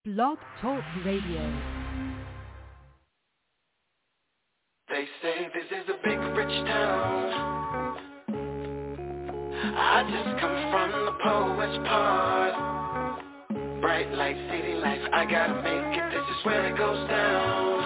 Blog Talk Radio. They say this is a big rich town. I just come from the poet's part. Bright light, city life, I gotta make it, this is where it goes down.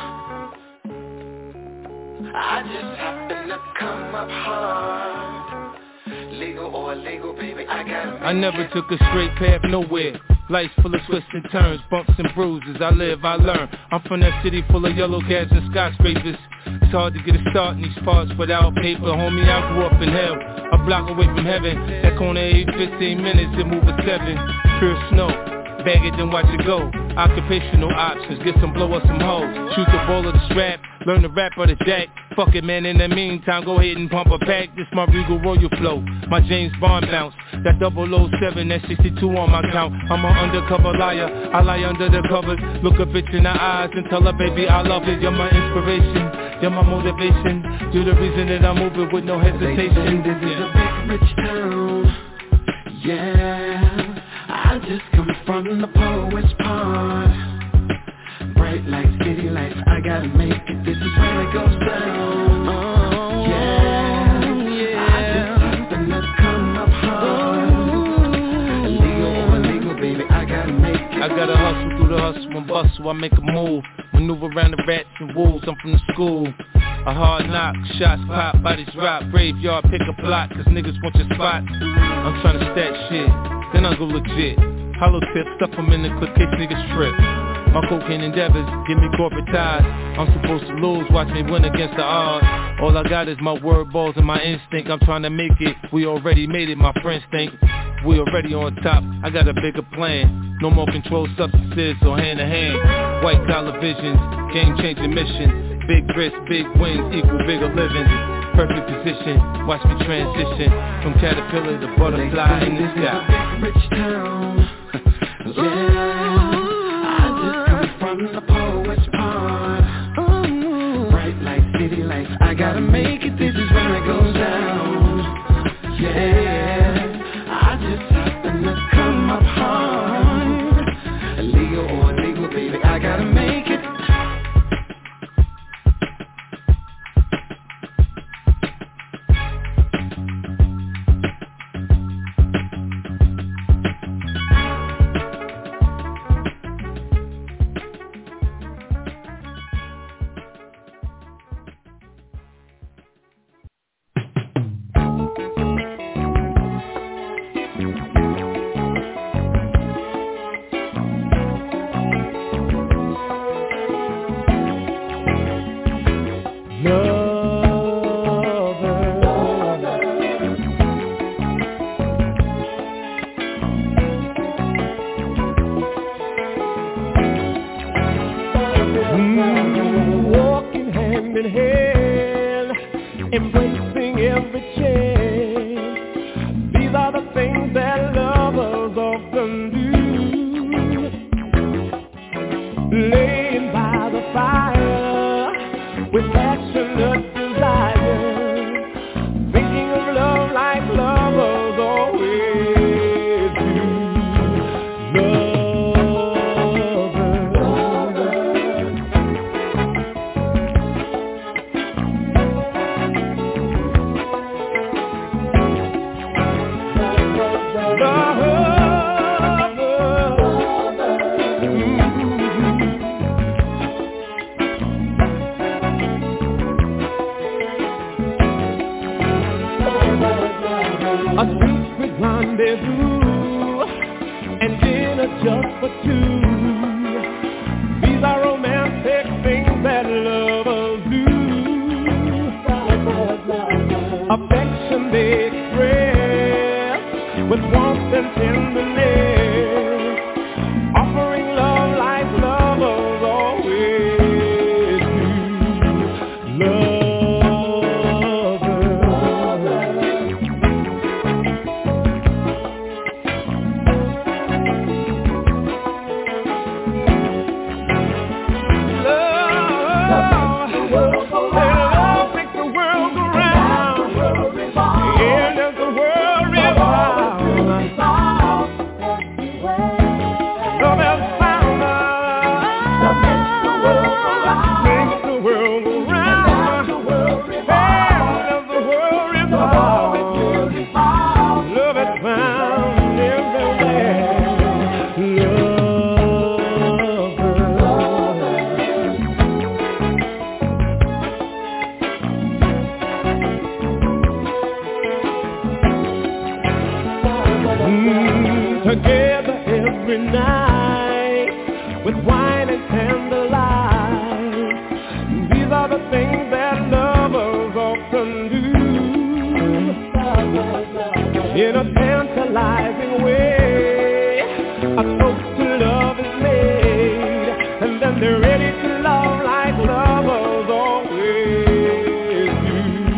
I just happen to come up hard. Legal or illegal, baby, I gotta make it. I never took a straight path nowhere. Life's full of twists and turns, bumps and bruises. I live, I learn. I'm from that city full of yellow cabs and skyscrapers. It's hard to get a start in these parts without paper. Homie, I grew up in hell, a block away from heaven. That corner every 15 minutes, it move a 7. Pure snow, bag it and watch it go. Occupational options, get some blow or some hoes. Shoot the ball of the strap, learn the rap or the jack. Fuck it, man, in the meantime, go ahead and pump a pack. This my Regal Royal flow, my James Bond bounce. That 007, that 62 on my count. I'm an undercover liar, I lie under the covers. Look a bitch in the eyes and tell her, baby, I love it. You're my inspiration, you're my motivation. You're the reason that I'm moving with no hesitation. This is a big rich town, yeah. I just come from the poet's part. Bright light, city life, I gotta make it, this is where it goes down. Oh, yeah. I just happen to come up hard. Illegal or illegal, baby, I gotta make it. I gotta hustle through the hustle and bustle, I make a move. Maneuver around the rats and wolves, I'm from the school. A hard knock, shots pop, bodies rock. Graveyard, pick a plot, cause niggas want your spot. I'm tryna stack shit, then I go legit. Hollow tips, stuff them in the clip, case niggas trip. My cocaine endeavors give me corporate ties. I'm supposed to lose, watch me win against the odds. All I got is my word balls and my instinct. I'm trying to make it, we already made it, my friends think. We already on top, I got a bigger plan. No more controlled substances or hand to hand. White collar visions, game changing mission. Big risk, big wins, equal bigger living. Perfect position, watch me transition. From caterpillar to butterfly in the sky. This is a big rich town, yeah. From the poet's part. Bright light, city life, I gotta make it, this is where it goes down. Yeah, I just happen to come up hard. Illegal or illegal, baby, I gotta make it. with wine and candlelight. These are the things that lovers often do in a tantalizing way. A toast to love is made, and then they're ready to love like lovers always do.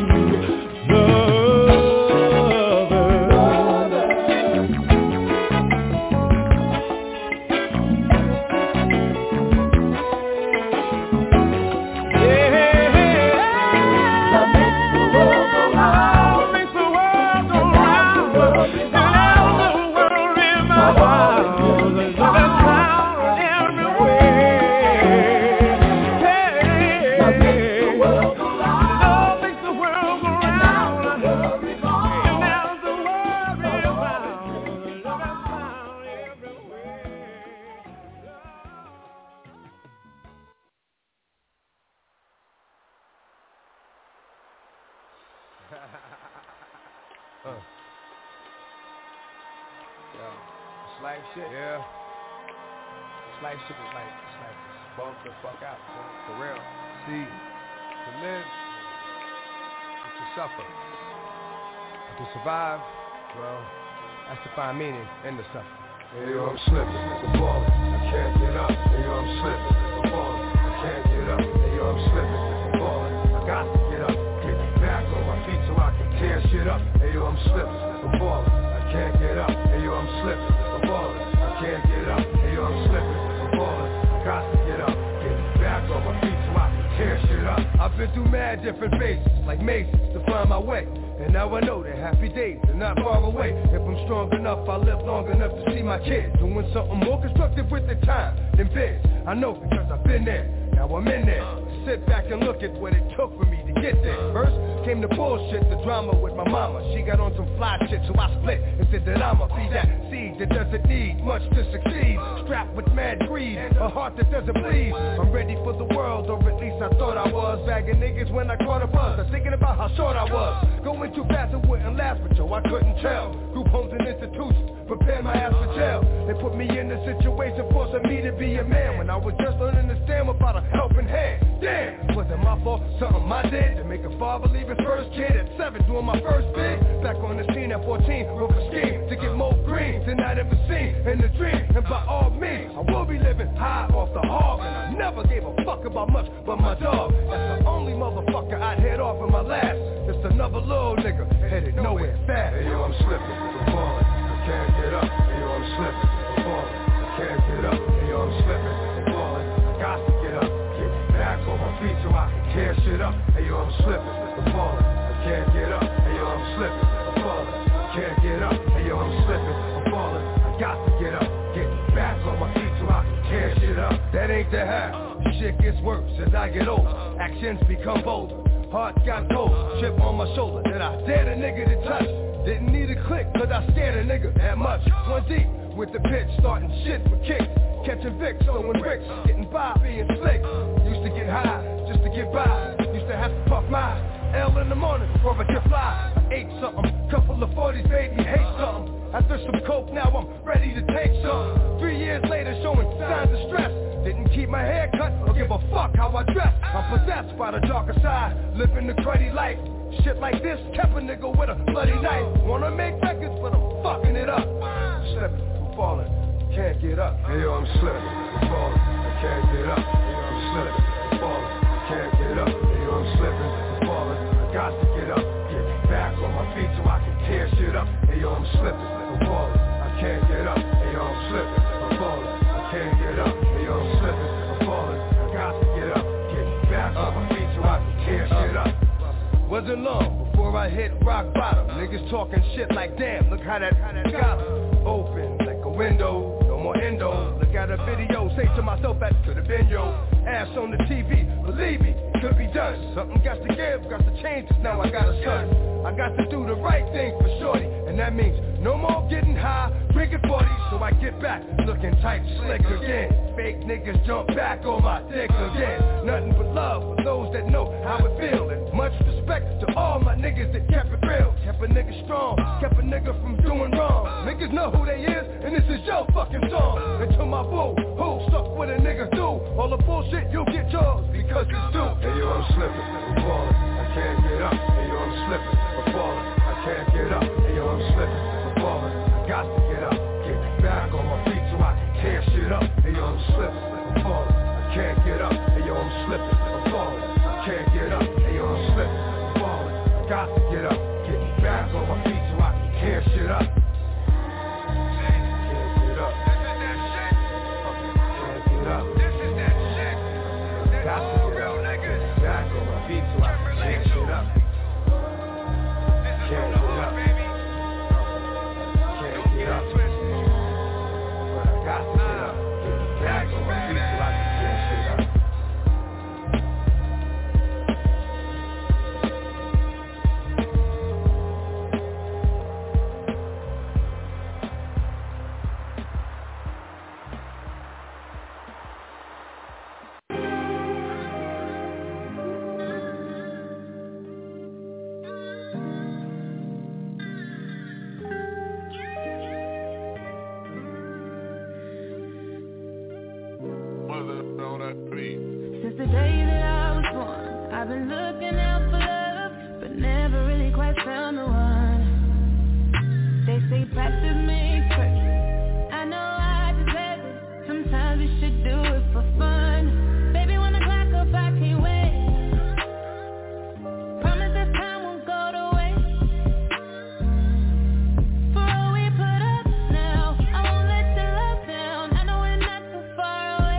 Survive, well, that's to find meaning in the suffering. Hey yo, I'm slipping, I'm falling, I can't get up. Hey yo, I'm slipping, I'm falling, I can't get up. Hey yo, I'm slipping, I'm falling, I got to get up. Get back on my feet so I can tear shit up. Hey yo, I'm slipping, I'm falling, I can't get up. Hey yo, I'm slipping, I'm falling, I can't get up. Hey yo, I'm slipping, I'm falling, I got to get up. Get back on my feet so I can tear shit up. I've been through mad different phases, like mazes, to find my way. And now I know that happy days are not far away. If I'm strong enough, I'll live long enough to see my kids doing something more constructive with the time than biz. I know because I've been there, now I'm in there. Sit back and look at what it took for me to get there. First came the bullshit, the drama with my mama. She got on some fly shit, so I split and said that I'ma be that seed that doesn't need much to succeed. Strapped with mad greed, a heart that doesn't bleed. I'm ready for the world, or at least I thought I was. Bagging niggas when I caught a buzz. I'm thinking about how short I was. Going too fast it wouldn't last, but yo, I couldn't tell. Group homes and institutions prepare my ass for jail. They put me in a situation forcing me to be a man when I was just learning to stand without a helping hand. Damn, was it my fault? Something I did to make a father leave his first kid at 7 doing my first bid. Back on the scene at 14 with a scheme to get more green than I'd ever seen in the dream. And by all means, I will be living high off the hog. And I never gave a fuck about much but my dog. That's the only motherfucker I'd head off in my last. Just another little nigga headed nowhere fast. Hey yo, I'm slipping, I'm falling, I can't get up. Hey yo, I'm slipping, I'm falling, I can't get up. Hey yo, I'm slipping, I'm falling, I got to get up. Get back on my feet so I can tear shit up. Hey yo, I'm slipping, I'm falling, I can't get up. Hey yo, I'm slipping, I'm falling, I can't get up. Hey yo, I'm slipping, I'm falling, I got to get up. Get back on my feet so I can tear shit up. That ain't the half. Shit gets worse as I get older. Actions become bolder. Heart got cold, chip on my shoulder that I dared a nigga to touch. Didn't need a click, cause I scared a nigga that much. One deep with the pitch, starting shit with kicks. Catching Vicks, throwing bricks, getting by, being slick. Used to get high, just to get by. Used to have to puff my L in the morning before I could fly. I ate something, couple of 40s made me hate something. After some coke, now I'm ready to take some. 3 years later, showing signs of stress. Didn't keep my hair cut or give a fuck how I dress. I'm possessed by the darker side, living the cruddy life. Shit like this kept a nigga with a bloody knife. Wanna make records, but I'm fucking it up. Slipping, I'm falling, can't get up. Hey yo, I'm slipping, I'm falling, I can't get up. Hey yo, I'm slipping, I'm falling, I can't get up. Hey yo, I'm slipping, I'm falling, I got to get up. Get back on my feet so I can tear shit up. Hey yo, I'm slipping, I'm falling, I can't get up. Hey yo, I'm slipping, I'm falling, I can't get up. Hey yo, I'm slipping, I'm falling, I got to get up. Get back on my feet so I can tear shit up. Wasn't long before I hit rock bottom. Niggas talking shit like damn, look how that got 'em. Open like a window, no more endo. Look at a video, say to myself that could have been yo. Ass on the TV, believe me, it could be done. Something got to give, got to change, cause now I got a son. I got to do the right thing for shorty, and that means no more getting high, drinking 40, so I get back, looking tight, slick again. Fake niggas jump back on my dick again. Nothing but love for those that know how it feel, and much respect to all my niggas that kept it real. Kept a nigga strong, kept a nigga from doing wrong. Niggas know who they is, and this is your fucking song. And to my boo, who stuck with a slipping, I'm falling, I can't get up, hey yo, I'm slipping, I'm falling, I got to get up, get back on my feet so I can tear shit up. Can't get up. Can't get up. Got to get up, get back on my feet so I can tear shit up. Can't get up. Can't get up. But I got to get up, get back on my feet so I can tear shit up. Since the day that I was born, I've been looking out for love, but never really quite found the one. They say practice makes perfect. I know I deserve it. Sometimes we should do it for fun. Baby, when the clock up, I can't wait. Promise this time won't go to waste. For all we put up now, I won't let your love down. I know we're not too far away.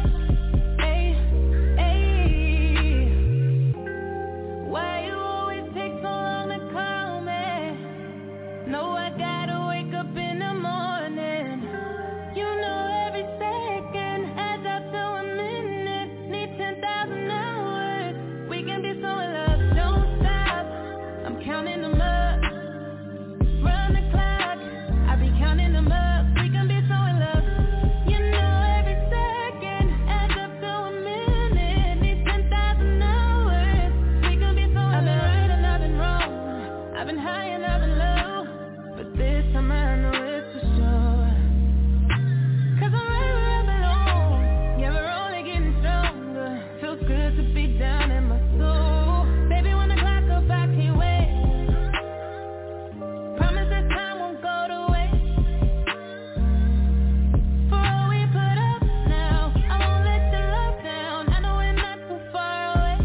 Why you always take so long to call me? No, I gotta wake up in the morning. You know every second adds up to a minute. Need 10,000 hours. We can be so in love, don't stop. I'm counting them up. Run the clock. I be counting them up. We can be so in love. You know every second adds up to a minute. Need 10,000 hours. We can be so in love. I've been right and I've been wrong. I've been high and I've been low. But this time I know it's for sure. 'Cause I'm right where I belong. Yeah, we're only getting stronger. Feels good to be down in my soul. Baby, when the clock up, I can't wait. Promise this time won't go to waste. For all we put up now, I won't let your love down. I know we're not too far away.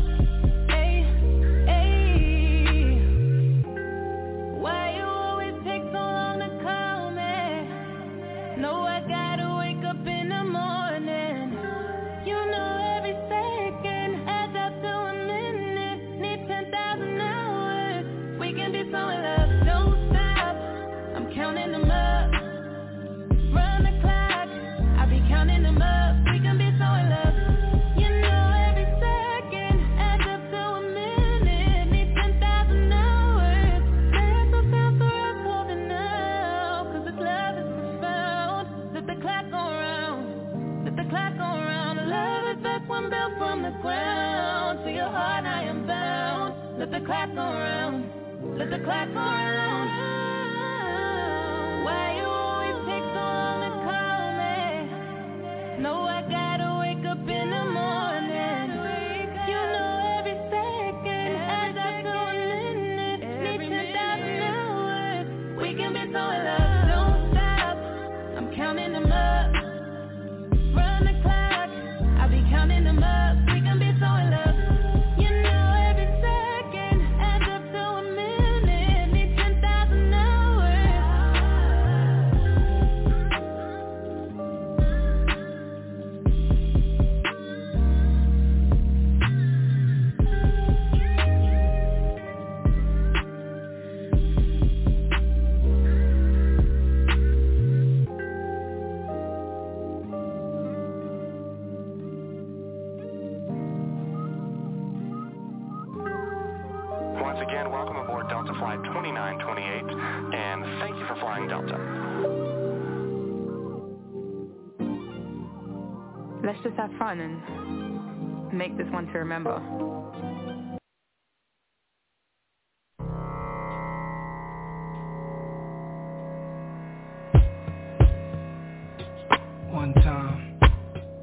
Why you always take so long to call me? No, I gotta wake up in the morning. You know every second adds up to a minute. Need 10,000 hours. We can be so in love, don't stop. I'm counting them up. Run the clock. I be counting them up. We can be so in love. You know every second adds up to a minute. Need 10,000 hours. There's no time for us holding now. 'Cause this love is profound. Let the clock go round. Let the clock go round. Love is back one built from the ground. To your heart I am bound. Let the clock go round. Let the clock go round. Why you always take so long to call me? No, I gotta wake up in the morning. You know every second adds up to a minute. Need 10,000 hours. We can be so in love, don't stop. I'm counting them up. Run the clock. I be counting them up. We can be so in love. You know every second adds up to a minute. Need 10,000 hours. Once again, welcome aboard Delta Flight 2928, and thank you for flying Delta. Let's just have fun and make this one to remember. One time.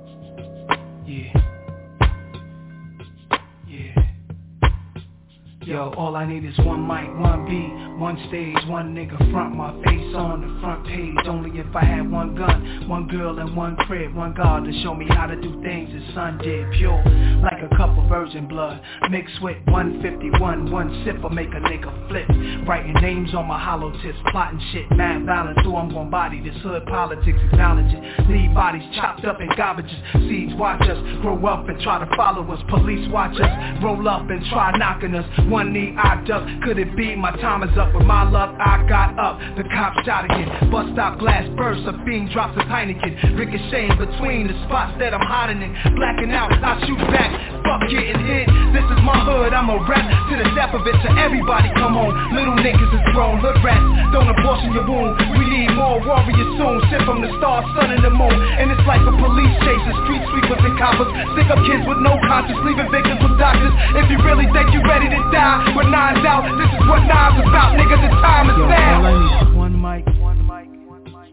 Yeah. Yeah. Yo. Yo, all I need is one mic, one beat, one stage, one nigga front my face on the front page. Only if I had one gun, one girl and one crib, one God to show me how to do things his son did. Pure, like a cup of virgin blood, mixed with 151, one sip will make a nigga flip. Writing names on my hollow tips, plotting shit, mad violence, who I'm gon' body. This hood politics, acknowledge it. Leave bodies chopped up in garbages. Seeds watch us grow up and try to follow us. Police watch us roll up and try knocking us. One knee I duck, could it be my time is up? With my luck I got up, the cop shot again. Bus stop glass burst, a fiend drops his Heineken. Ricocheting between the spots that I'm hiding in. Blacking out, I shoot back, fuck getting hit. This is my hood, I'm a rap to the death of it. To everybody come on, little niggas is grown. Hood rats, don't abortion your wound. We need more warriors soon. Shit from the stars, sun and the moon. And it's like a police chase, the street sweepers and coppers. Stick up kids with no conscience, leaving victims with doctors. If you really think you ready to die, with knives out, this is what knives about, nigga, the time is now. All I need is one mic, one mic, one mic.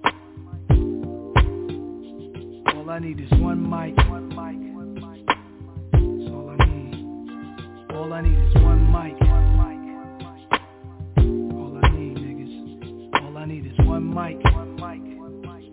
All I need is one mic, one mic, one mic. That's all I need. All I need is one mic, one mic, one mic. All I need, niggas. All I need is one mic, one mic, one mic.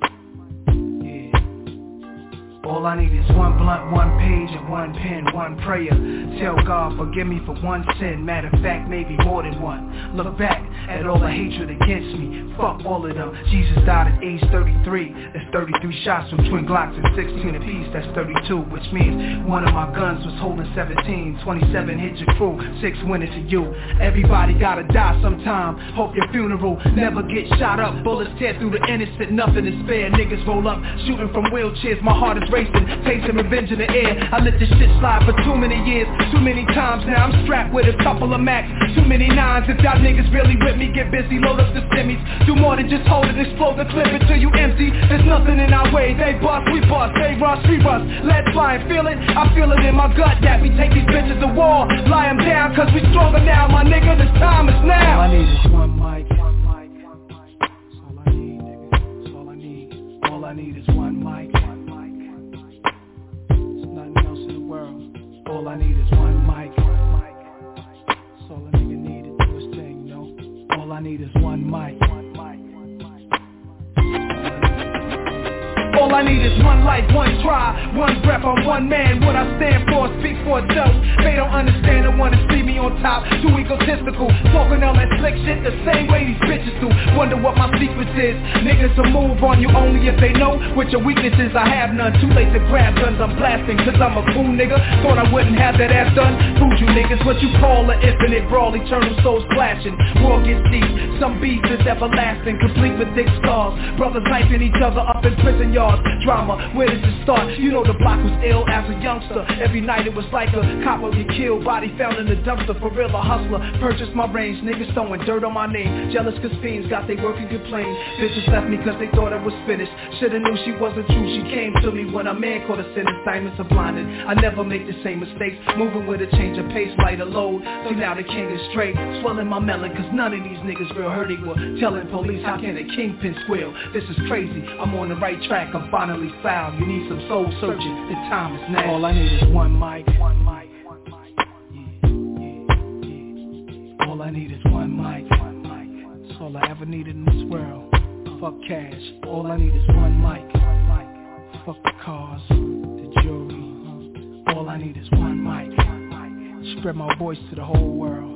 Yeah. All I need is one blunt, one page, and one pen, one prayer. Tell God, forgive me for one sin. Matter of fact, maybe more than one. Look back at all the hatred against me. Fuck all of them. Jesus died at age 33. That's 33 shots from twin Glocks and 16 apiece. That's 32, which means one of my guns was holding 17. 27 hit your crew, 6 went it to you. Everybody gotta die sometime. Hope your funeral never get shot up. Bullets tear through the innocent, nothing is fair. Niggas roll up, shooting from wheelchairs. My heart is racing, tasting revenge in the air. I let this shit slide for too many years, too many times now. I'm strapped with a couple of Macs, too many nines. If y'all niggas really with me, get busy, load up the semis. Do more than just hold it, explode the clip until you empty. There's nothing in our way, they bust, we bust. They rush, we rush, let's fly and feel it. I feel it in my gut that we take these bitches to war. Lie them down, cause we stronger now, my nigga, this time is now. All I need is one mic, one mic, one mic. That's all I need, nigga, that's all I need. All I need is one mic, one mic, one mic. There's nothing else in the world. All I need is one mic, one mic, one mic. That's all a nigga need to do his thing, you know. All I need is one mic, one mic, one mic. All I need is one life, one try, one breath, I'm one man. What I stand for, speak for itself. They don't understand and wanna see me on top. Too egotistical, talking all that slick shit the same way these bitches do. Wonder what my secret is. Niggas will move on you only if they know what your weakness is. I have none, too late to grab guns, I'm blasting. Cause I'm a cool nigga, thought I wouldn't have that ass done. Food you niggas, what you call an infinite brawl, eternal souls clashing. War gets deep, some beef is everlasting, complete with thick scars. Brothers knifing each other up in prison yards. Drama, where does it start? You know the block was ill as a youngster. Every night it was like a cop would get killed, body found in the dumpster. For real, a hustler, purchased my range. Niggas throwing dirt on my name. Jealous cause fiends got they work and complain. Bitches left me cause they thought I was finished. Shoulda knew she wasn't true. She came to me when a man caught a sentence. Diamonds are blinded. I never make the same mistakes. Moving with a change of pace, lighter load. See now the king is straight. Swelling my melon cause none of these niggas real hurt. They were telling police how can a kingpin squeal. This is crazy, I'm on the right track. I'm finally found. You need some soul searching. The time is now. All I need is one mic, one mic, one mic. Yeah. All I need is one mic, one mic. That's all I ever needed in this world. Fuck cash. All I need is one mic, one mic. Fuck the cars, the jewelry. All I need is one mic, one mic. Spread my voice to the whole world.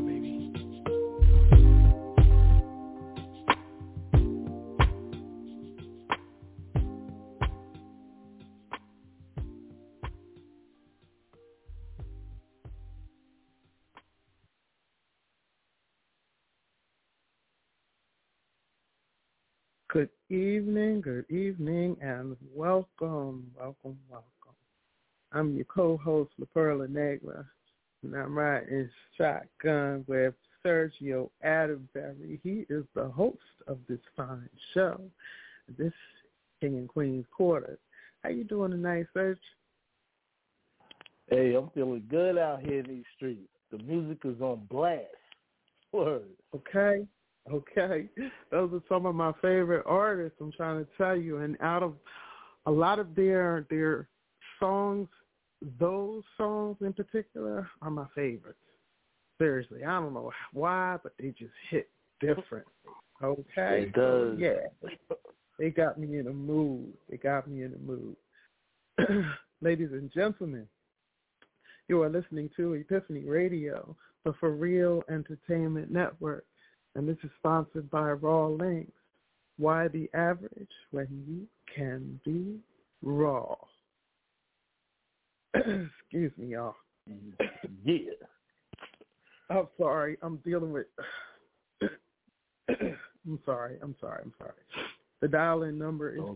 Good evening, and welcome. I'm your co-host, La Perla Negra, and I'm riding shotgun with Sergio Adamberry. He is the host of this fine show, this King and Queen's Quarters. How you doing tonight, Serge? Hey, I'm feeling good out here in these streets. The music is on blast. Word. Okay. Those are some of my favorite artists, I'm trying to tell you. And out of a lot of their songs, those songs in particular are my favorites. Seriously, I don't know why, but they just hit different. Okay? It does. Yeah. They got me in a mood. Ladies and gentlemen, you are listening to Epiphany Radio, the For Real Entertainment Network, and this is sponsored by Raw Links. Why the average when you can be raw? Excuse me, y'all. Yeah. I'm sorry. I'm dealing with... I'm sorry. The dial-in number is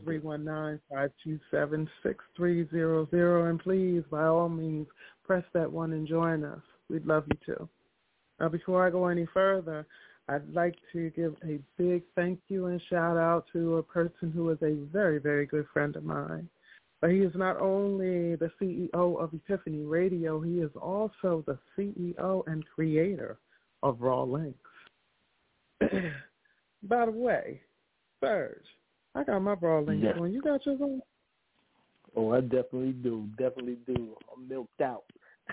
319-527-6300, and please, by all means, press that one and join us. We'd love you to. Now, before I go any further, I'd like to give a big thank you and shout-out to a person who is a very, very good friend of mine. But he is not only the CEO of Epiphany Radio, he is also the CEO and creator of Raw Links. By the way, Serge, I got my Raw Links on. You got yours on? Oh, I definitely do. I'm milked out.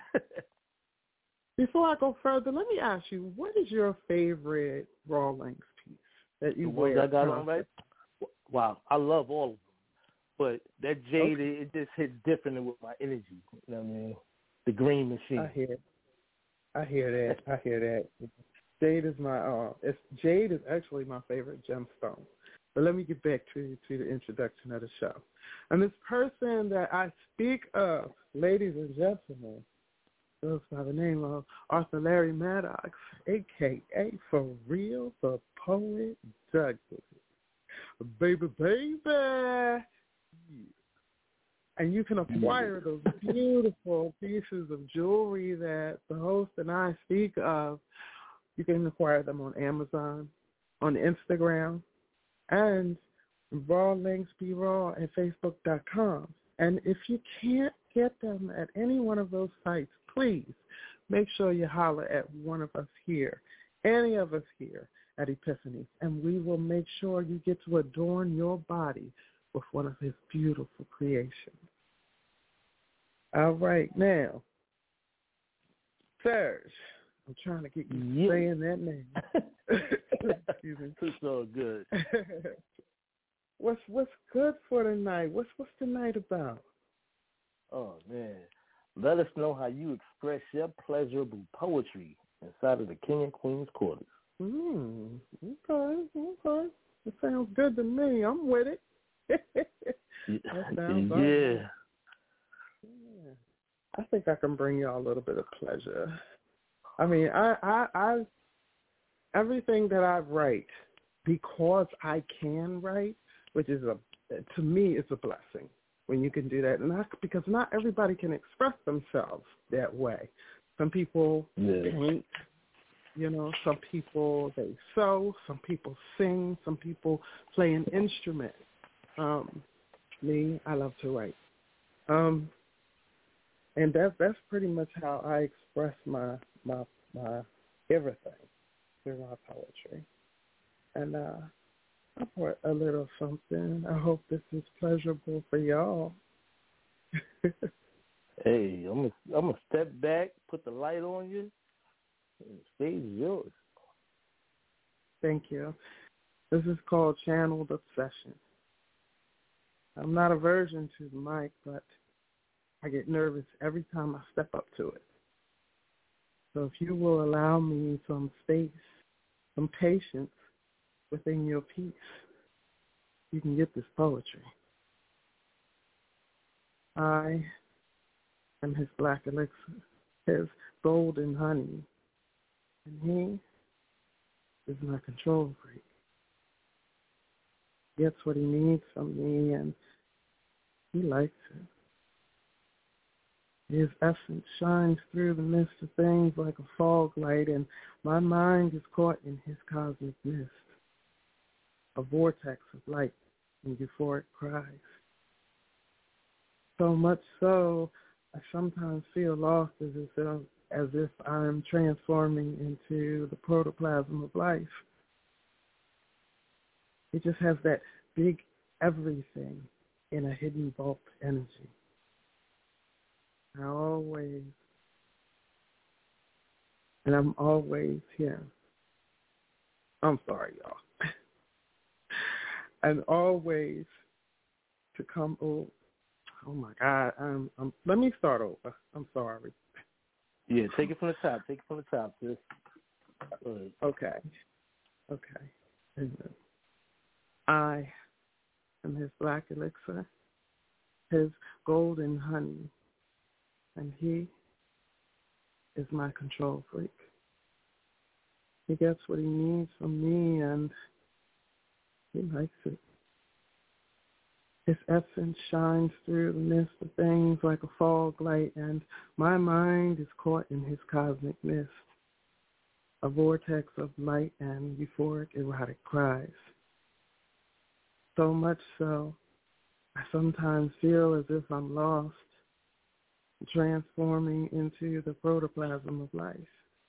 Before I go further, let me ask you, what is your favorite Raw Links piece that you wear? The ones I got on, right? Wow, I love all of them. But that Jade, it just hits different with my energy. You know what I mean? The green machine. I hear that. Jade is actually my favorite gemstone. But let me get back to the introduction of the show. And this person that I speak of, ladies and gentlemen, goes by the name of Arthur Larry Maddox, a.k.a. For Real, the Poet Douglas. Baby. And you can acquire those beautiful pieces of jewelry that the host and I speak of. You can acquire them on Amazon, on Instagram, and Raw Links Be Raw at Facebook.com. And if you can't get them at any one of those sites, please make sure you holler at one of us here, any of us here at Epiphany, and we will make sure you get to adorn your body with one of his beautiful creations. All right, now, Serge, I'm trying to get you saying that name. Excuse me. It's all good. What's good for tonight? What's the night about? Oh, man. Let us know how you express your pleasurable poetry inside of the King and Queen's quarters. Okay. It sounds good to me. I'm with it. That sounds yeah. I think I can bring y'all a little bit of pleasure. I mean, I everything that I write, because I can write, which is to me, it's a blessing when you can do that, and because not everybody can express themselves that way. Some people paint, some people they sew, some people sing, some people play an instrument. Me, I love to write, and that's pretty much how I express my everything through my poetry. And I brought a little something. I hope this is pleasurable for y'all. Hey, I'm gonna step back, put the light on you, and the stage is yours. Thank you. This is called Channeled Obsession. I'm not a virgin to the mic, but I get nervous every time I step up to it. So if you will allow me some space, some patience within your piece, you can get this poetry. I am his black elixir, his golden honey, and he is my control freak. He gets what he needs from me, and he likes it. His essence shines through the mist of things like a fog light, and my mind is caught in his cosmic mist, a vortex of light and euphoric cries. So much so, I sometimes feel lost as if I'm transforming into the protoplasm of life. It just has that big everything in a hidden bulk energy. And I'm always here. I'm sorry, y'all. And always to come over. Oh my God! Let me start over. I'm sorry. Yeah, take it from the top. Sis. Okay. I am his black elixir, his golden honey, and he is my control freak. He gets what he needs from me, and he likes it. His essence shines through the mist of things like a fog light, and my mind is caught in his cosmic mist, a vortex of light and euphoric erotic cries. So much so, I sometimes feel as if I'm lost, transforming into the protoplasm of life.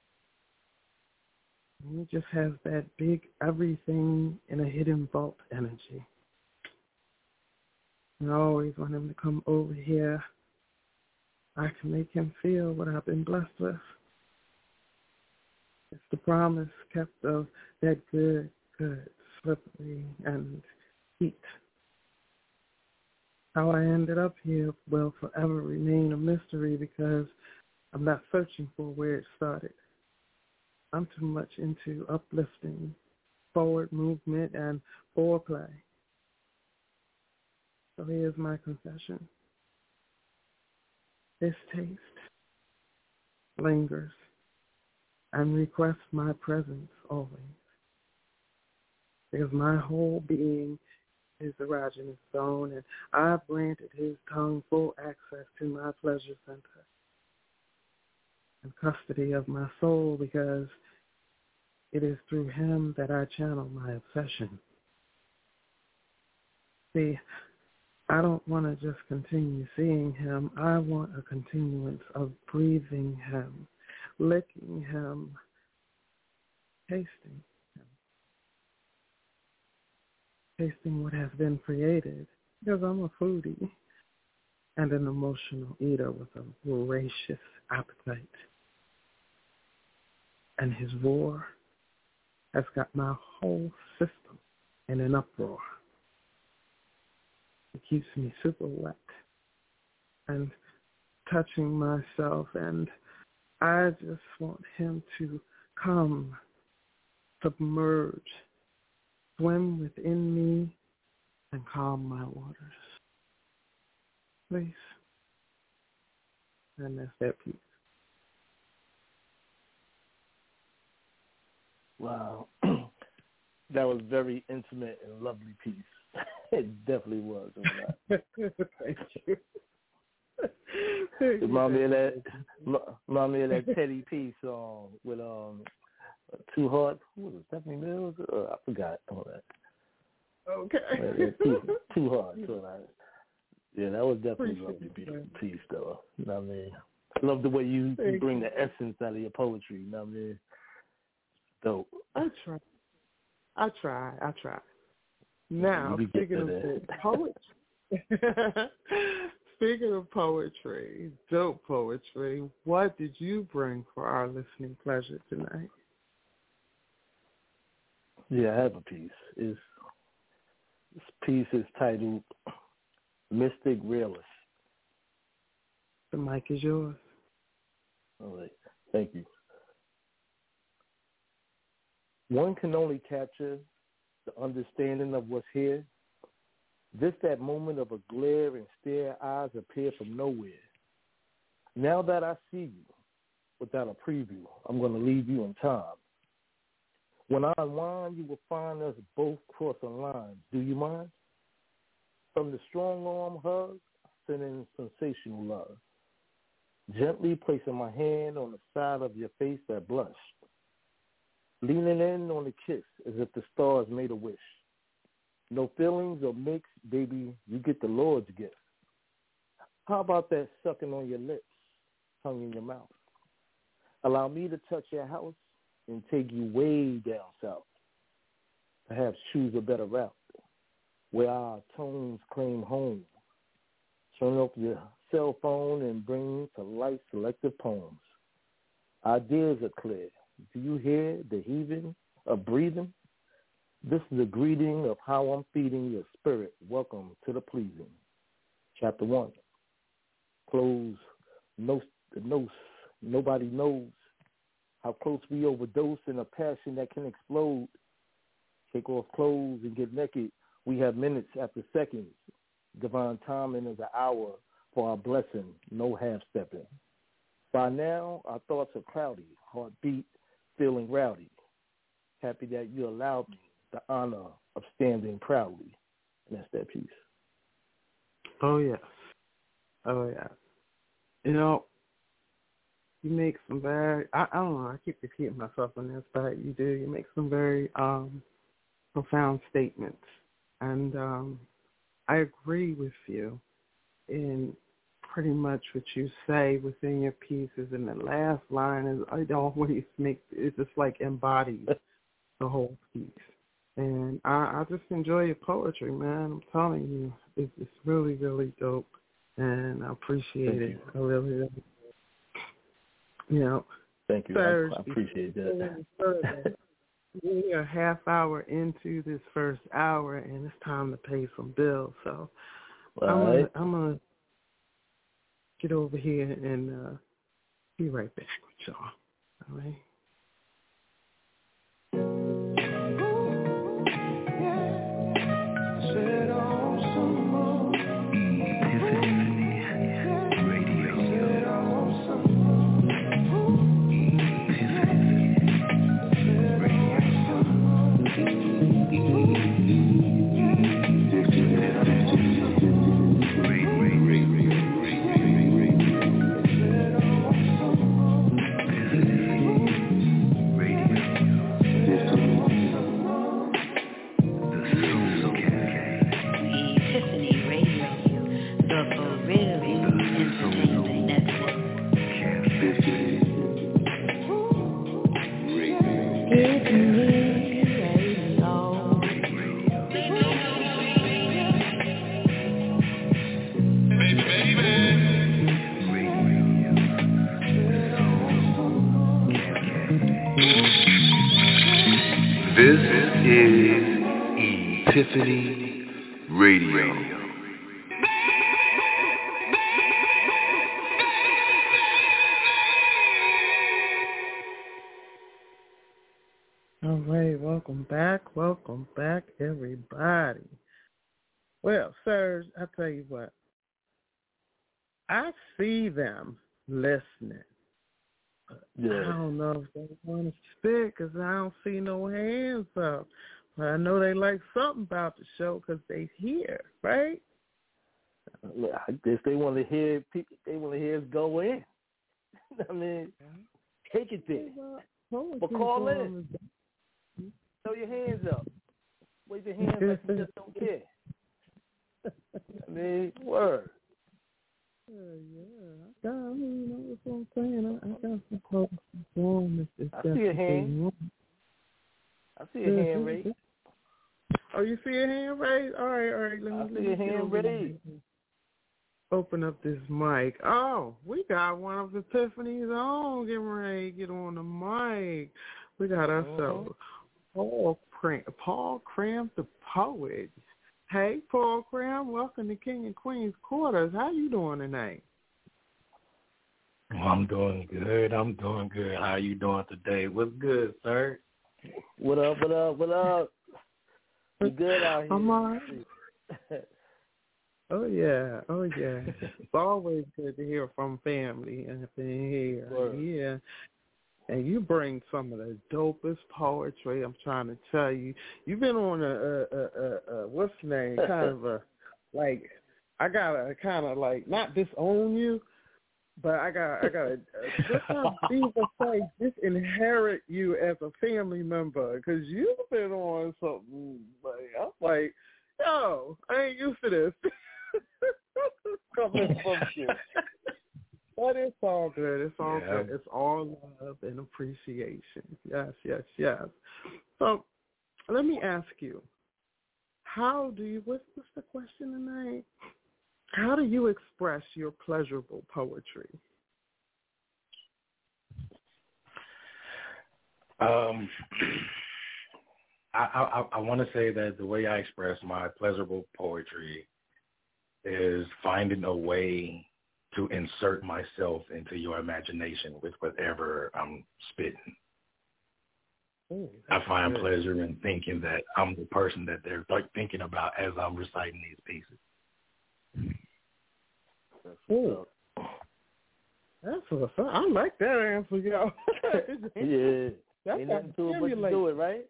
And he just has that big everything in a hidden vault energy. And I always want him to come over here. I can make him feel what I've been blessed with. It's the promise kept of that good, slippery, and heat. How I ended up here will forever remain a mystery because I'm not searching for where it started. I'm too much into uplifting, forward movement, and foreplay. So here's my confession. This taste lingers and requests my presence always. Because my whole being is erogenous zone, and I've granted his tongue full access to my pleasure center and custody of my soul, because it is through him that I channel my obsession. See, I don't want to just continue seeing him. I want a continuance of breathing him, licking him, tasting what has been created, because I'm a foodie and an emotional eater with a voracious appetite. And his roar has got my whole system in an uproar. It keeps me super wet and touching myself, and I just want him to come, submerge, swim within me, and calm my waters. Please. And that's that piece. Wow. That was very intimate and lovely piece. It definitely was. Thank you. Remind me of that Teddy P song with Two Hearts. Who was it? Stephanie Mills? I forgot all that. Okay. Two Hearts. Yeah, that was definitely a lovely piece, though. You know what I mean? I love the way you bring the essence out of your poetry. You know what I mean? Dope. I try. Now, speaking of poetry, dope poetry, what did you bring for our listening pleasure tonight? Yeah, I have a piece. This piece is titled Mystic Realist. The mic is yours. All right. Thank you. One can only capture the understanding of what's here. This that moment of a glare and stare, eyes appear from nowhere. Now that I see you, without a preview, I'm going to leave you in time. When I unwind, you will find us both crossing lines. Do you mind? From the strong arm hug, sending sensational love. Gently placing my hand on the side of your face that blushed. Leaning in on the kiss as if the stars made a wish. No feelings or mix, baby, you get the Lord's gift. How about that sucking on your lips, tongue in your mouth? Allow me to touch your house and take you way down south. Perhaps choose a better route where our tones claim home. Turn off your cell phone and bring to life selective poems. Ideas are clear. Do you hear the heaving of breathing? This is a greeting of how I'm feeding your spirit. Welcome to the pleasing. Chapter 1. Close the nose. Nobody knows how close we overdose in a passion that can explode. Take off clothes and get naked. We have minutes after seconds. Divine timing is an hour for our blessing. No half-stepping. By now, our thoughts are cloudy. Heartbeat feeling rowdy. Happy that you allowed me the honor of standing proudly. And that's that piece. Oh, yes. Oh, yeah. You know, you make some very, I don't know, I keep repeating myself on this, but you do. You make some very profound statements. And I agree with you in pretty much what you say within your pieces. And the last line is, it always makes, it just like embodies the whole piece. And I just enjoy your poetry, man. I'm telling you, it's really, really dope. And I appreciate it. I really, really do. You know, thank you. Serge, I appreciate that. We are half hour into this first hour, and it's time to pay some bills. So I'm gonna get over here and be right back with y'all. All right. This is Epiphany Radio. All right, welcome back, everybody. Well, Serge, I tell you what, I see them listening. Yeah. I don't know if they want to spit because I don't see no hands up. But I know they like something about the show because they here, right? I guess they want to hear. They want to hear us go in. I mean, take it there. But call in. Throw your hands up. Wave your hands like you just don't care. I mean, word. Yeah. I mean, you know what I'm saying? I got some close performance. I see a hand. I see a hand raised. Oh, you see a hand raised? All right. Let me see a hand raised. Open up this mic. Oh, we got one of Epiphany's own getting ready to get on the mic. We got ourselves Paul Cram the poet. Hey, Paul Cram, welcome to King and Queen's Quarters. How you doing tonight? Well, I'm doing good. How you doing today? What's good, sir? What up? You good out here? I'm all right. Oh, yeah. It's always good to hear from family and here. Word. Yeah. And you bring some of the dopest poetry. I'm trying to tell you. You've been on what's the name? Kind of a, like, I gotta kind of like not disown you, but I gotta disinherit you as a family member because you've been on something. Like, I'm like, yo, I ain't used to this. Coming from you. But it's all good. It's all good. It's all love and appreciation. Yes. So let me ask you, what's the question tonight? How do you express your pleasurable poetry? I want to say that the way I express my pleasurable poetry is finding a way to insert myself into your imagination with whatever I'm spitting. Ooh, I find pleasure in thinking that I'm the person that they're thinking about as I'm reciting these pieces. Ooh. That's what's up. I like that answer, yo. Yeah. That's Ain't nothing to it but to do it, right?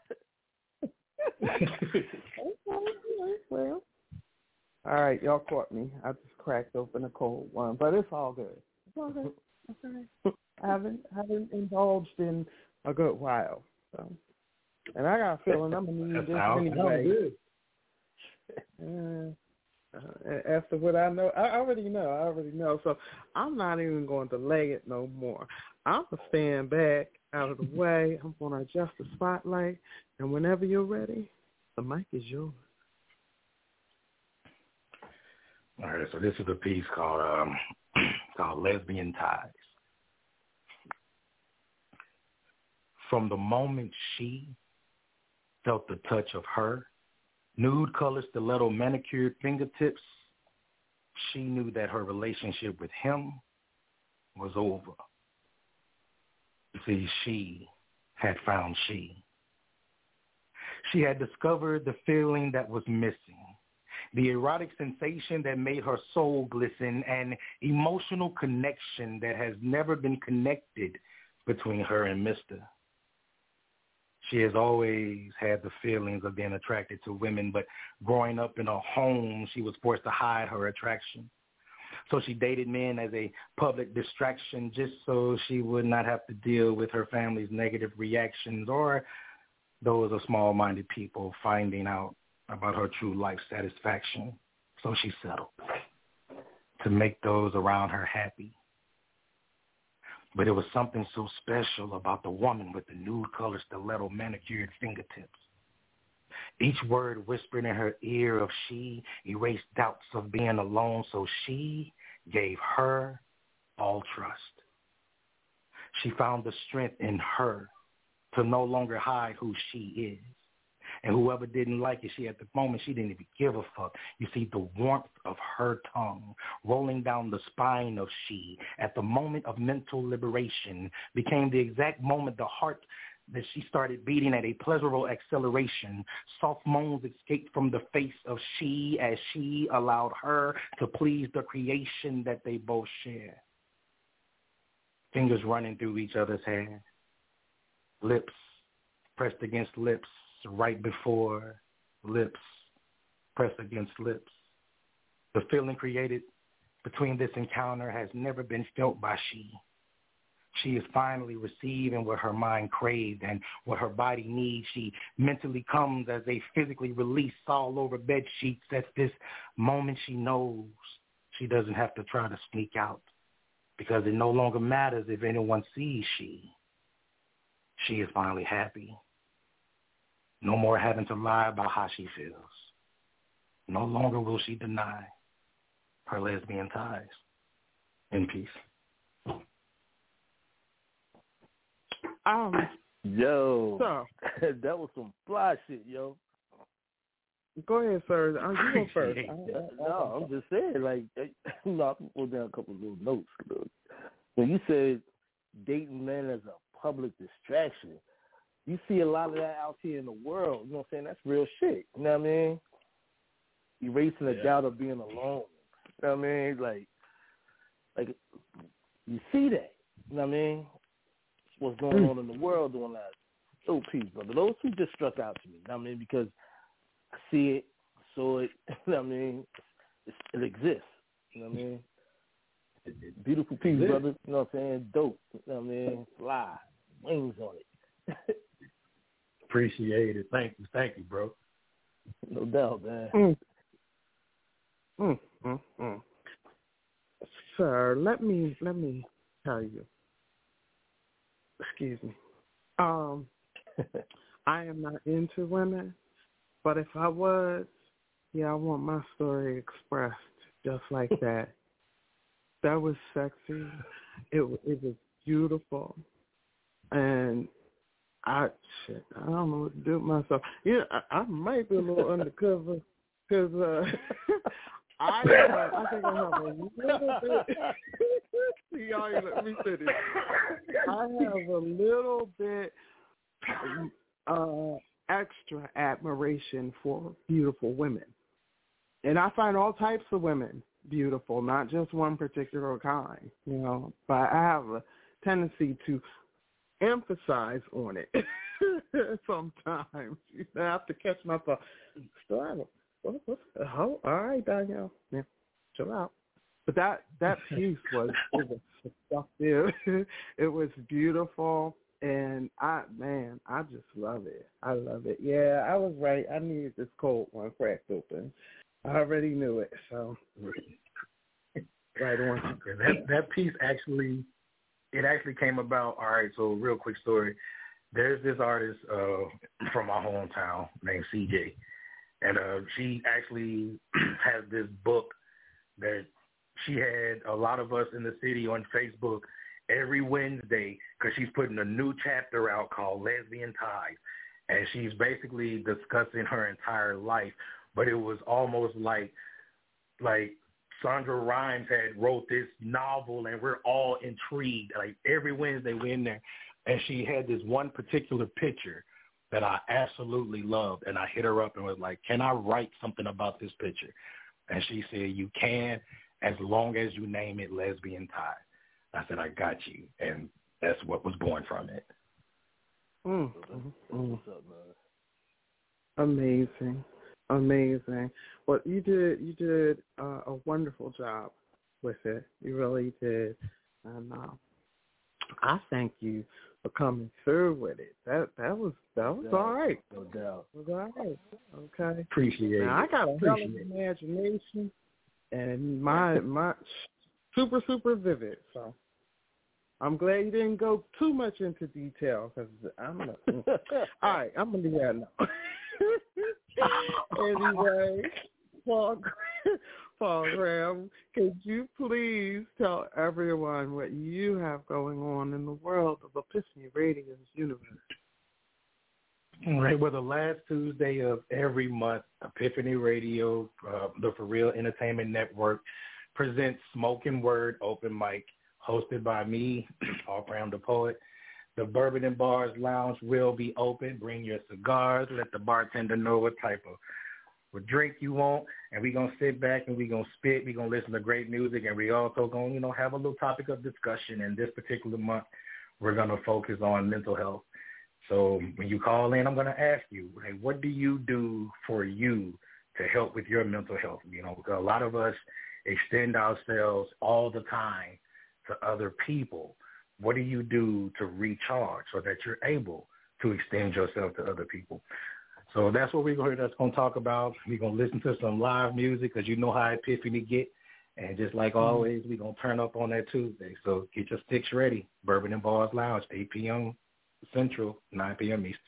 Okay, well. All right, y'all caught me. I just cracked open a cold one, but it's all good. It's all good. Okay. I haven't indulged in a good while, so. And I got a feeling I'm gonna need this anyway. After what I know, I already know. So I'm not even going to lay it no more. I'm gonna stand back out of the way. I'm gonna adjust the spotlight, and whenever you're ready, the mic is yours. All right, so this is a piece called Lesbian Ties. From the moment she felt the touch of her nude color stiletto manicured fingertips, she knew that her relationship with him was over. See, she had found she. She had discovered the feeling that was missing, the erotic sensation that made her soul glisten, an emotional connection that has never been connected between her and Mr. She has always had the feelings of being attracted to women, but growing up in a home, she was forced to hide her attraction. So she dated men as a public distraction just so she would not have to deal with her family's negative reactions or those of small-minded people finding out about her true life satisfaction. So she settled to make those around her happy. But it was something so special about the woman with the nude-colored stiletto manicured fingertips. Each word whispered in her ear of she erased doubts of being alone, so she gave her all trust. She found the strength in her to no longer hide who she is. And whoever didn't like it, at the moment, she didn't even give a fuck. You see, the warmth of her tongue rolling down the spine of she at the moment of mental liberation became the exact moment the heart that she started beating at a pleasurable acceleration. Soft moans escaped from the face of she as she allowed her to please the creation that they both share. Fingers running through each other's hair. Lips pressed against lips right before lips pressed against lips. The feeling created between this encounter has never been felt by she. She is finally receiving what her mind craved and what her body needs. She mentally comes as they physically release all over bed sheets. At this moment, she knows she doesn't have to try to sneak out because it no longer matters if anyone sees she. She is finally happy. No more having to lie about how she feels. No longer will she deny her lesbian ties. In peace. Yo, so, that was some fly shit, yo. Go ahead, sir. You go first. No, I'm just saying, like, I put down a couple of little notes. Look. When you said dating men as a public distraction, you see a lot of that out here in the world. You know what I'm saying? That's real shit. You know what I mean? Erasing the doubt of being alone. You know what I mean? Like you see that. You know what I mean? What's going on in the world doing that. So peace, brother. Those two just struck out to me. You know what I mean? Because I see it, I saw it. You know what I mean? It exists. You know what I mean? Beautiful piece, brother. You know what I'm saying? Dope. You know what I mean? Fly. Wings on it. Appreciate it. Thank you, bro. No doubt, man. Sir, let me tell you. Excuse me. I am not into women, but if I was, I want my story expressed just like that. That was sexy. It was beautiful, and I don't know what to do with myself. Yeah, I might be a little undercover because I think I have a little bit. Y'all, let me finish. I have a little bit extra admiration for beautiful women, and I find all types of women beautiful, not just one particular kind. You know, but I have a tendency to emphasize on it sometimes. You have to catch myself. So all right, Danielle. Yeah, chill out. But that piece was seductive. It was beautiful, and I just love it. I love it. Yeah, I was right. I needed this cold one cracked open. I already knew it. So right on. That piece actually came about. All right. So real quick story. There's this artist from my hometown named CJ. And she actually has this book that she had a lot of us in the city on Facebook every Wednesday because she's putting a new chapter out called Lesbian Ties. And she's basically discussing her entire life. But it was almost like Sandra Rhimes had wrote this novel and we're all intrigued. Like every Wednesday we're in there. And she had this one particular picture that I absolutely loved, and I hit her up and was like, can I write something about this picture? And she said, you can, as long as you name it Lesbian Tie. I said, I got you, and that's what was born from it. What's up, man? Amazing. Well, you did a wonderful job with it. You really did, and I thank you for coming through with it. That was all right. No doubt. It was all right. Okay. Appreciate it. I got a hell of an imagination, and my super vivid. So I'm glad you didn't go too much into detail because I'm not. All right, I'm gonna do that now. Anyway, Paul Graham, could you please tell everyone what you have going on in the world of Epiphany Radio's universe? All right. Well, the last Tuesday of every month, Epiphany Radio, the For Real Entertainment Network, presents Smoking Word Open Mic, hosted by me, Paul Graham the Poet. The Bourbon and Bars Lounge will be open. Bring your cigars. Let the bartender know what type of drink you want, and we're going to sit back and we're going to spit. We're going to listen to great music, and we also going to, have a little topic of discussion. And this particular month, we're going to focus on mental health. So when you call in, I'm going to ask you, hey, what do you do for you to help with your mental health? A lot of us extend ourselves all the time to other people. What do you do to recharge so that you're able to extend yourself to other people? So that's what we're going to talk about. We're going to listen to some live music because you know how Epiphany get. And just like always, we're going to turn up on that Tuesday. So get your sticks ready. Bourbon and Bars Lounge, 8 p.m. Central, 9 p.m. Eastern.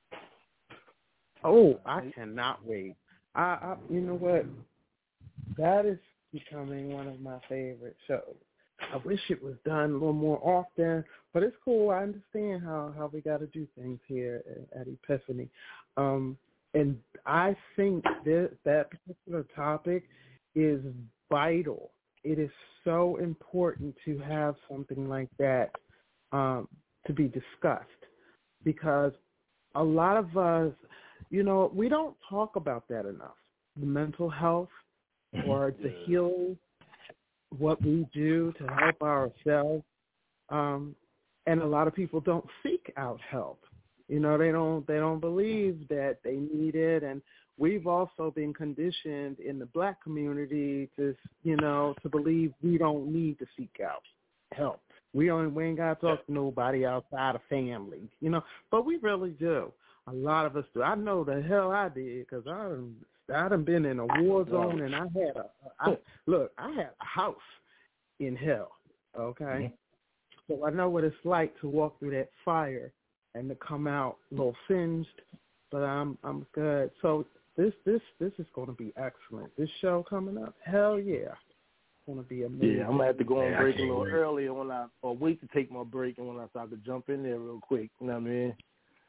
Oh, I cannot wait. I you know what? That is becoming one of my favorite shows. I wish it was done a little more often, but it's cool. I understand how we got to do things here at Epiphany. And I think that particular topic is vital. It is so important to have something like that to be discussed because a lot of us, we don't talk about that enough. The mental health or the healing, what we do to help ourselves, and a lot of people don't seek out help. They don't believe that they need it, and we've also been conditioned in the Black community to believe we don't need to seek out help. We ain't got to talk to nobody outside of family, but we really do. A lot of us do. I know the hell I did because I done been in a war zone, and I had a house in hell, okay? So I know what it's like to walk through that fire and to come out a little singed, but I'm good. So this is going to be excellent. This show coming up, hell yeah. It's going to be amazing. Yeah, I'm going to have to go on break a little earlier or wait to take my break and so I could jump in there real quick, you know what I mean?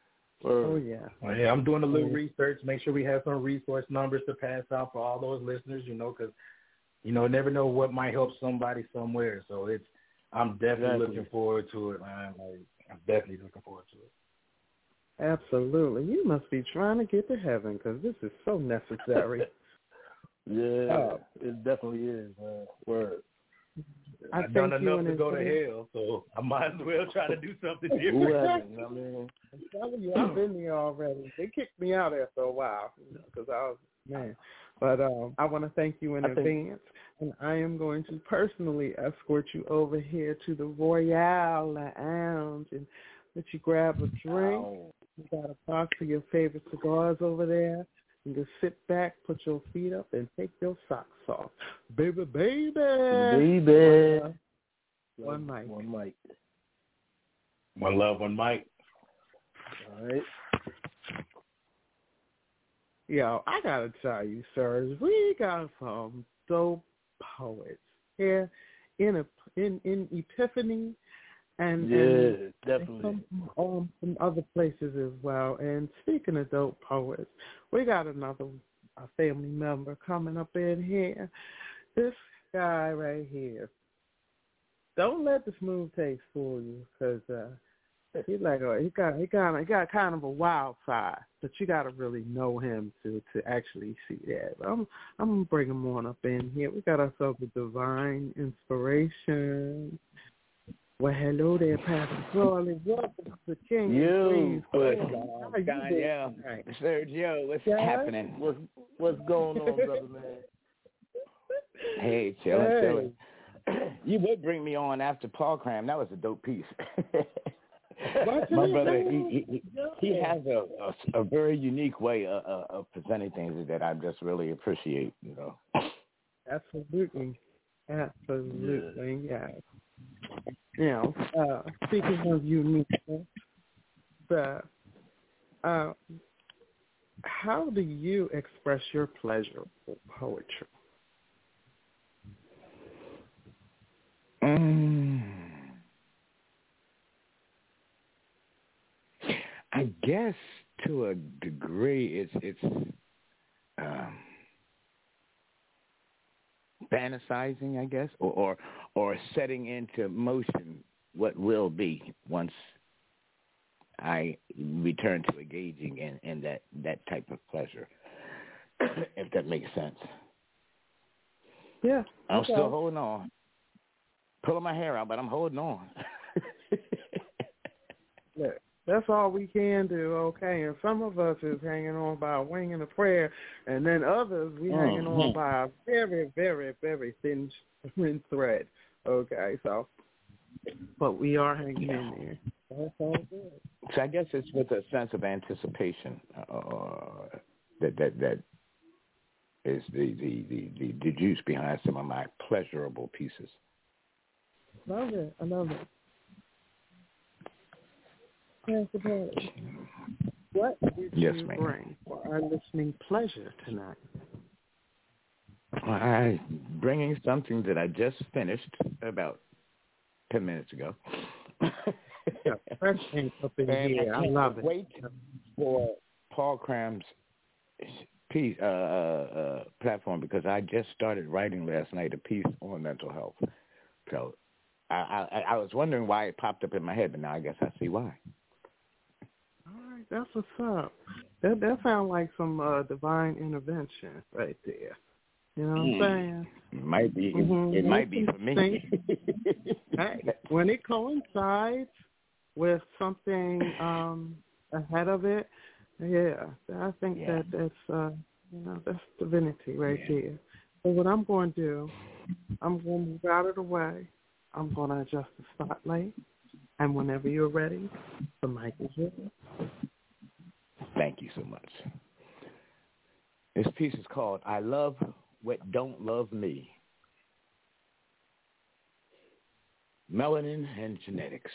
Oh, yeah. Well, yeah, I'm doing a little research. Make sure we have some resource numbers to pass out for all those listeners, because, never know what might help somebody somewhere. So I'm definitely looking forward to it, man. I'm definitely looking forward to it. Absolutely. You must be trying to get to heaven because this is so necessary. Yeah, it definitely is, man. Word. I've done enough to go to hell, so I might as well try to do something different. I'm telling you, I've been there already. They kicked me out after a while because I was, man. But I want to thank you in advance, and I am going to personally escort you over here to the Royale Lounge and let you grab a drink. You got a box of your favorite cigars over there. You can sit back, put your feet up, and take your socks off. Baby. One mic. One love, one mic. All right. Yo, I got to tell you, sirs, we got some dope poets here in Epiphany. And definitely. Some other places as well. And speaking of dope poets, we got a family member coming up in here. This guy right here. Don't let the smooth taste fool you, because he's like he got kind of a wild side, but you got to really know him to actually see that. But I'm gonna bring him on up in here. We got ourselves a divine inspiration. Well, hello there, Pastor Charlie. Welcome to King and Queens. Sergio, what's happening? What's going on, brother, man? Hey, chilling. You would bring me on after Paul Cram. That was a dope piece. My brother, he has a very unique way of presenting things that I just really appreciate, Absolutely, yeah. Speaking of uniqueness, how do you express your pleasure for poetry? I guess to a degree it's fantasizing, I guess, or setting into motion what will be once I return to engaging in that type of pleasure, if that makes sense. Yeah. I'm still holding on. Pulling my hair out, but I'm holding on. Look, that's all we can do, okay? And some of us is hanging on by a wing and a prayer, and then others we hanging on by a very, very, very thin thread, okay? So, but we are hanging in there. That's all good. So I guess it's with a sense of anticipation that is the juice behind some of my pleasurable pieces. Love it. I love it. What did you bring for our listening pleasure tonight? I'm bringing something that I just finished about 10 minutes ago. Fresh ink up in here. I love it. Wait for Paul Cram's piece platform, because I just started writing last night a piece on mental health. So I was wondering why it popped up in my head, but now I guess I see why. All right, that's what's up. That sounds like some divine intervention right there. You know what I'm saying? It might be. It might be for me. Hey, when it coincides with something ahead of it, yeah, I think that's that's divinity right there. So what I'm going to do, I'm going to move out of the way. I'm going to adjust the spotlight, and whenever you're ready, the mic is yours. Thank you so much. This piece is called "I Love What Don't Love Me." Melanin and genetics.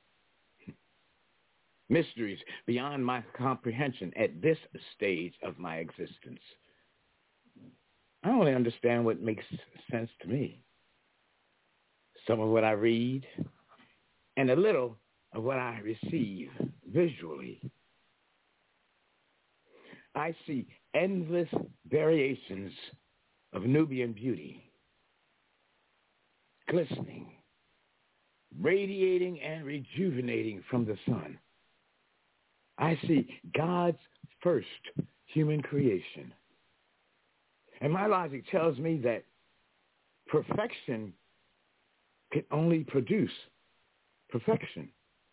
Mysteries beyond my comprehension at this stage of my existence. I only understand what makes sense to me. Some of what I read, and a little of what I receive visually. I see endless variations of Nubian beauty, glistening, radiating and rejuvenating from the sun. I see God's first human creation. And my logic tells me that perfection can only produce perfection.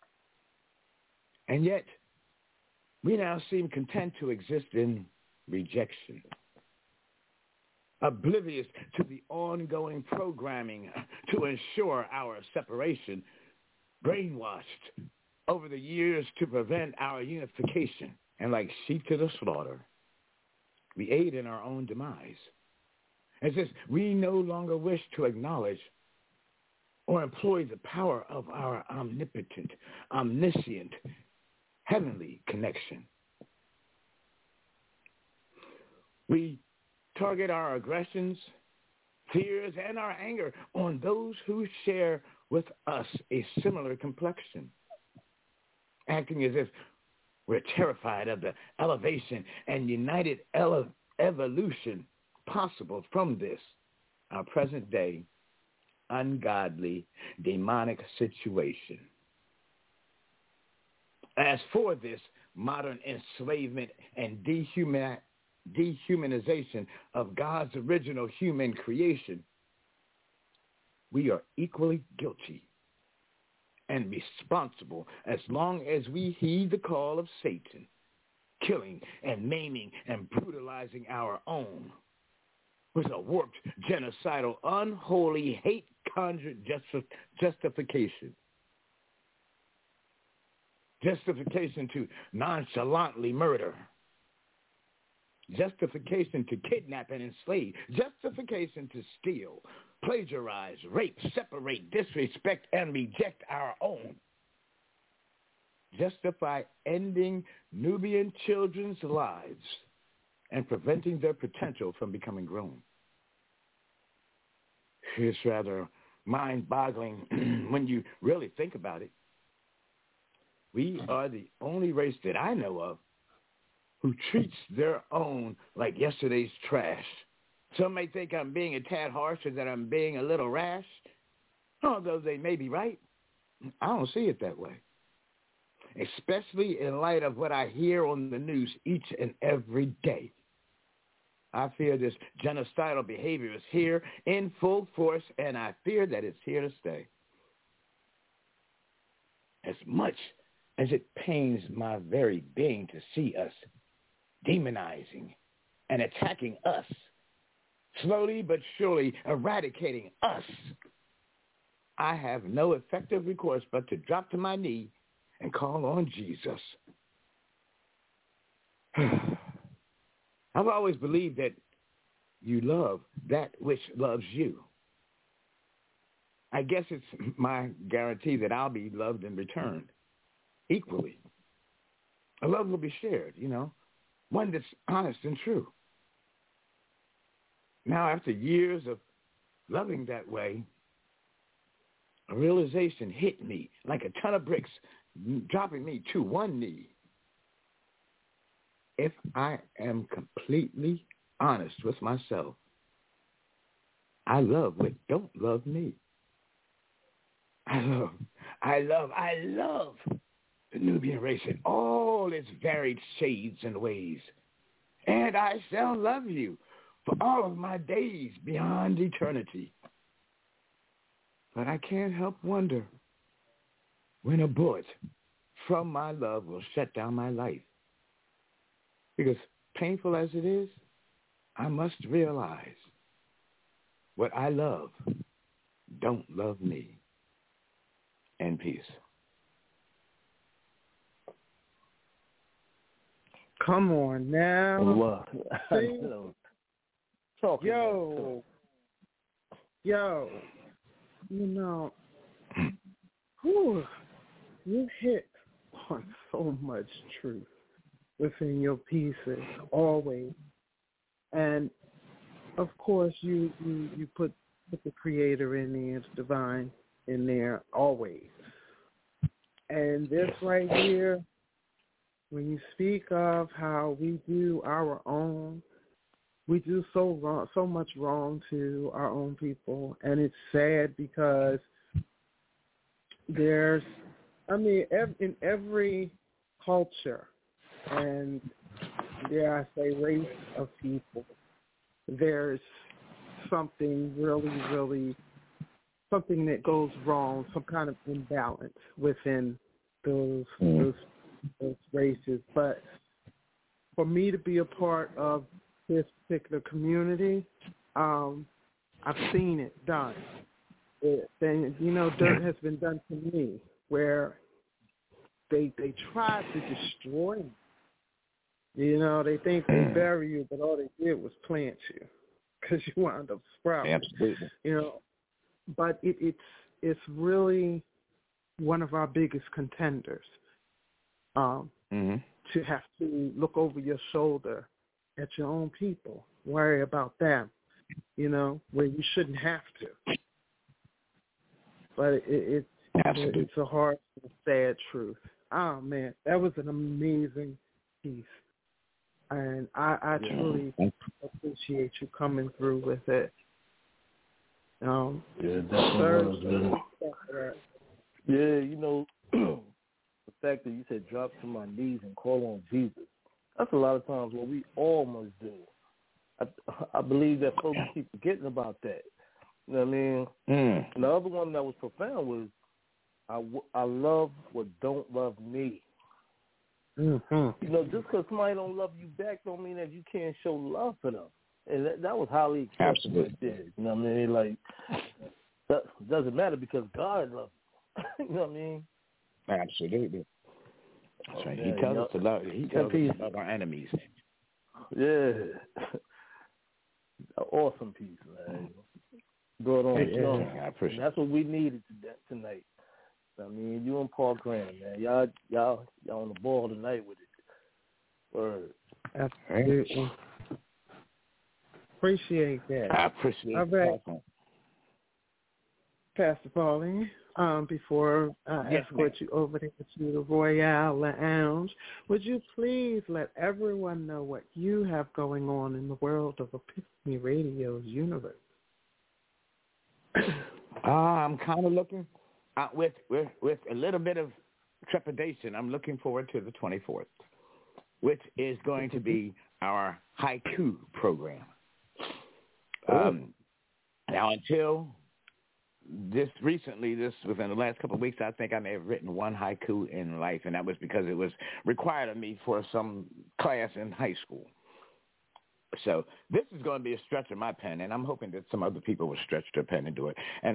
And yet, we now seem content to exist in rejection, oblivious to the ongoing programming to ensure our separation, brainwashed over the years to prevent our unification. And like sheep to the slaughter, we aid in our own demise. As if we no longer wish to acknowledge or employ the power of our omnipotent, omniscient, heavenly connection. We target our aggressions, fears, and our anger on those who share with us a similar complexion, acting as if we're terrified of the elevation and united evolution possible from this, our present day, ungodly, demonic situation. As for this modern enslavement and dehumanization of God's original human creation, we are equally guilty and responsible as long as we heed the call of Satan, killing and maiming and brutalizing our own with a warped, genocidal, unholy, hate-conjured justification. Justification to nonchalantly murder. Justification to kidnap and enslave. Justification to steal, plagiarize, rape, separate, disrespect, and reject our own. Justify ending Nubian children's lives and preventing their potential from becoming grown. It's rather mind-boggling when you really think about it. We are the only race that I know of who treats their own like yesterday's trash. Some may think I'm being a tad harsh or that I'm being a little rash, although they may be right. I don't see it that way, especially in light of what I hear on the news each and every day. I fear this genocidal behavior is here in full force, and I fear that it's here to stay. As much as it pains my very being to see us demonizing and attacking us, slowly but surely eradicating us, I have no effective recourse but to drop to my knee and call on Jesus. I've always believed that you love that which loves you. I guess it's my guarantee that I'll be loved in return equally. A love will be shared, one that's honest and true. Now, after years of loving that way, a realization hit me like a ton of bricks, dropping me to one knee. If I am completely honest with myself, I love what don't love me. I love the Nubian race in all its varied shades and ways. And I shall love you for all of my days beyond eternity. But I can't help wonder when a bullet from my love will shut down my life. Because painful as it is, I must realize what I love don't love me. And peace. Come on now. Yo, you hit on so much truth within your pieces, always. And, of course, you put the Creator in there, the divine in there, always. And this right here, when you speak of how we do our own, we do so much wrong to our own people, and it's sad because there's, in every culture and dare I say race of people, there's something really something that goes wrong, some kind of imbalance within those races. But for me to be a part of this particular community, I've seen it done. Dirt has been done to me where they tried to destroy me. They think they bury you, but all they did was plant you because you wound up sprouting. Absolutely. But it's really one of our biggest contenders to have to look over your shoulder at your own people, worry about them, where you shouldn't have to. But it's a hard and sad truth. Oh, man, that was an amazing piece. And I truly appreciate you coming through with it. Definitely. The fact that you said drop to my knees and call on Jesus, that's a lot of times what we all must do. I believe that folks keep forgetting about that. You know what I mean? And the other one that was profound was, I love what don't love me. Just because somebody don't love you back don't mean that you can't show love for them. And that was highly expressive right there. You know what I mean? Like, that doesn't matter because God loves you. You know what I mean? Absolutely. That's right. He tells us to love. He tells us to love our enemies. Yeah. Awesome piece, man. Brought on. I appreciate it. That's what we needed tonight. I mean, you and Paul Graham, man. Y'all on the ball tonight with it. Word. Absolutely. Appreciate that. I appreciate it. All right. Pastor Pauline, before I escort you over there to the Royale Lounge, would you please let everyone know what you have going on in the world of Epiphany Radio's universe? I'm kind of looking with a little bit of trepidation. I'm looking forward to the 24th, which is going to be our haiku program. Now, until within the last couple of weeks, I think I may have written one haiku in life, and that was because it was required of me for some class in high school. So this is going to be a stretch of my pen, and I'm hoping that some other people will stretch their pen and do it. And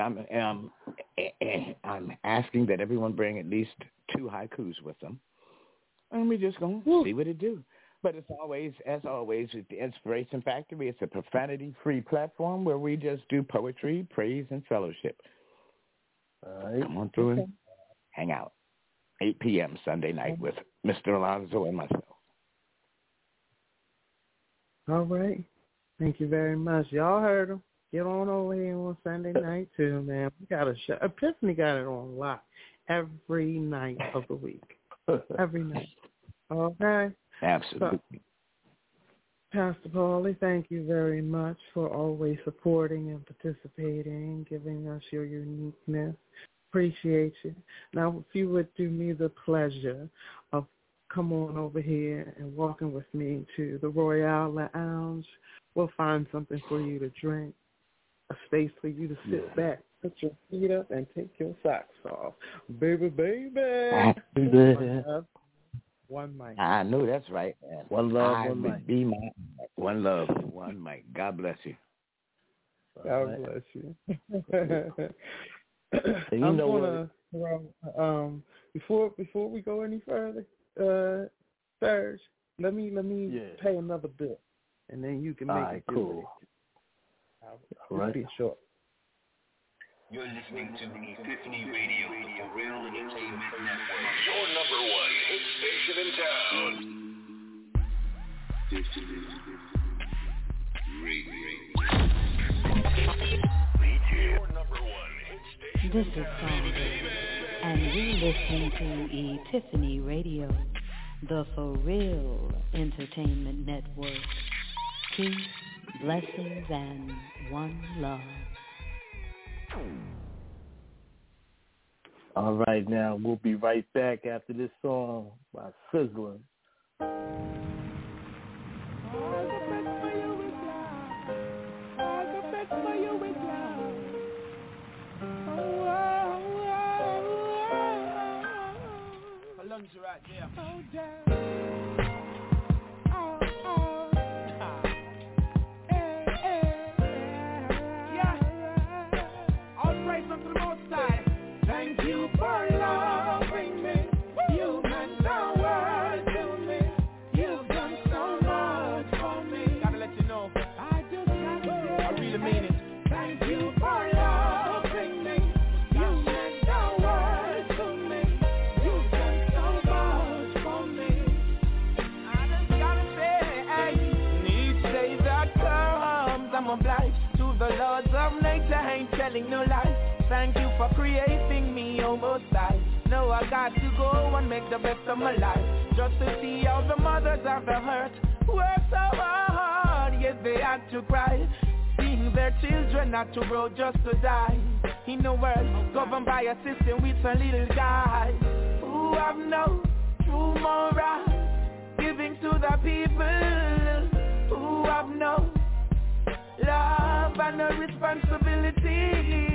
I'm asking that everyone bring at least 2 haikus with them, and we're just going to see what it do. But it's always, as always, with the Inspiration Factory, it's a profanity-free platform where we just do poetry, praise, and fellowship. Come on through and hang out. 8 p.m. Sunday night with Mr. Alonzo and myself. All right. Thank you very much. Y'all heard him. Get on over here on Sunday night, too, man. We got a show. Epiphany got it on lock every night of the week. Every night. Okay? Absolutely. So, Pastor Paulie, thank you very much for always supporting and participating, giving us your uniqueness. Appreciate you. Now, if you would do me the pleasure of come on over here and walking with me to the Royale Lounge, we'll find something for you to drink, a space for you to sit back, put your feet up, and take your socks off. Baby. One mic. I know that's right. One love, one mic. Be my one love, one mic. God bless you. God bless you. I'm gonna before we go any further, Serge, let me pay another bill, and then you can make it cool. All right. Be short. You're listening to Epiphany Radio, the Real Entertainment Network. Your number 1 hit station in town. Epiphany Radio. Your number 1 hit station. This is Sandra, and you're listening to Epiphany Radio. The For Real Entertainment Network. Peace, blessings, and one love. All right, now we'll be right back after this song by Sizzler. Right there. All praise unto the Most High. Thank you for loving me. You meant the world to me. You've done so much for me. Gotta let you know. I just gotta say, I really mean it. Thank you for loving me. You meant the world to me. You've done so much for me. I just gotta say, each day that comes, I'm obliged to the Lords of nature. I ain't telling no lies. Thank you for creating me on both sides. Now I got to go and make the best of my life. Just to see how the mothers of the hurt work so hard, yes they had to cry. Seeing their children not to grow just to die. In a world governed by a system with a little guy who have no true moral, giving to the people who have no love and no responsibility.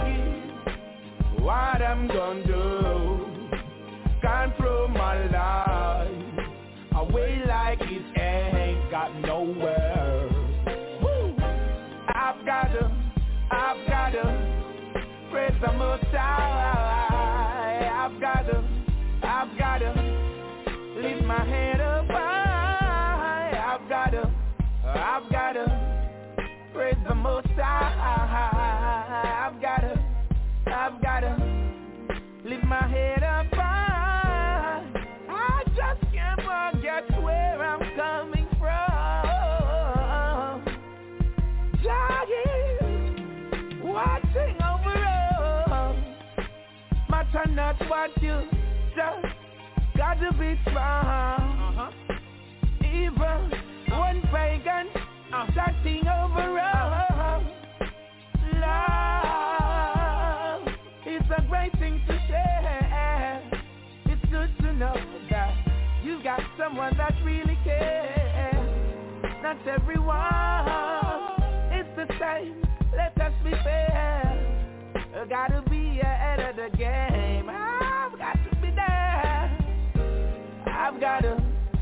What I'm gonna do, control my life away like it ain't got nowhere. Woo! I've gotta praise the Most High. I've gotta lift my head up high. I've gotta praise the Most High. I've gotta lift my head up high. I just can't forget where I'm coming from. God is watching over us. Matter not what you just gotta be strong. Even one pagan starting over us. Love is a great thing to share. It's good to know that you got someone that really cares. Not everyone is the same. Let us be fair. I gotta be ahead of the game. I've got to be there. I've gotta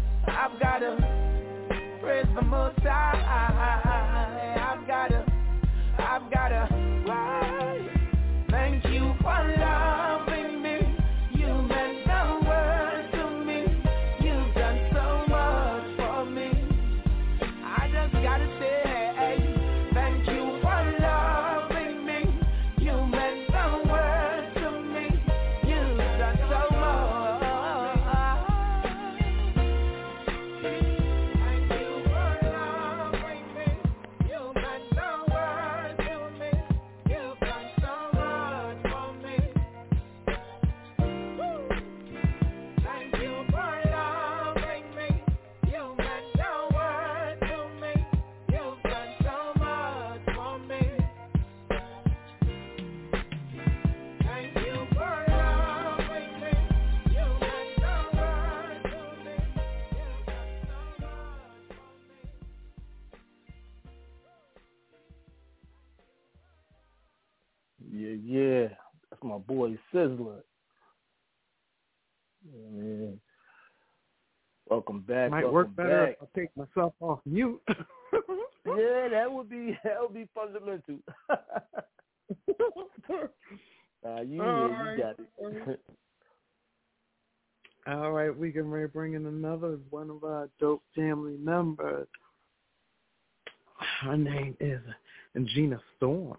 praise the Most High. I've gotta thank you for loving me. You meant the world to me. You've done so much for me. I just gotta say, thank you for loving me. You meant the world to me. You've done so much. Thank you for loving me. You meant the world to me. You've done so much for me. Thank you for loving me. You meant the world to me. You've done so much for me. Thank you for loving me. You meant the world to me. You've done so much for me. Yeah. That's my boy Sizzler. Yeah, man. Welcome back. Might work better if I take myself off mute. Yeah, that would be fundamental. You got it. All right, we can bring in another one of our dope family members. Her name is Gina Storm.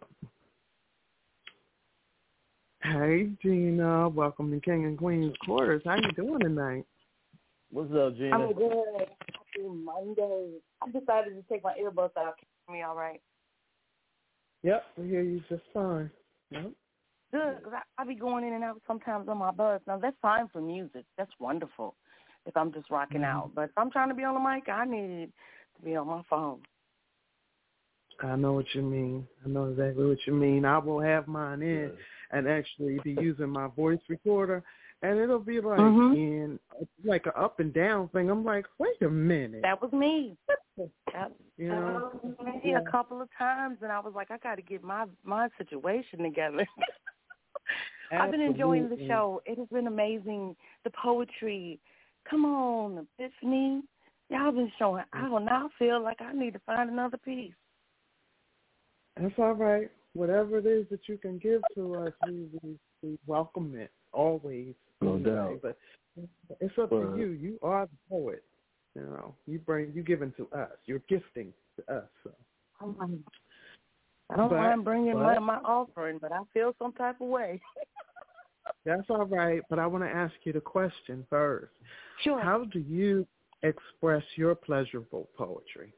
Hey, Gina. Welcome to King and Queen's Quarters. How you doing tonight? What's up, Gina? I'm good. Happy Monday. I decided to take my earbuds out. Can you hear me all right? Yep, we hear you just fine. Yep. Good, because I be going in and out sometimes on my bus. Now, that's fine for music. That's wonderful. if I'm just rocking out. But if I'm trying to be on the mic, I need to be on my phone. I know what you mean. I know exactly what you mean. I will have mine in and actually be using my voice recorder, and it'll be like in like an up and down thing. I'm like, wait a minute. That was me. You know, a couple of times, and I was like, I got to get my situation together. I've been enjoying the show. It has been amazing. The poetry. Come on, Epiphany. Y'all been showing out. Now I feel like I need to find another piece. That's all right. Whatever it is that you can give to us, we welcome it always. No doubt. But it's up to you. You are the poet. You know, you giving to us. You're gifting to us. So. I don't mind bringing my offering, but I feel some type of way. That's all right. But I want to ask you the question first. Sure. How do you express your pleasurable poetry?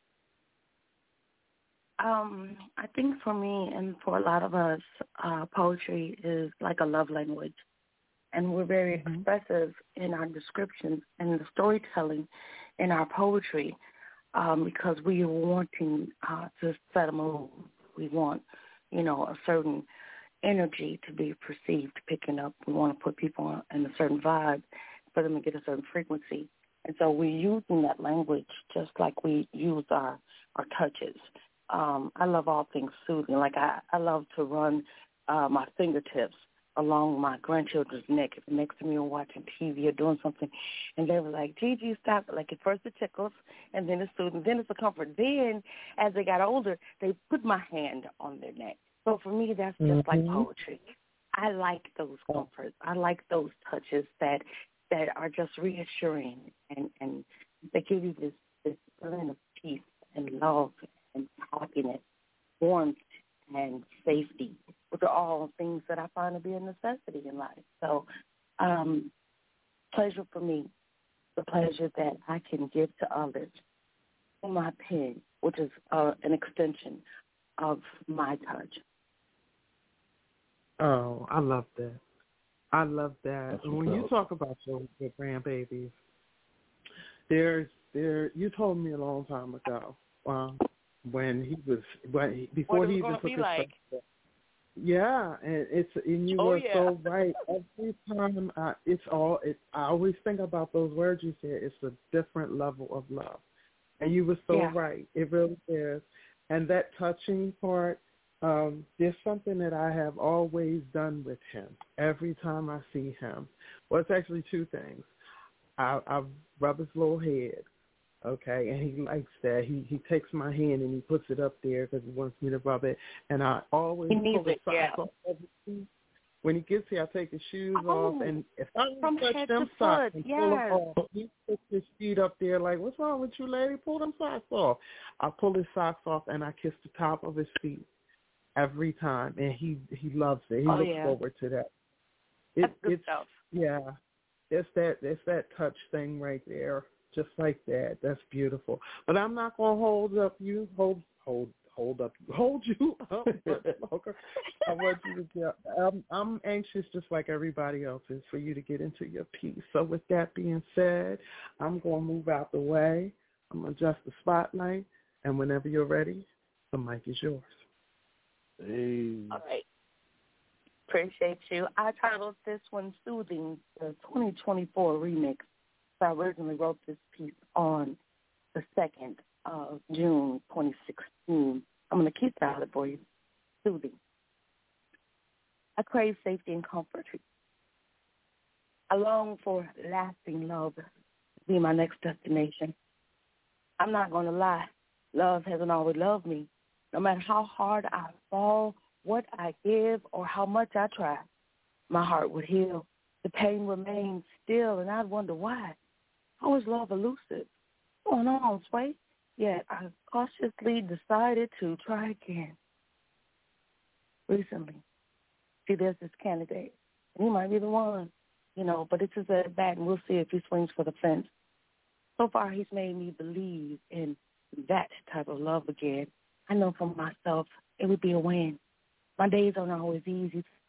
I think for me and for a lot of us, poetry is like a love language. And we're very expressive in our descriptions and the storytelling in our poetry because we are wanting to set a mood. We want, a certain energy to be perceived, picking up. We want to put people in a certain vibe for them to get a certain frequency. And so we're using that language just like we use our touches. I love all things soothing. Like I love to run my fingertips along my grandchildren's neck if next to me or watching TV or doing something. And they were like, Gigi, stop it. Like at first it tickles, and then it's soothing, then it's a comfort. Then as they got older, they put my hand on their neck. So for me, that's just like poetry. I like those comforts. I like those touches that are just reassuring, and they give you this feeling of peace and love and happiness, warmth, and safety, which are all things that I find to be a necessity in life. So pleasure for me, the pleasure that I can give to others in my pen, which is an extension of my touch. Oh, I love that. I love that. And when you talk about your grandbabies, you told me a long time ago, before he even took his like? Yeah, and you were so right. Every time I always think about those words you said. It's a different level of love, and you were so right. It really is. And that touching part, there's something that I have always done with him. Every time I see him, well, it's actually two things. I rub his little head. Okay, and he likes that. He takes my hand and he puts it up there because he wants me to rub it. And I always pull his socks off every feet. When he gets here, I take his shoes off, and if I don't touch them socks and pull them off, he puts his feet up there like, "What's wrong with you, lady? Pull them socks off." I pull his socks off and I kiss the top of his feet every time, and he loves it. He looks forward to that. That's good stuff. Yeah, it's that touch thing right there. Just like that. That's beautiful. But I'm not gonna hold you up. I want you to get. I'm anxious, just like everybody else is, for you to get into your piece. So with that being said, I'm gonna move out the way. I'm gonna adjust the spotlight, and whenever you're ready, the mic is yours. Hey. All right. Appreciate you. I titled this one "Soothing," the 2024 remix. So I originally wrote this piece on the 2nd of June, 2016. I'm going to keep it for you. Soothing. I crave safety and comfort. I long for lasting love to be my next destination. I'm not going to lie. Love hasn't always loved me. No matter how hard I fall, what I give, or how much I try, my heart would heal. The pain remains still, and I'd wonder why. How is love elusive? What's going on, Sway? Yet I cautiously decided to try again. Recently, see, there's this candidate, and he might be the one, but it's just at bat, and we'll see if he swings for the fence. So far, he's made me believe in that type of love again. I know for myself it would be a win. My days aren't always easy.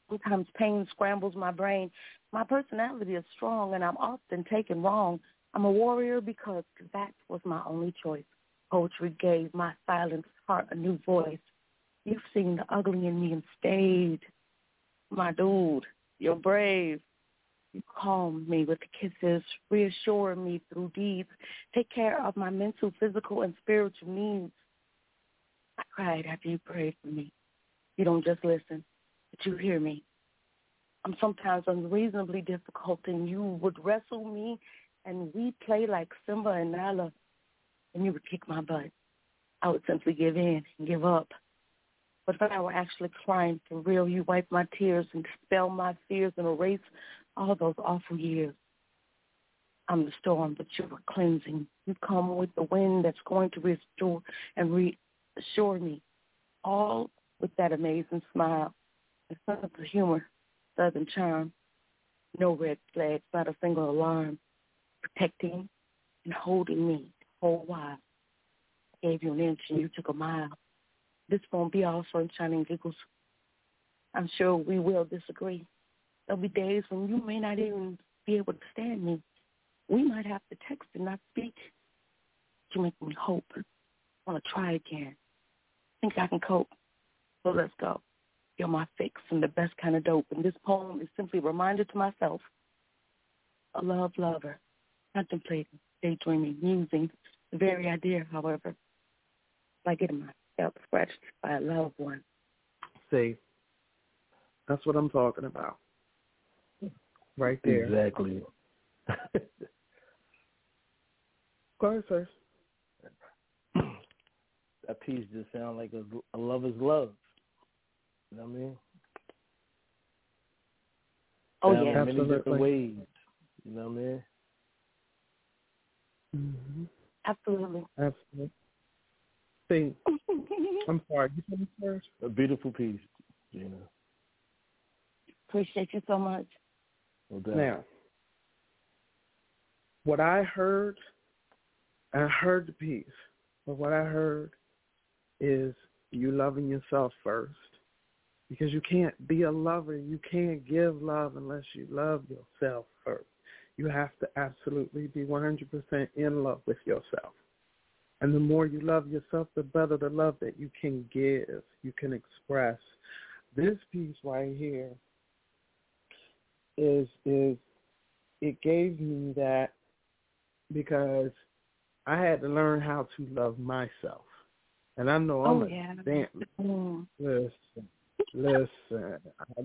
Sometimes pain scrambles my brain. My personality is strong, and I'm often taken wrong. I'm a warrior because that was my only choice. Poetry gave my silenced heart a new voice. You've seen the ugly in me and stayed. My dude, you're brave. You calm me with kisses, reassure me through deeds, take care of my mental, physical, and spiritual needs. I cried after you prayed for me. You don't just listen, but you hear me. I'm sometimes unreasonably difficult, and you would wrestle me, and we'd play like Simba and Nala, and you would kick my butt. I would simply give in and give up. But when I were actually crying for real, you wiped my tears and dispel my fears and erase all those awful years. I'm the storm, but you were cleansing. You come with the wind that's going to restore and reassure me, all with that amazing smile, a sense of humor, southern charm, no red flags, not a single alarm, protecting and holding me the whole while. I gave you an inch and you took a mile. This won't be all sunshine and giggles. I'm sure we will disagree. There'll be days when you may not even be able to stand me. We might have to text and not speak. You make me hope. I want to try again. Think I can cope. So let's go. You're my fix and the best kind of dope. And this poem is simply a reminder to myself. A love lover, contemplating, daydreaming, musing. The very idea, however, like getting myself scratched by a loved one. See, that's what I'm talking about. Right there. Exactly. Go ahead, sir. That piece just sounds like a lover's love. You know what I mean? Oh, sounds yeah. in many different ways. You know what I mean? Mm-hmm. Absolutely. Absolutely. See, I'm sorry. You finished first? A beautiful piece, Gina. Appreciate you so much. No doubt. Now, what I heard the piece, but what I heard is you loving yourself first. Because you can't be a lover, you can't give love unless you love yourself first. You have to absolutely be 100% in love with yourself. And the more you love yourself, the better the love that you can give, you can express. This piece right here is it gave me that because I had to learn how to love myself. And I know Listen.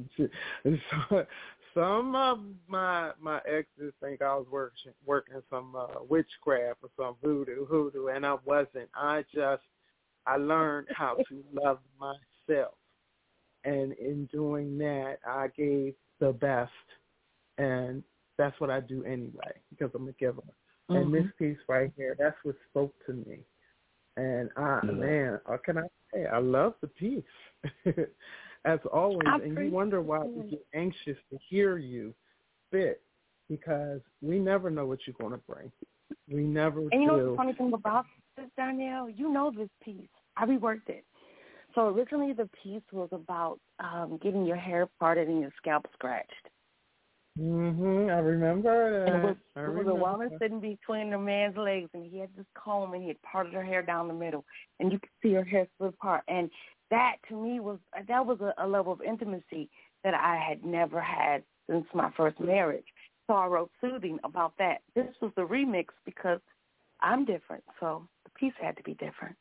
Some of my exes think I was working some witchcraft or some hoodoo, and I wasn't. I learned how to love myself, and in doing that, I gave the best, and that's what I do anyway because I'm a giver. Mm-hmm. And this piece right here, that's what spoke to me, and what can I say? I love the piece. As always, and you wonder why we get anxious to hear you spit, because we never know what you're going to bring. We never do. And you know the funny thing about this, Danielle? You know this piece. I reworked it. So originally the piece was about getting your hair parted and your scalp scratched. Mm-hmm. I remember that. And it was a woman sitting between a man's legs, and he had this comb, and he had parted her hair down the middle, and you could see her hair split apart. And that, to me, was a level of intimacy that I had never had since my first marriage. So I wrote Soothing about that. This was the remix because I'm different, so the piece had to be different.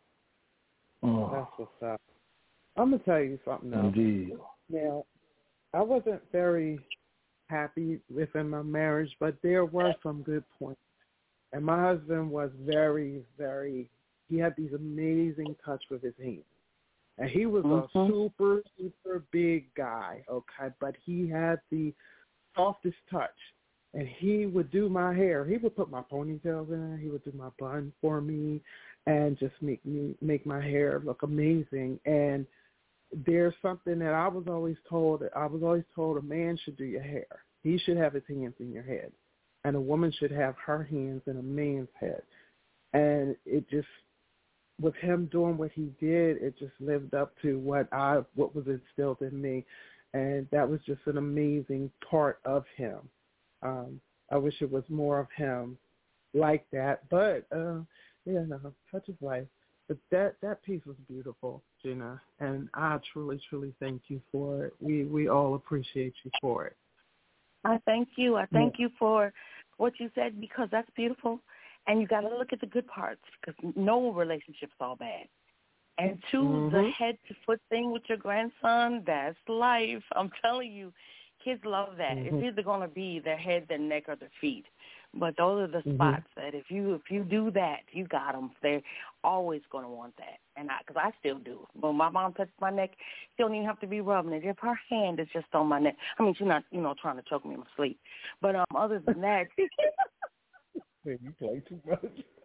Oh. That's what's up. I'm going to tell you something else. Indeed. Now, I wasn't very happy within my marriage, but there were some good points. And my husband was very, very, he had these amazing touch with his hands. And he was a super, super big guy, okay? But he had the softest touch. And he would do my hair. He would put my ponytails in. He would do my bun for me and just make my hair look amazing. And there's something that I was always told a man should do your hair. He should have his hands in your head. And a woman should have her hands in a man's head. And it just, with him doing what he did, it just lived up to what was instilled in me. And that was just an amazing part of him. I wish it was more of him like that, but such is life. But that piece was beautiful, Gina, and I truly, truly thank you for it. We all appreciate you for it. I thank you. I thank you for what you said, because that's beautiful, and you got to look at the good parts, because no relationship's all bad. And the head to foot thing with your grandson, that's life. I'm telling you, kids love that. It's either going to be their head, their neck, or their feet. But those are the spots that if you do that, you got them. They're always going to want that. And because I still do. When my mom touches my neck, she don't even have to be rubbing it. If her hand is just on my neck, I mean, she's not, trying to choke me in my sleep. But other than that, man, you play too much.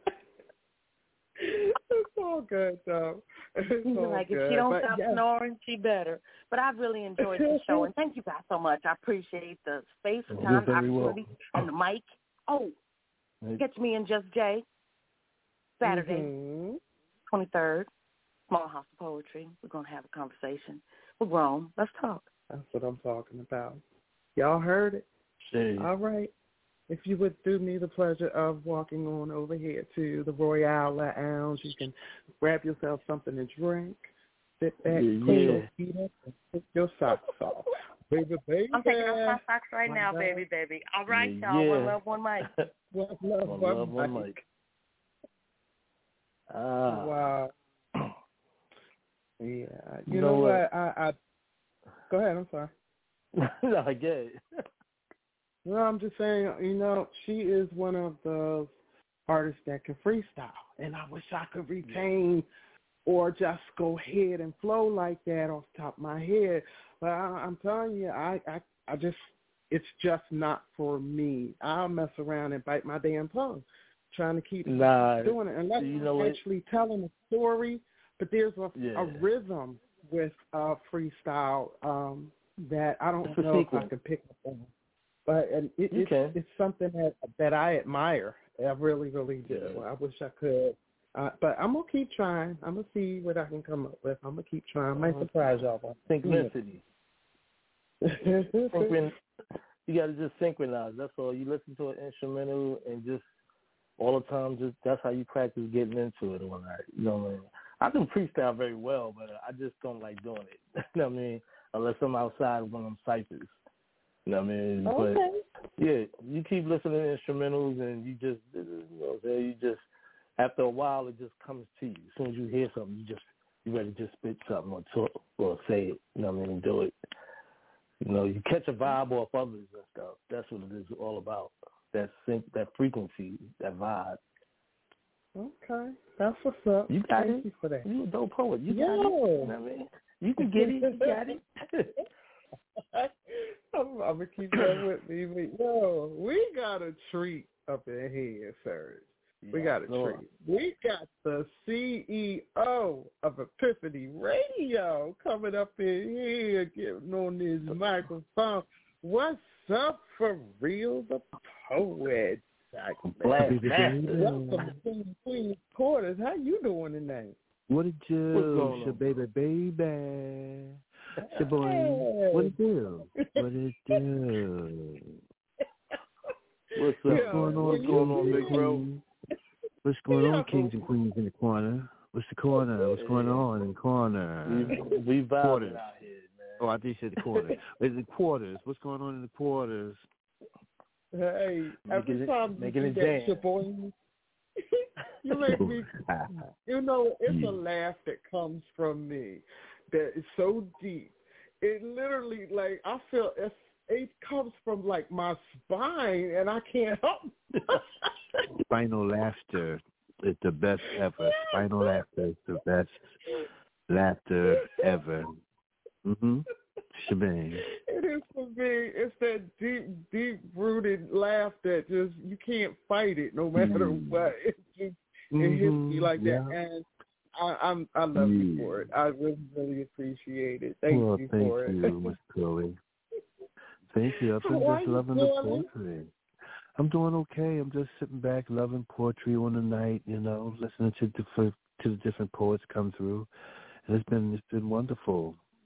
It's all good, though. It's all like, good. If she don't stop snoring, she better. But I've really enjoyed the show, and thank you guys so much. I appreciate the space and time, opportunity, and the mic. Oh, catch me and Just Jay, Saturday, 23rd, Small House of Poetry. We're going to have a conversation. We're grown. Let's talk. That's what I'm talking about. Y'all heard it? Jeez. All right. If you would do me the pleasure of walking on over here to the Royale Lounge, you can grab yourself something to drink, sit back, put your feet up, and put your socks off. Baby. I'm taking off my socks right now, baby. All right, y'all. One love, one mic. One love, one mic. Wow. Yeah. You know what? I go ahead. I'm sorry. No, I get it. No, I'm just saying, she is one of those artists that can freestyle, and I wish I could retain or just go ahead and flow like that off the top of my head. But I'm telling you, I just, it's just not for me. I'll mess around and bite my damn tongue trying to keep doing it. Unless I'm actually telling a story, but there's a rhythm with freestyle that I don't know if I can pick up on. But it's something that I admire. I really, really do. I wish I could. But I'm going to keep trying. I'm going to see what I can come up with. I'm going to keep trying. I might surprise y'all. Synchronicity. You got to just synchronize. That's all. You listen to an instrumental and just all the time, that's how you practice getting into it. All right. You know what I mean? I can freestyle very well, but I just don't like doing it. You know what I mean? Unless I'm outside of one of them ciphers. You know what I mean? Okay. But, yeah, you keep listening to instrumentals and you just, after a while, it just comes to you. As soon as you hear something, you ready to just spit something or talk or say it, you know what I mean, do it. You catch a vibe off others and stuff. That's what it is all about. That frequency, that vibe. Okay. That's what's up. You got Thank you for that. You a dope poet. You got it. You know what I mean? You can get it. You got it. I'm going to keep that with me. We got a treat up in here, sir. We got a treat. We got the CEO of Epiphany Radio coming up in here, getting on this microphone. What's up, for real, the poet? Welcome to Queen Quarters. How you doing tonight? What it do? It's your baby. Your boy. What it do? What it do? What's up? What's going on, big bro? What's going on, kings and queens in the corner? What's the corner? What's going on in the corner? We vibing out here, man. Oh, I did say the corner. It's the quarters. What's going on in the quarters? Hey, every time you do that, your boy, you make me, it's a laugh that comes from me that is so deep. It literally, I feel it comes from, my spine, and I can't help. Spinal laughter is the best ever. Spinal laughter is the best laughter ever. Shebang. It is for me. It's that deep-rooted laugh that just, you can't fight it no matter what. It hits me like that. And I love you for it. I really, really appreciate it. Thank you for it. Thank you, Miss Chloe. Thank you. I've been just loving the poetry. I'm doing okay. I'm just sitting back, loving poetry on the night, listening to the different poets come through. And it's been wonderful.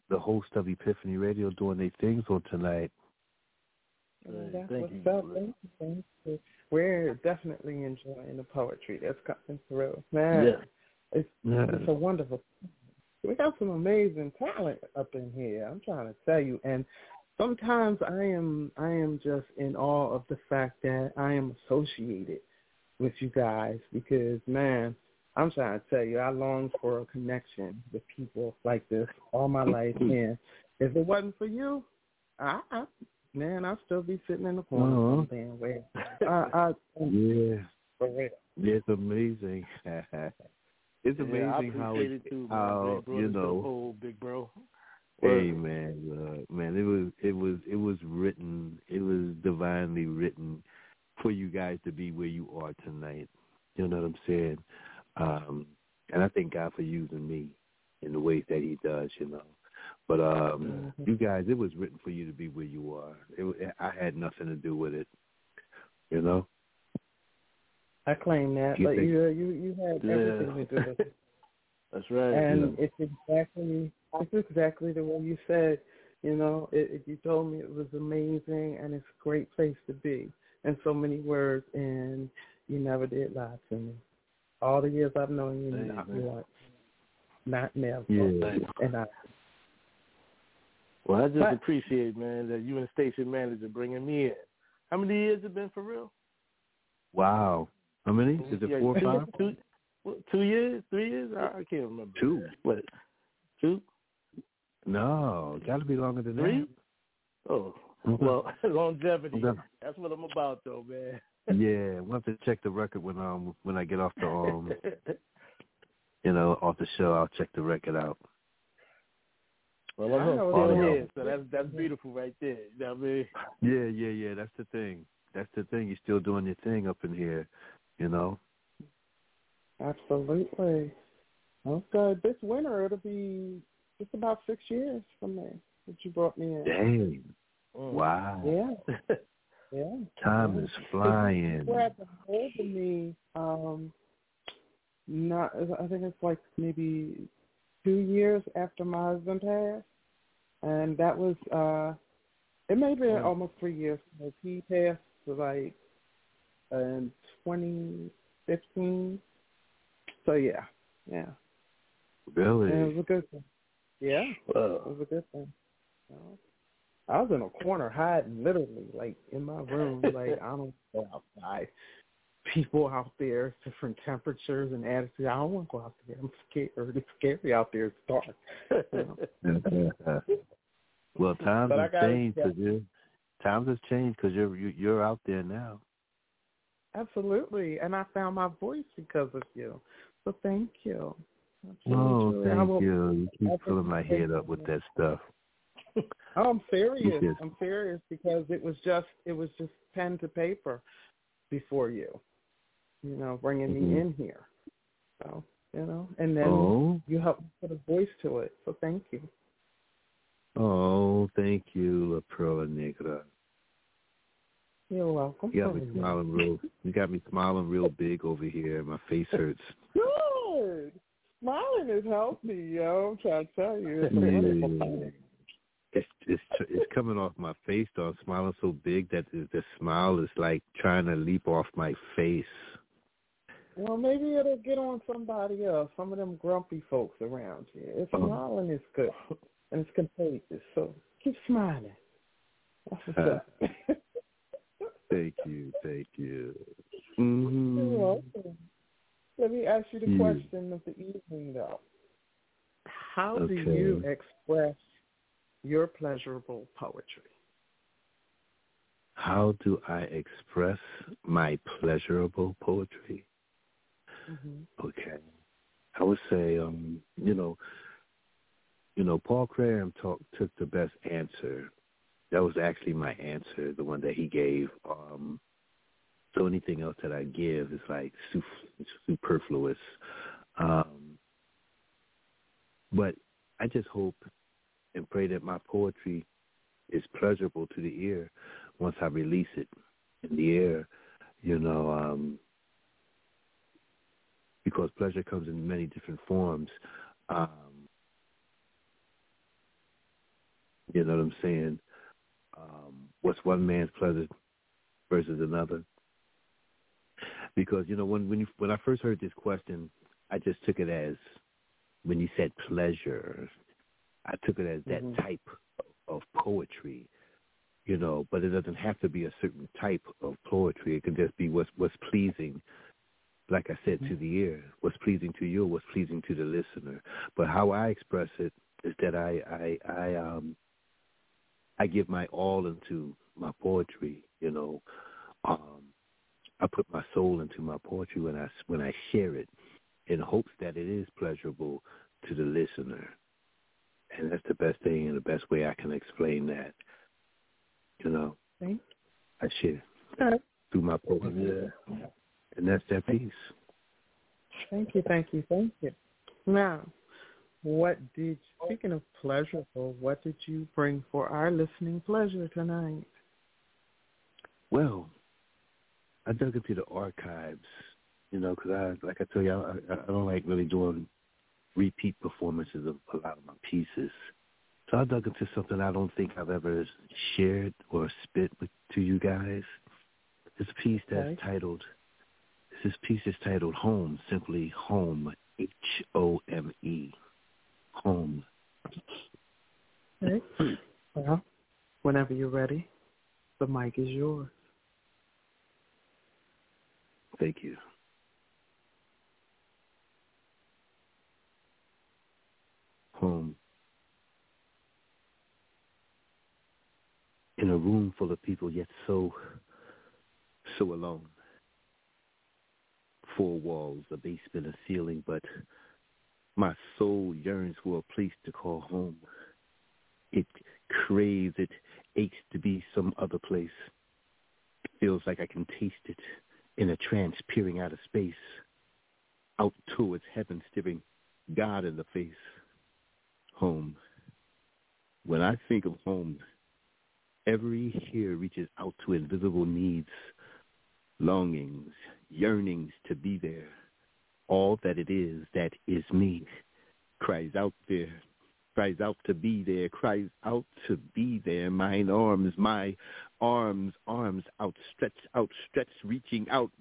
the host of Epiphany Radio doing their things on tonight. That's what's up. Thank you. We're definitely enjoying the poetry that's coming through. Man, it's a wonderful thing. We have some amazing talent up in here. I'm trying to tell you. And sometimes I am just in awe of the fact that I am associated with you guys because, man, I'm trying to tell you, I long for a connection with people like this all my life. And if it wasn't for you, man, I'd still be sitting in the corner some damn way. For real. Yeah, it's amazing. It's amazing how you know, big bro. Hey man, it was written. It was divinely written for you guys to be where you are tonight. You know what I'm saying? And I thank God for using me in the ways that He does. You know. But you guys, it was written for you to be where you are. I had nothing to do with it, you know. I claim that, but you had everything to do with it. That's right. And it's exactly the way you said. You know, you told me it was amazing and it's a great place to be. In so many words, and you never did lie to me. All the years I've known you, not once, not never, and I. Well, I just appreciate, man, that you and the station manager bringing me in. How many years has it been for real? Wow. How many? Is it 4 or 5? 2 years? 3 years? I can't remember. 2. What? 2? No, got to be longer than 3? that. Oh, well, longevity. That's what I'm about, though, man. Yeah, we'll have to check the record when I get off the off the show. I'll check the record out. Well, I'm still here, so that's beautiful right there. You know what I mean? Yeah. That's the thing. You're still doing your thing up in here, you know? Absolutely. Okay. This winter, it'll be just about 6 years from there that you brought me in. Dang. Wow. Yeah. Yeah. Time is flying. You had the hold of me, I think it's like maybe 2 years after my husband passed. And that was, it may have been almost 3 years because he passed like in 2015. So, yeah. Really? And it was a good thing. Yeah. It was a good thing. I was in a corner hiding, literally, like in my room. Like, I don't go outside. People out there, different temperatures and attitudes. I don't want to go out there. I'm scared. It's scary out there. It's dark. You know? Well, times have changed because you're out there now. Absolutely, and I found my voice because of you. So thank you. Thank you. You keep filling my head up with that stuff. Oh, I'm serious. I'm serious because it was just pen to paper before you know, bringing me in here. So, you know, and then you helped me put a voice to it. So thank you. Oh, thank you, La Perla Negra. You're welcome. You got me smiling real big over here. My face hurts. Good. Smiling has helped me, yo. I'm trying to tell you. It's a wonderful thing. It's coming off my face, though. I'm smiling so big that the smile is like trying to leap off my face. Well, maybe it'll get on somebody else, some of them grumpy folks around here. It's smiling is good, and it's contagious, so keep smiling. That's what's up. Thank you. Mm-hmm. You're welcome. Let me ask you the question of the evening, though. How do you express your pleasurable poetry? How do I express my pleasurable poetry? Mm-hmm. Okay. I would say, Paul Cram took the best answer. That was actually my answer, the one that he gave. So anything else that I give is like superfluous. But I just hope and pray that my poetry is pleasurable to the ear once I release it in the air, because pleasure comes in many different forms. You know what I'm saying? What's one man's pleasure versus another? Because, you know, when I first heard this question, I just took it as, when you said pleasure, I took it as that type of poetry, you know, but it doesn't have to be a certain type of poetry. It can just be what's pleasing, like I said, to the ear, what's pleasing to you, what's pleasing to the listener. But how I express it is that I give my all into my poetry, you know. I put my soul into my poetry when I share it, in hopes that it is pleasurable to the listener. And that's the best thing and the best way I can explain that. You know, I share through my poetry. And that's that piece. Thank you. Now, speaking of pleasurable, what did you bring for our listening pleasure tonight? Well, I dug into the archives, you know, because like I tell you, I don't like really doing repeat performances of a lot of my pieces. So I dug into something I don't think I've ever shared or spit to you guys. This piece that's titled, Home, simply Home, Home. Home. Okay. Well, whenever you're ready, the mic is yours. Thank you. Home. In a room full of people, yet so alone. 4 walls, a basement, a ceiling, but my soul yearns for a place to call home. It craves, it aches to be some other place. It feels like I can taste it in a trance peering out of space, out towards heaven, staring God in the face. Home. When I think of home, every hair reaches out to invisible needs, longings, yearnings to be there. All that it is, that is me, cries out there, cries out to be there, cries out to be there. My arms outstretched, reaching out.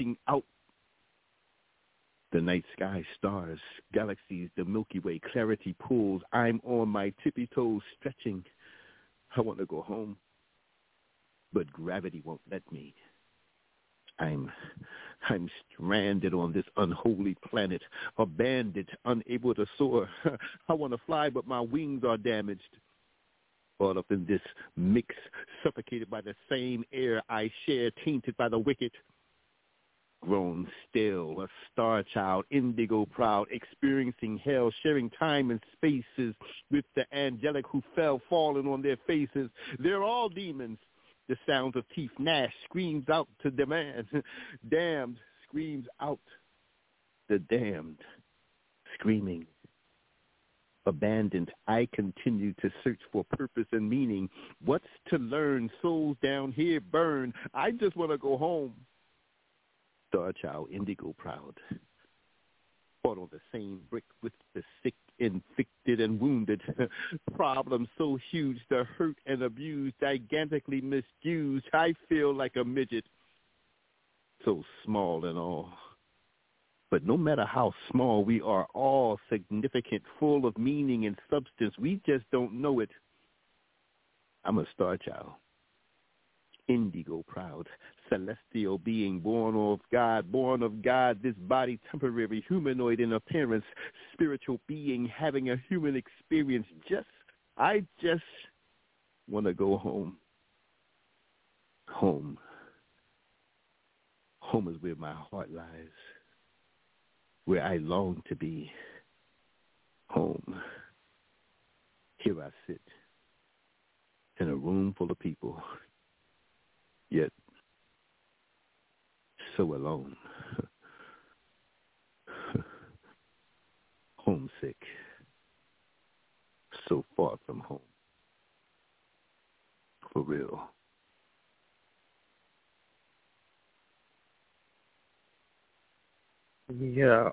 The night sky, stars, galaxies, the Milky Way, clarity pools. I'm on my tippy toes, stretching. I want to go home, but gravity won't let me. I'm stranded on this unholy planet, a bandit, unable to soar. I want to fly, but my wings are damaged. Caught up in this mix, suffocated by the same air I share, tainted by the wicked. Grown still, a star child, indigo proud, experiencing hell, sharing time and spaces with the angelic who fell, falling on their faces. They're all demons. The sound of teeth gnash screams out to demand. Damned screams out. The damned screaming. Abandoned, I continue to search for purpose and meaning. What's to learn? Souls down here burn. I just want to go home. Star child, indigo proud. Fought on the same brick with the sick, infected, and wounded. Problems so huge, the hurt and abused, gigantically misused. I feel like a midget, so small and all. But no matter how small, we are all significant, full of meaning and substance. We just don't know it. I'm a star child. Indigo proud, celestial being, born of God, this body temporary, humanoid in appearance, spiritual being having a human experience. I just want to go home. Home. Home is where my heart lies, where I long to be. Home. Here I sit in a room full of people, yet so alone. Homesick, so far from home. For real. Yeah.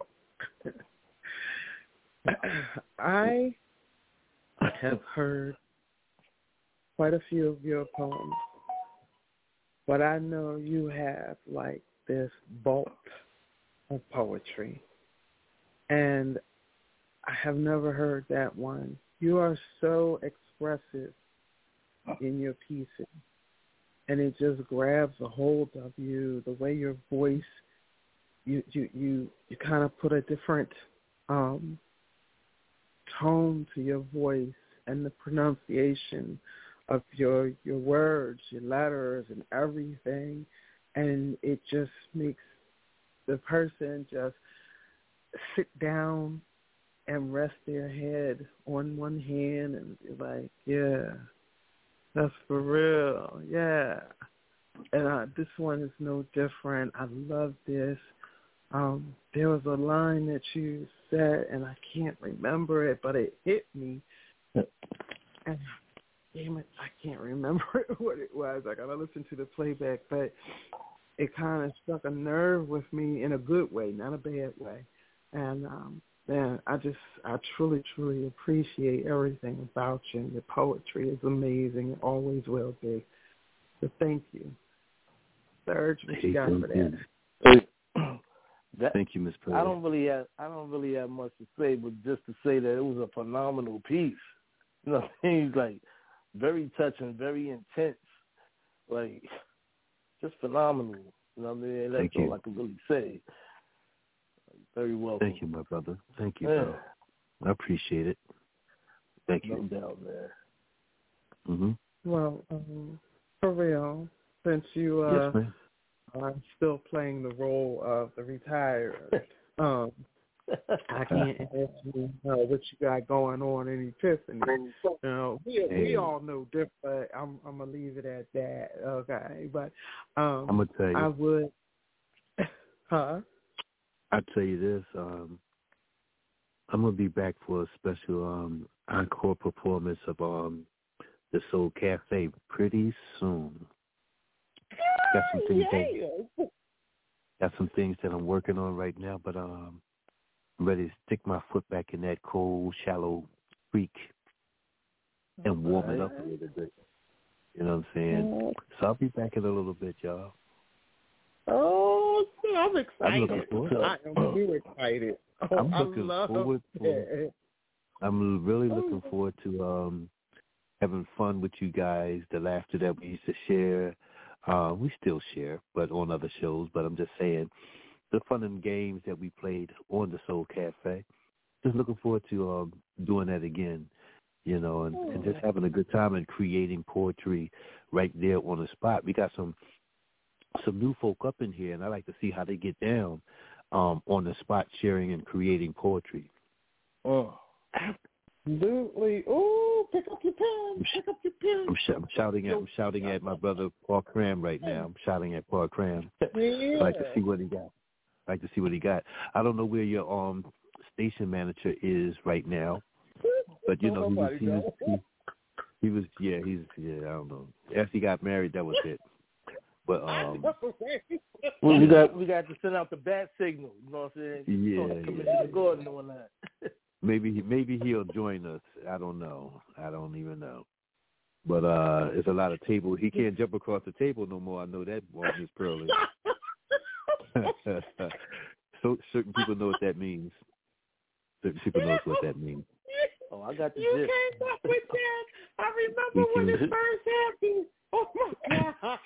I have heard quite a few of your poems, but I know you have like this bulk of poetry, and I have never heard that one. You are so expressive in your pieces, and it just grabs a hold of you. The way your voice, you kind of put a different tone to your voice, and the pronunciation of your words, your letters, and everything, and it just makes the person just sit down and rest their head on one hand and be like, yeah, that's for real, yeah. And this one is no different. I love this. There was a line that you said, and I can't remember it, but it hit me. And damn it, I can't remember what it was. I got to listen to the playback, but it kind of struck a nerve with me in a good way, not a bad way. And man, I truly, truly appreciate everything about you. Your poetry is amazing. It always will be. So thank you. Serge, what you got for that? Thank you, Ms. Perry. I don't really have much to say, but just to say that it was a phenomenal piece. You know what I mean? Like, very touching, very intense, like, just phenomenal. You know what I mean? That's all I can really say. Very welcome. Thank you, my brother. Thank you, bro. I appreciate it. Thank you. No doubt, man. Mm-hmm. Well, for real, since you yes, ma'am. are still playing the role of the retired, I can't ask you what you got going on in Epiphany. You know, we all know different. I'm gonna leave it at that. Okay, but I'm gonna tell you. I would. I'll tell you this. I'm gonna be back for a special encore performance of the Soul Cafe pretty soon. Got some things that I'm working on right now, but I'm ready to stick my foot back in that cold, shallow creek and warm it up a little bit. You know what I'm saying? So I'll be back in a little bit, y'all. Oh, I'm excited. I am too excited. I'm really looking forward to having fun with you guys, the laughter that we used to share. We still share, but on other shows. But I'm just saying, the fun and games that we played on the Soul Cafe. Just looking forward to doing that again, you know, and just having a good time and creating poetry right there on the spot. We got some new folk up in here, and I like to see how they get down on the spot, sharing and creating poetry. Oh, absolutely! Oh, pick up your pen! I'm shouting at my brother Paul Cram right now. I'm shouting at Paul Cram. Yeah. I like to see what he got. I don't know where your station manager is right now, but you know he was I don't know. After he got married, that was it. But we got to send out the bat signal. You know what I'm saying? Yeah. Commissioner Gordon doing that. Maybe he'll join us. I don't know. I don't even know. But it's a lot of table. He can't jump across the table no more. I know that, Miss Pearlie. So certain people know what that means. Certain people knows what that means. Oh, I got the You gist. came up with that. I remember when it first happened. Oh my God.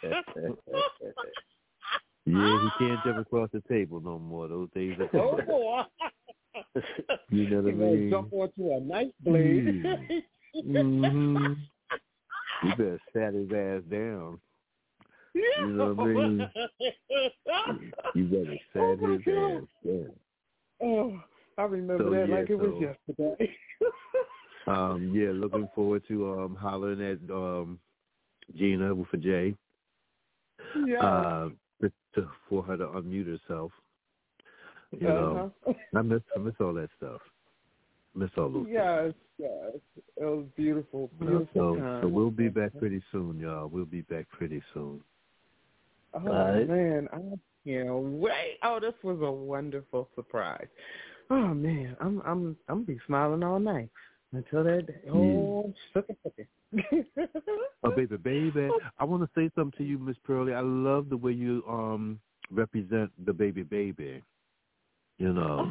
Yeah, he can't jump across the table no more. Those days are no more. You know what I mean? Jump onto a knife blade. Mm-hmm. You better sat his ass down. You know what I mean? You better sat his ass down. Oh, I remember that like it was yesterday. Yeah, looking forward to hollering at Gina for Jay. Yeah. For her to unmute herself. You know, I miss all that stuff. Miss all those things. Yes. It was beautiful. So we'll be back pretty soon, y'all. We'll be back pretty soon. Oh, man. I can't wait. Oh, this was a wonderful surprise. Oh, man. I'm be smiling all night. Until that day. Oh, suck it. Oh, baby. I want to say something to you, Miss Pearlie. I love the way you represent the baby. You know.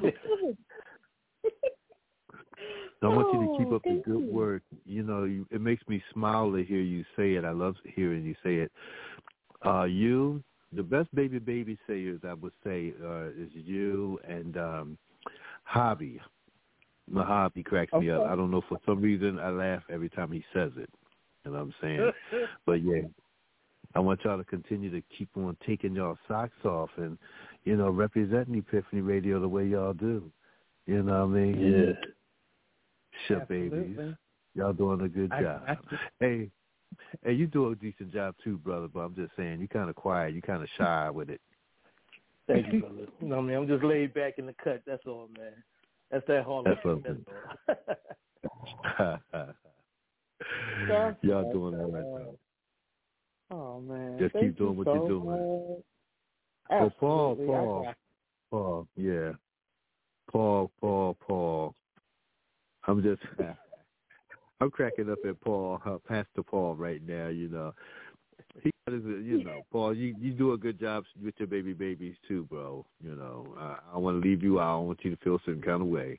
I want you to keep up the good work. You know, it makes me smile to hear you say it. I love hearing you say it. The best baby sayers, I would say, is you and Hobby. My hobby cracks me up. I don't know, for some reason I laugh every time he says it. You know what I'm saying? But yeah, I want y'all to continue to keep on taking y'all socks off and, you know, representing Epiphany Radio the way y'all do. You know what I mean? Yeah. Shit, babies. Y'all doing a good job. Hey, you do a decent job too, brother, but I'm just saying, you kind of quiet. You kind of shy with it. Thank you, brother. You know what I mean? I'm just laid back in the cut. That's all, man. That's that Harlem. Y'all doing all right, though. Oh, man. Just keep doing what you're doing. Oh, Paul. Yeah. Paul. I'm cracking up at Paul, Pastor Paul right now, you know. He got his, you know, Paul, you do a good job with your babies too, bro. You know, I don't want to leave you out. I don't want you to feel some kind of way.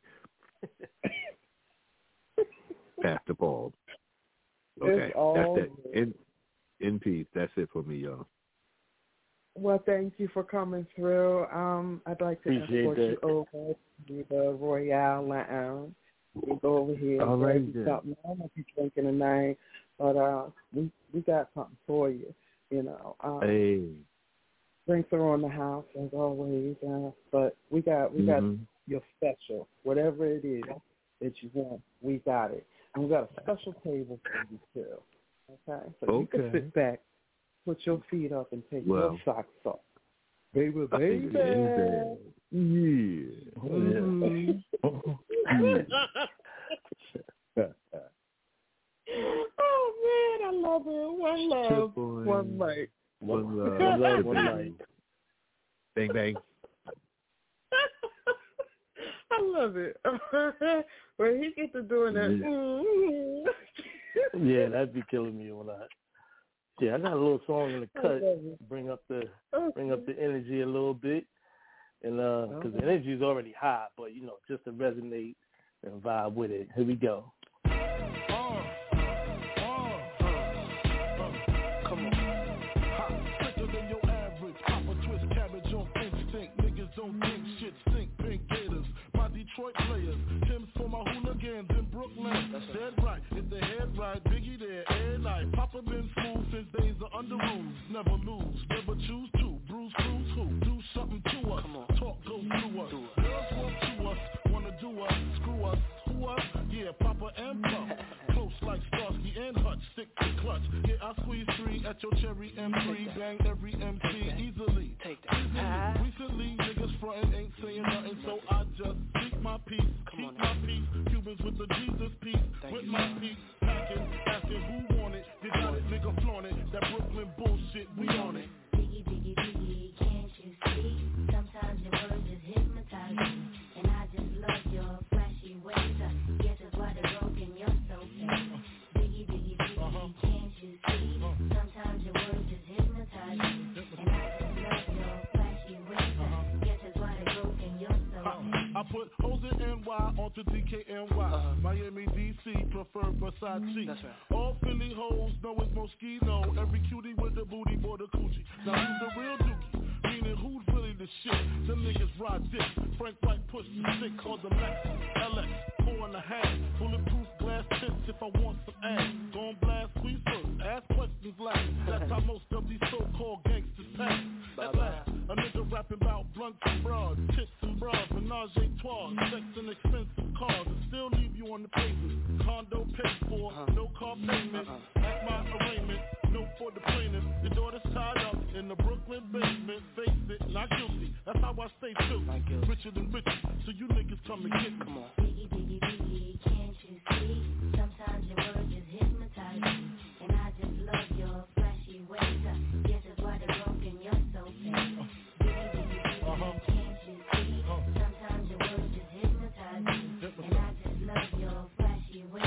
Pastor Paul. Okay, that's it. In peace. That's it for me, y'all. Well, thank you for coming through. I'd like to escort you over to the Royale Lounge. We go over here. All right, something. I don't know if you're drinking tonight, but we got something for you. You know. Hey. Drinks are on the house as always, but we got your special, whatever it is that you want. We got it, and we got a special table for you too. Okay, so you can sit back, put your feet up, and take your socks off. Baby. Yeah. Oh man, I love it. One love, one light. One light. Bang bang. I love it. When he gets to doing that. Yeah, that'd be killing me or not. Yeah, I got a little song in the cut, bring up the energy a little bit, and because the energy is already high, but you know, just to resonate and vibe with it. Here we go. Come on, hot, quicker than your average. Papa twist cabbage on instinct. Niggas don't think shit stink. Pink Gators, my Detroit players. Tim's for my hooligans in Brooklyn. That's dead right. If the head right, Biggie there every night. Papa been fool since days of under rules. Never lose, never choose to. Bruise, cruise, who? Do something to us. Talk, go through us. Girls want to us, wanna do us, screw us, who us? Yeah, Papa and Puff. Close like Starsky and Hutch, stick to clutch. Yeah, I squeeze 3 at your cherry M3. Bang every MC easily. Take that. Recently, niggas frontin' ain't saying nothing, so I just speak my peace. Keep my peace. Cubans with the Jesus peace. With my peace. Packing, asking who want it. You got it, nigga flaunt it. That Brooklyn bullshit, we on it. Biggie, can't you see? Sometimes your words just hypnotize me. And I just love your flashy ways. Guess that's why they're broken, you're so fake. Biggie, can't you see? Sometimes your words just hypnotize me. And I just love your flashy ways. Guess that's why they're broken, you're so fake. I put O's in NY onto DKNY. Miami, DC, prefer Versace. That's right. All Philly hoes know it's Moschino. Every cutie with the booty, boy, the coochie. Now who's the real dookie? Meaning who's really the shit? Them niggas ride dick. Frank White push the stick called the Lexus LX 4.5. Bulletproof glass tips if I want some ass. Gon' blast, squeeze first, ask questions last. That's how most of these so-called gangsters pass. At last, a nigga rapping about blunts and bras, tits and bras, menage a trois, sex and expensive cars, and still leave you on the pavement. Condo paid for, no car payment. At my arraignment, no for the plaintiff. Your daughter's tied up in the Brooklyn basement. Face it, not guilty. That's how I stay filthy. Richer than riches, so you niggas come and get me. Come on. Biggie, can't you see? Sometimes your words just hypnotize me. And I just love your flashy ways. Guess that's why they're broken, you're so fake. Biggie, can't you see? Sometimes your words just hypnotize me. And I just love your flashy ways.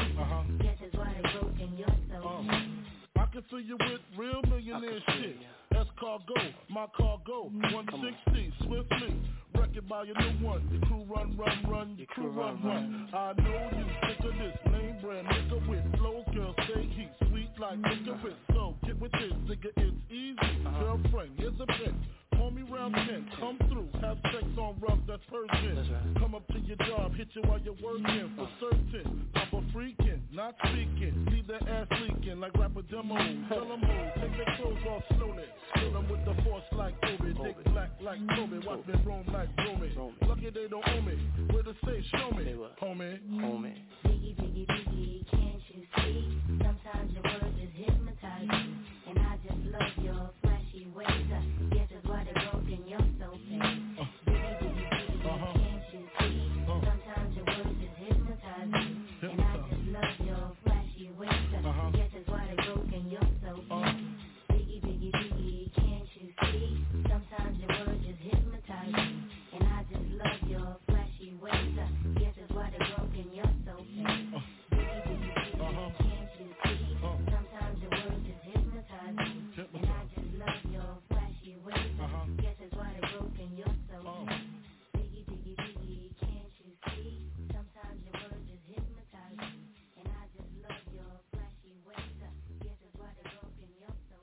My car go 160 swiftly. Wreck it by your new one. Your crew run. Your crew run. I know you sick of this name brand liquor with flows. Girl, stay heat, sweet like licorice. So get with this, nigga, it's easy. Girlfriend, here's a bitch. Call me round 10, come through, have sex on rough, that's Persian. Come up to your job, hit you while you're working, for certain. Papa freaking, not speaking, leave their ass leaking like rapper demo. Tell them hoes, take their clothes off slowly. Kill them with the force like Obi, dick black like Kobe, watch me roam like Romy. Lucky they don't owe me, where to say, show me, homie. Biggie, biggie, biggie, can't you see? Sometimes your words just hypnotize me, and I just love your flashy ways. Guess that's why they're broken, you're so fake. Biggie, biggie, biggie, can't you see? Sometimes your words just hypnotize me, and I just love your flashy ways. Guess that's why they're broken, you're so fake. Biggie, biggie, biggie, can't you see? Sometimes your words just hypnotize me, and I just love your flashy ways. Guess that's why they're broken, you're so fake. Biggie, biggie, biggie, can't you see? Sometimes your words just hypnotize me, and I just love your flashy ways. Guess that's why they're broken, you're so fake. Biggie, biggie, biggie, can't you see? Sometimes your words just hypnotize me, and I just love your flashy ways. Guess that's why they're broken, you're so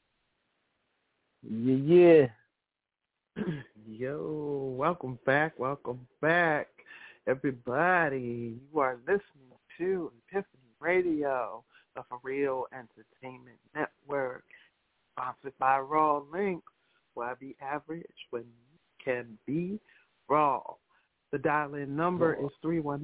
Yeah. Yo, welcome back, everybody. You are listening to Epiphany Radio, the For Real Entertainment Network, sponsored by Raw Link. Why be average when you can be raw? The dial-in number is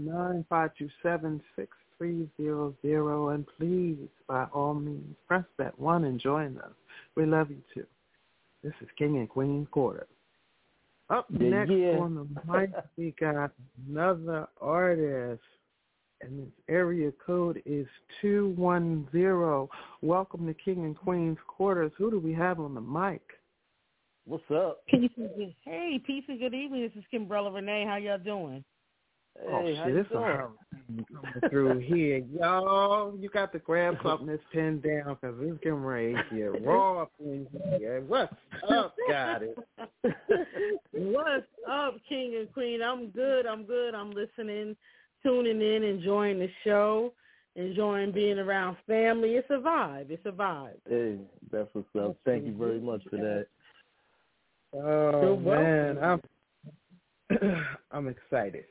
319-527-6300, and please, by all means, press that 1 and join us. We love you too. This is King and Queen Quarter. Up next on the mic, we got another artist, and his area code is 210. Welcome to King and Queen's Quarters. Who do we have on the mic? What's up? Peace and good evening. This is Kimbrella Renee. How y'all doing? Hey, how this you doing? Coming through here. Y'all, you got to grab something that's pinned down because it's getting ready here. Raw up in here. What's up, got it? What's up, King and Queen? I'm good. I'm listening, tuning in, enjoying the show, enjoying being around family. It's a vibe. Hey, that's what's up. Thank you very much for that. Oh, man. I'm excited.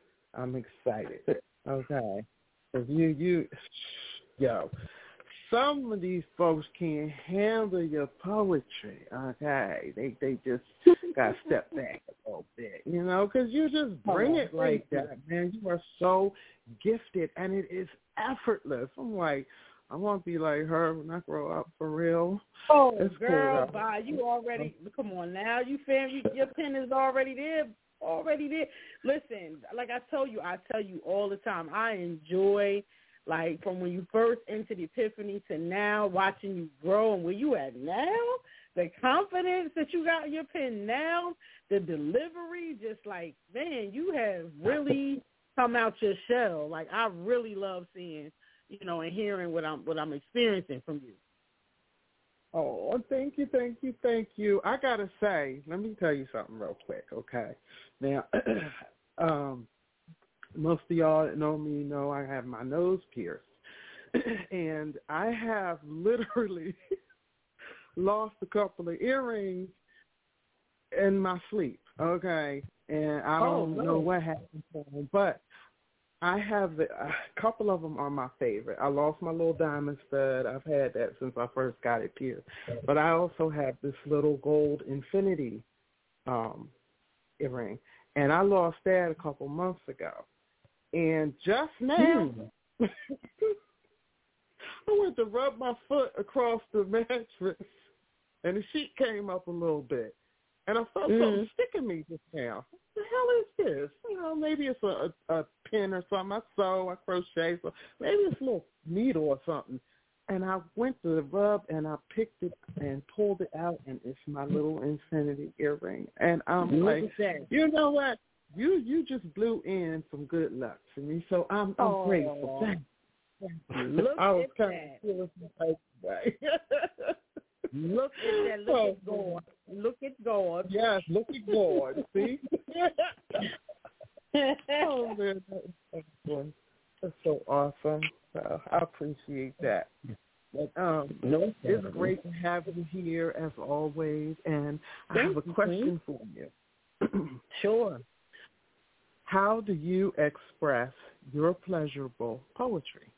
Okay. Because yo, some of these folks can't handle your poetry, okay? They just got to step back a little bit, because you just bring it like that, man. You are so gifted, and it is effortless. I'm like, I want to be like her when I grow up, for real. Oh, it's girl, cool, bye. You already, come on now. You your pen is already there. Listen, like I tell you all the time, I enjoy, like, from when you first entered Epiphany to now, watching you grow and where you at now, the confidence that you got in your pen now, the delivery, just like, man, you have really come out your shell. Like, I really love seeing, and hearing what I'm experiencing from you. Oh, thank you. I got to say, let me tell you something real quick, okay? Now, most of y'all that know me know I have my nose pierced. And I have literally lost a couple of earrings in my sleep, okay? And I don't know what happened to them, but I have a couple of them are my favorite. I lost my little diamond stud. I've had that since I first got it here. But I also have this little gold infinity earring, and I lost that a couple months ago. And just now, I went to rub my foot across the mattress, and the sheet came up a little bit. And I felt something sticking me just now. What the hell is this? Maybe it's a pin or something. I sew, I crochet, so maybe it's a little needle or something. And I went to the rub, and I picked it and pulled it out, and it's my little infinity earring. And I'm like, you know what? You just blew in some good luck to me, so I'm grateful. Thank you. Look I was at kind of feeling some type of way. Look at that. Look at God. Look at God. Yes, look at God. See? Oh, man, that's so awesome. I appreciate that. But, it's great to have you here as always, and I have a question for you. Sure. How do you express your pleasurable poetry?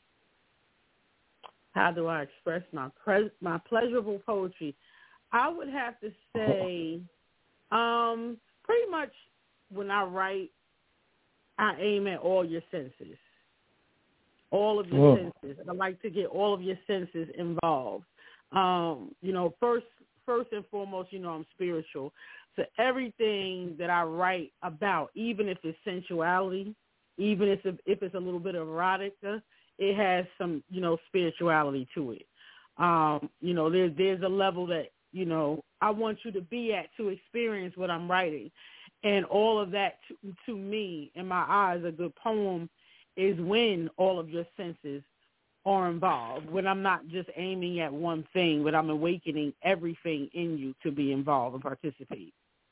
How do I express my pleasurable poetry? I would have to say, pretty much when I write, I aim at all your senses. All of your senses. I like to get all of your senses involved. First and foremost, I'm spiritual. So everything that I write about, even if it's sensuality, even if it's a little bit of erotica, it has some, spirituality to it. There's a level that, I want you to be at to experience what I'm writing. And all of that, to me, in my eyes, a good poem is when all of your senses are involved, when I'm not just aiming at one thing, but I'm awakening everything in you to be involved and participate.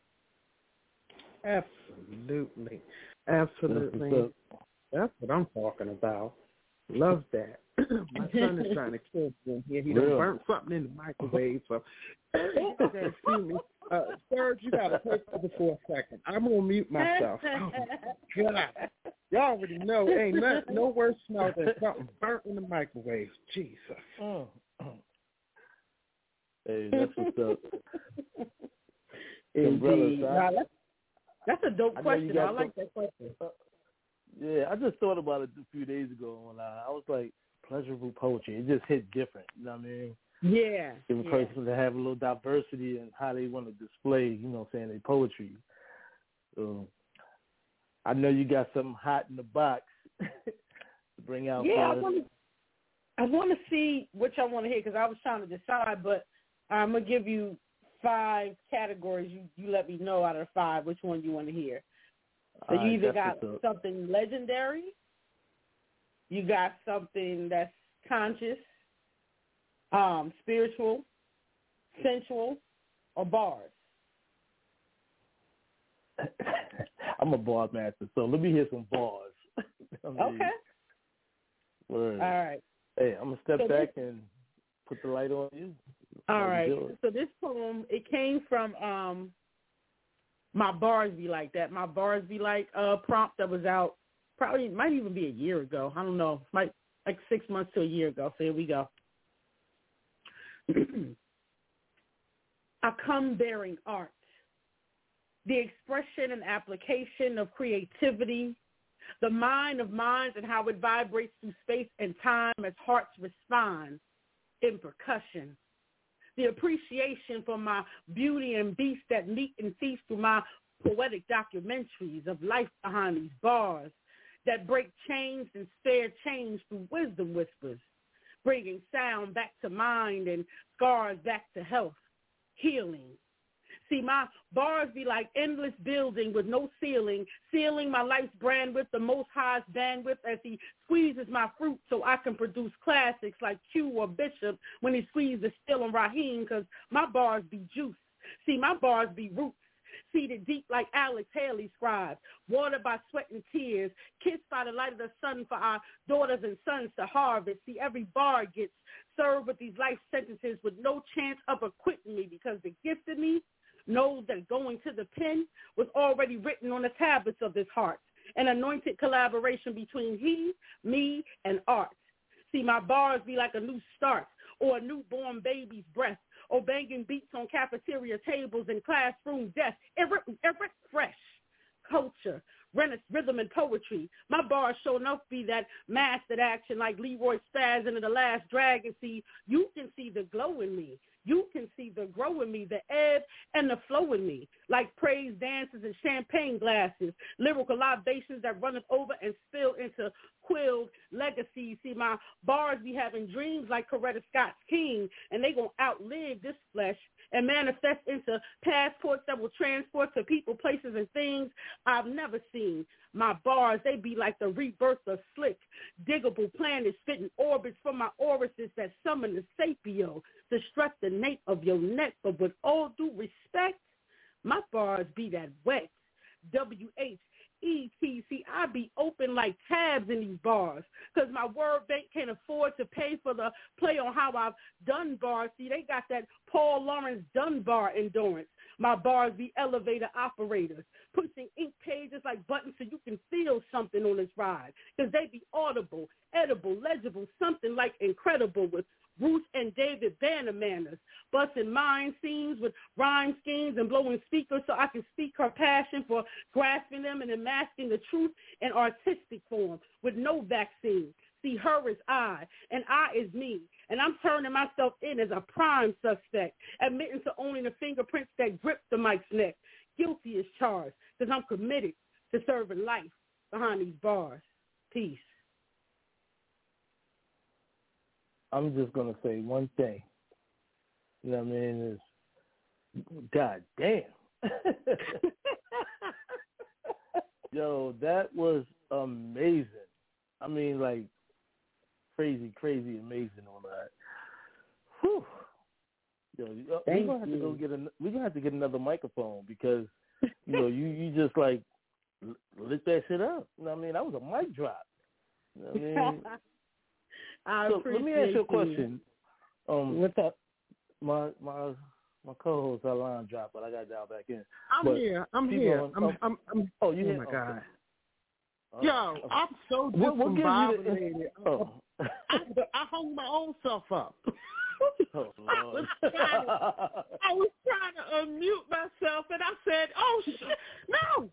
Absolutely. Absolutely. That's what I'm talking about. Love that. My son is trying to kill me in here. He done burnt something in the microwave. So, excuse me. Serge, you got to take over for a second. I'm going to mute myself. Oh, God. Y'all already know. Ain't no worse smell than something burnt in the microwave. Jesus. Hey, that's what's up. Indeed. That's a dope question. I like that question. Yeah, I just thought about it a few days ago when I was like, pleasurable poetry. It just hit different. You know what I mean? Yeah. Give a person to have a little diversity in how they want to display, their poetry. So I know you got something hot in the box to bring out. Yeah, I want to see which I want to hear because I was trying to decide, but I'm going to give you 5 categories. You let me know out of 5 which one you want to hear. So you either got something legendary, you got something that's conscious, spiritual, sensual, or bars. I'm a bar master, so let me hear some bars. Okay. Word. All right. Hey, I'm going to step back and put the light on you. All right. So this poem, it came from My Bars Be Like That. My Bars Be Like prompt that was out probably, might even be a year ago. I don't know. Like 6 months to a year ago. So here we go. I come bearing art, the expression and application of creativity, the mind of minds and how it vibrates through space and time as hearts respond in percussion. The appreciation for my beauty and beast that meet and feast through my poetic documentaries of life behind these bars that break chains and spare change through wisdom whispers, bringing sound back to mind and scars back to health, healing. See, my bars be like endless building with no ceiling, sealing my life's brand with the most highest bandwidth as he squeezes my fruit so I can produce classics like Q or Bishop when he squeezes Still and Raheem, because my bars be juice. See, my bars be roots, seated deep like Alex Haley scribes, watered by sweat and tears, kissed by the light of the sun for our daughters and sons to harvest. See, every bar gets served with these life sentences with no chance of acquitting me because the gift in me knows that going to the pen was already written on the tablets of this heart, an anointed collaboration between he, me, and art. See, my bars be like a new start or a newborn baby's breath, or banging beats on cafeteria tables and classroom desks. Every fresh culture, rhythm, and poetry. My bars show enough be that mastered action like Leroy Spaz into The Last Dragon. See, you can see the glow in me. You can see the grow in me, the ebb and the flow in me, like praise dances and champagne glasses, lyrical libations that runneth over and spill into quilled legacies. See, my bars be having dreams like Coretta Scott's King, and they going to outlive this flesh and manifest into passports that will transport to people, places, and things I've never seen. My bars, they be like the rebirth of slick, diggable planets fitting orbits for my orifice that summon the sapio to strut the nape of your neck. But with all due respect, my bars be that wet. W-H-E-T-C, I be open like tabs in these bars because my word bank can't afford to pay for the play on how I've done bars. See, they got that Paul Lawrence Dunbar endurance. My bars be elevator operators, pushing ink pages like buttons so you can feel something on this ride because they be audible, edible, legible, something like incredible with Ruth and David Banner manners, busting mind scenes with rhyme schemes and blowing speakers so I can speak her passion for grasping them and unmasking the truth in artistic form with no vaccine. See, her is I, and I is me, and I'm turning myself in as a prime suspect, admitting to owning the fingerprints that grip the mic's neck. Guilty as charged because I'm committed to serving life behind these bars. Peace. I'm just going to say one thing. You know what I mean? Is God damn. Yo, that was amazing. I mean, like, crazy amazing on that. Whew. Yo, we're going to have to go we're going to have to get another microphone because, you know, you just, like, lit that shit up. You know what I mean? That was a mic drop. You know what I mean? So let me ask you a question. What's up? My co-host line dropped, but I got to dial back in. I'm here. I'm here. Oh, you here? Oh my God. Yo, I'm so discombobulated. I hung my own self up. Oh, I was trying to unmute myself, and I said, "Oh shit, no!"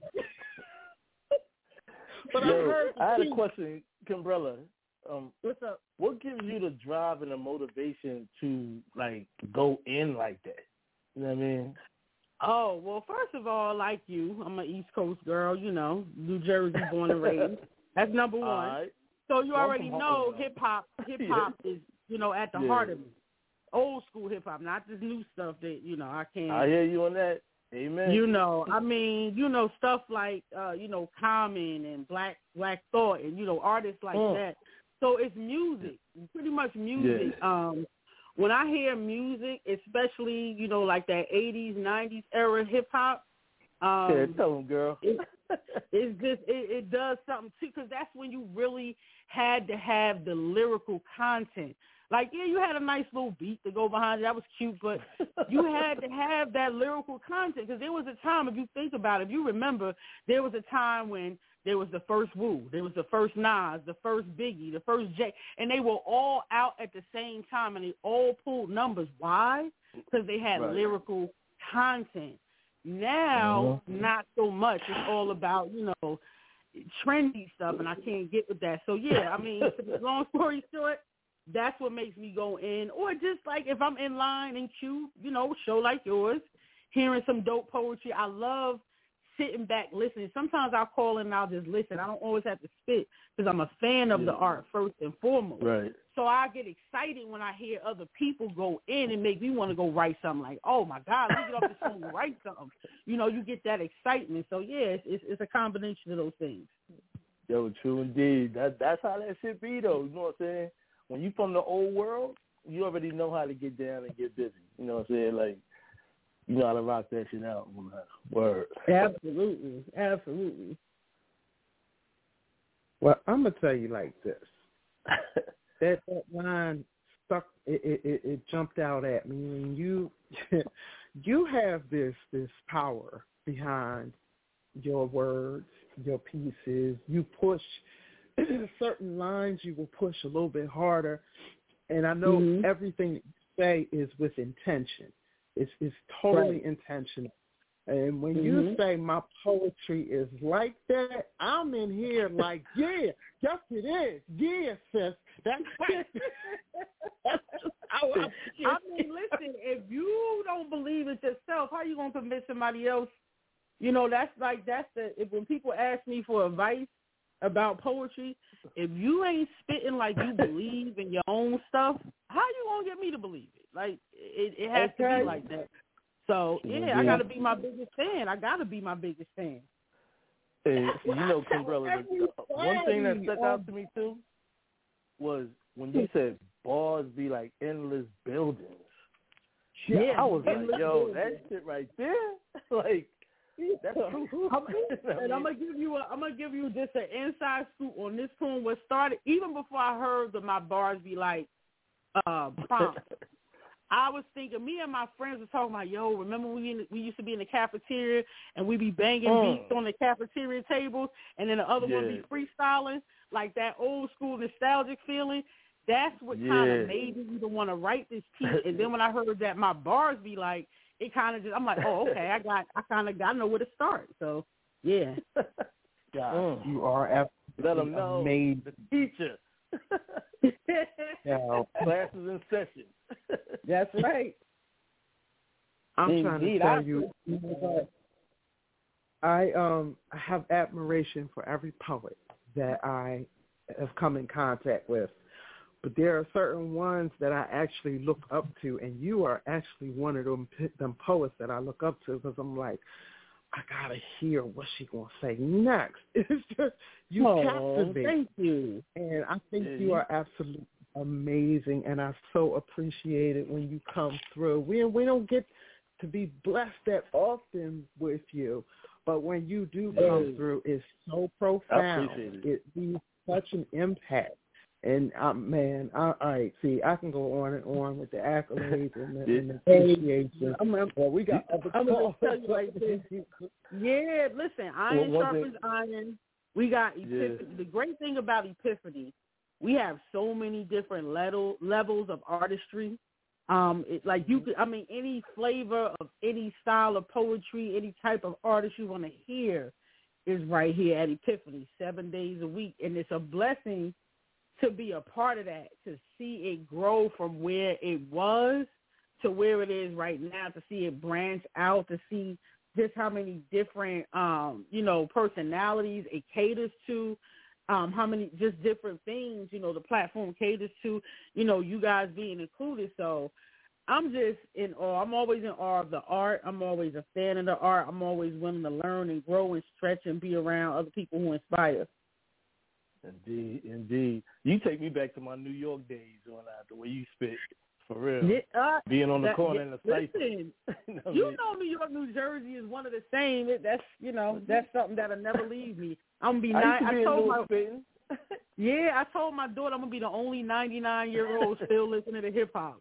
But I had a question, Kimbrella. What's up? What gives you the drive and the motivation to like go in like that? You know what I mean? Oh, well, first of all, like you, I'm an East Coast girl, you know, New Jersey born and raised. That's number one. Right. So you already know hip hop is, you know, at the heart of me. Old school hip hop, not this new stuff that, you know, I can't. I hear you on that. Amen. You know, I mean, you know, stuff like, you know, Common and Black Thought and, you know, artists like that. So it's music, pretty much music. Yeah. When I hear music, especially, you know, like that 80s, 90s era hip-hop. Yeah, tell them, girl. It's just, it does something, too, because that's when you really had to have the lyrical content. Like, yeah, you had a nice little beat to go behind it. That was cute, but you had to have that lyrical content because there was a time, if you think about it, if you remember, there was a time when there was the first Wu, there was the first Nas, the first Biggie, the first Jay, and they were all out at the same time, and they all pulled numbers. Why? Because they had lyrical content. Now, not so much. It's all about, you know, trendy stuff, and I can't get with that. So, yeah, I mean, long story short, that's what makes me go in. Or just like if I'm in line in queue, you know, show like yours, hearing some dope poetry. I love sitting back listening. Sometimes I'll call in and I'll just listen. I don't always have to spit because I'm a fan of the art first and foremost. Right. So I get excited when I hear other people go in and make me want to go write something like, oh, my God, let me get off the phone and write something. You know, you get that excitement. So, yeah, it's a combination of those things. Yo, true indeed. That's how that shit be, though. You know what I'm saying? When you from the old world, you already know how to get down and get busy. You know what I'm saying? Like, you know how to rock that shit out. Word. Absolutely. Absolutely. Well, I'm going to tell you like this. that line stuck, it jumped out at me. And you have this power behind your words, your pieces. You push certain lines, you will push a little bit harder. And I know everything that you say is with intention. It's totally intentional. And when you say my poetry is like that, I'm in here like, yeah, yes it is. Yeah, sis. That's right. I mean, listen, if you don't believe it yourself, how you going to convince somebody else? You know, when people ask me for advice about poetry, if you ain't spitting like you believe in your own stuff, how you going to get me to believe it? Like, it has to be like that. So, yeah, I got to be my biggest fan. And you know, Kimbrella, one thing that stuck out to me, too, was when you said bars be like endless buildings. Yeah, I was like, yo, that shit right there, like, that's true. And I'm gonna give you just an inside scoop on this poem. What started even before I heard that my bars be like prompts. I was thinking, me and my friends were talking about, yo, remember we used to be in the cafeteria and we be banging beats on the cafeteria tables, and then the other one be freestyling, like that old school nostalgic feeling. That's what kind of made me even want to write this piece. And then when I heard that my bars be like, it kind of just, I'm like, oh, okay, I know where to start. So, yeah. You are absolutely Let them know amazing. The teacher. Classes in session. That's right. I'm trying to tell you, I have admiration for every poet that I have come in contact with. But there are certain ones that I actually look up to, and you are actually one of them poets that I look up to, because I'm like, I gotta hear what she gonna say next. It's just you captivate. Thank you. And I think you are absolutely amazing, and I so appreciate it when you come through. We don't get to be blessed that often with you, but when you do come through, it's so profound. I appreciate It leaves such an impact. And man, all right. See, I can go on and on with the accolades and the appreciation. Well, we got other calls. Tell you like this. Yeah, listen, iron sharpens iron. We got Epiphany. The great thing about Epiphany, we have so many different levels of artistry. Like you could, any flavor of any style of poetry, any type of artist you want to hear is right here at Epiphany, 7 days a week, and it's a blessing to be a part of that, to see it grow from where it was to where it is right now, to see it branch out, to see just how many different, personalities it caters to, how many just different things, the platform caters to, you guys being included. So I'm just in awe. I'm always in awe of the art. I'm always a fan of the art. I'm always willing to learn and grow and stretch and be around other people who inspire. Indeed. You take me back to my New York days on the way you spit, for real. Being on the corner in the cipher. Listen, you know New York, New Jersey is one of the same. That's something that'll never leave me. I'm gonna be I told my daughter I'm gonna be the only 99-year-old still listening to hip hop.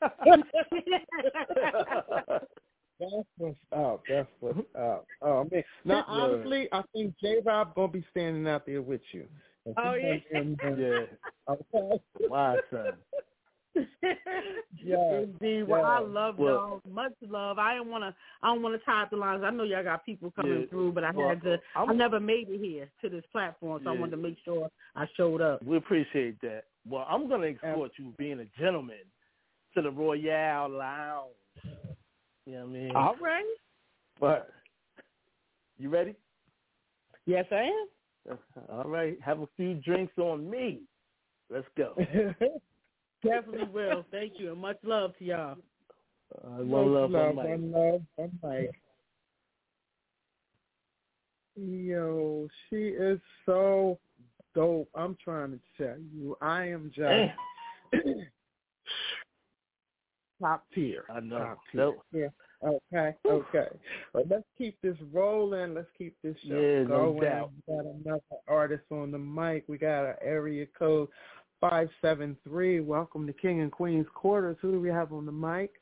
That's what's up. Oh man. Now honestly, I think J-Rob gonna be standing out there with you. Oh yeah. Okay. My son. Indeed. Well, I love y'all. Much love. I don't want to tie up the lines. I know y'all got people coming through, but I never made it here to this platform, so I wanted to make sure I showed up. We appreciate that. Well, I'm going to escort you, being a gentleman, to the Royale Lounge. You know what I mean? All right. But you ready? Yes, I am. All right. Have a few drinks on me. Let's go. Definitely will. Thank you, and much love to y'all. One love, one Mike. Yo, she is so dope. I'm trying to tell you, I am just top tier. I know. Top tier. Yeah. Okay. Well, let's keep this rolling. Let's keep this show going. No doubt. We got another artist on the mic. We got an area code 573. Welcome to King and Queen's Quarters. Who do we have on the mic?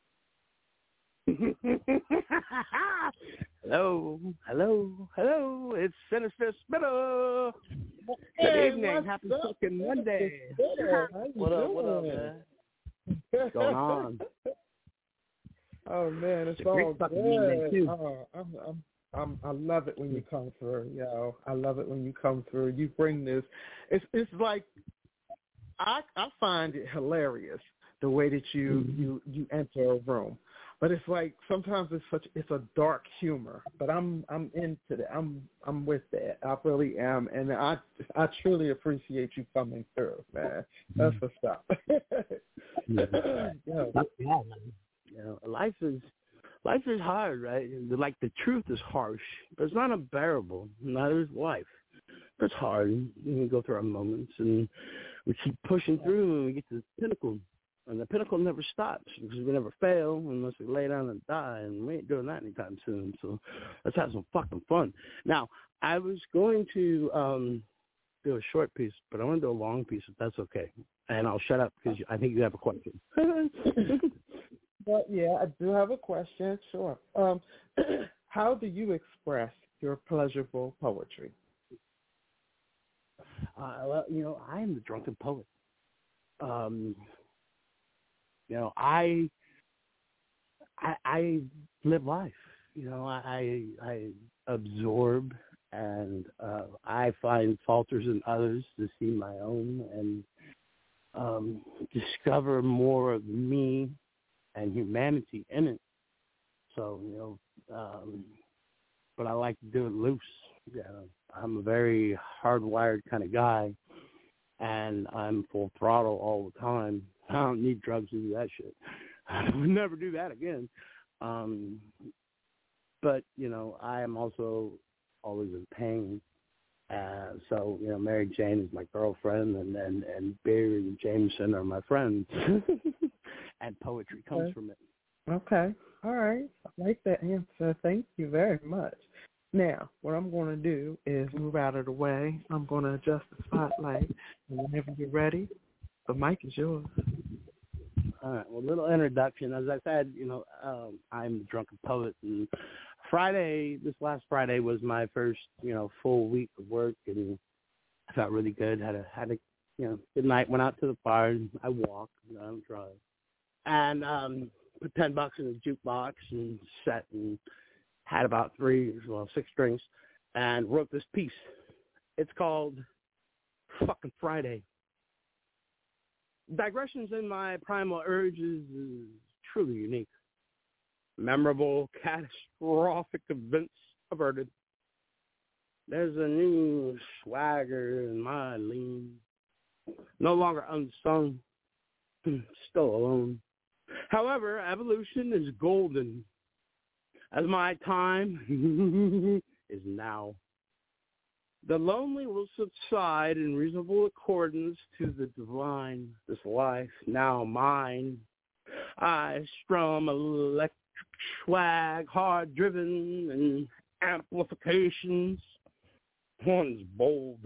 Hello. It's Sinister Spitter. Good evening. Happy fucking Monday. What up, man? What's going on? Oh man, it's all good. I love it when you come through, yo. I love it when you come through. You bring this. It's like I find it hilarious the way that you enter a room, but it's like sometimes it's a dark humor. But I'm into that. I'm with that. I really am, and I truly appreciate you coming through, man. That's what's up. Yeah, man. You know, life is life is hard, right? Like the truth is harsh, but it's not unbearable. Neither is life. It's hard. We go through our moments, and we keep pushing through, and we get to the pinnacle. And the pinnacle never stops because we never fail unless we lay down and die, and we ain't doing that anytime soon. So let's have some fucking fun. Now, I was going to do a short piece, but I want to do a long piece if that's okay. And I'll shut up because I think you have a question. But yeah, I do have a question. Sure. How do you express your pleasurable poetry? Well, I am the drunken poet. I live life. I absorb, and I find falters in others to see my own, and discover more of me and humanity in it. So, but I like to do it loose. I'm a very hardwired kind of guy, and I'm full throttle all the time. I don't need drugs to do that shit. I would never do that again. But, I am also always in pain. So, Mary Jane is my girlfriend, and Barry and Jameson are my friends. And poetry comes from it. Okay. All right. I like that answer. Thank you very much. Now, what I'm going to do is move out of the way. I'm going to adjust the spotlight. And whenever you're ready, the mic is yours. All right. Well, little introduction. As I said, I'm the drunken poet. And this last Friday was my first, full week of work, and I felt really good. Had a good night. Went out to the bar. And I walked. I don't drive. And put $10 in the jukebox and sat and had about 6 drinks, and wrote this piece. It's called Fucking Friday. Digressions in my primal urges is truly unique. Memorable, catastrophic events averted. There's a new swagger in my lean. No longer unsung, still alone. However, evolution is golden, as my time is now. The lonely will subside in reasonable accordance to the divine. This life now mine. I strum electric swag, hard driven and amplifications. One's bold.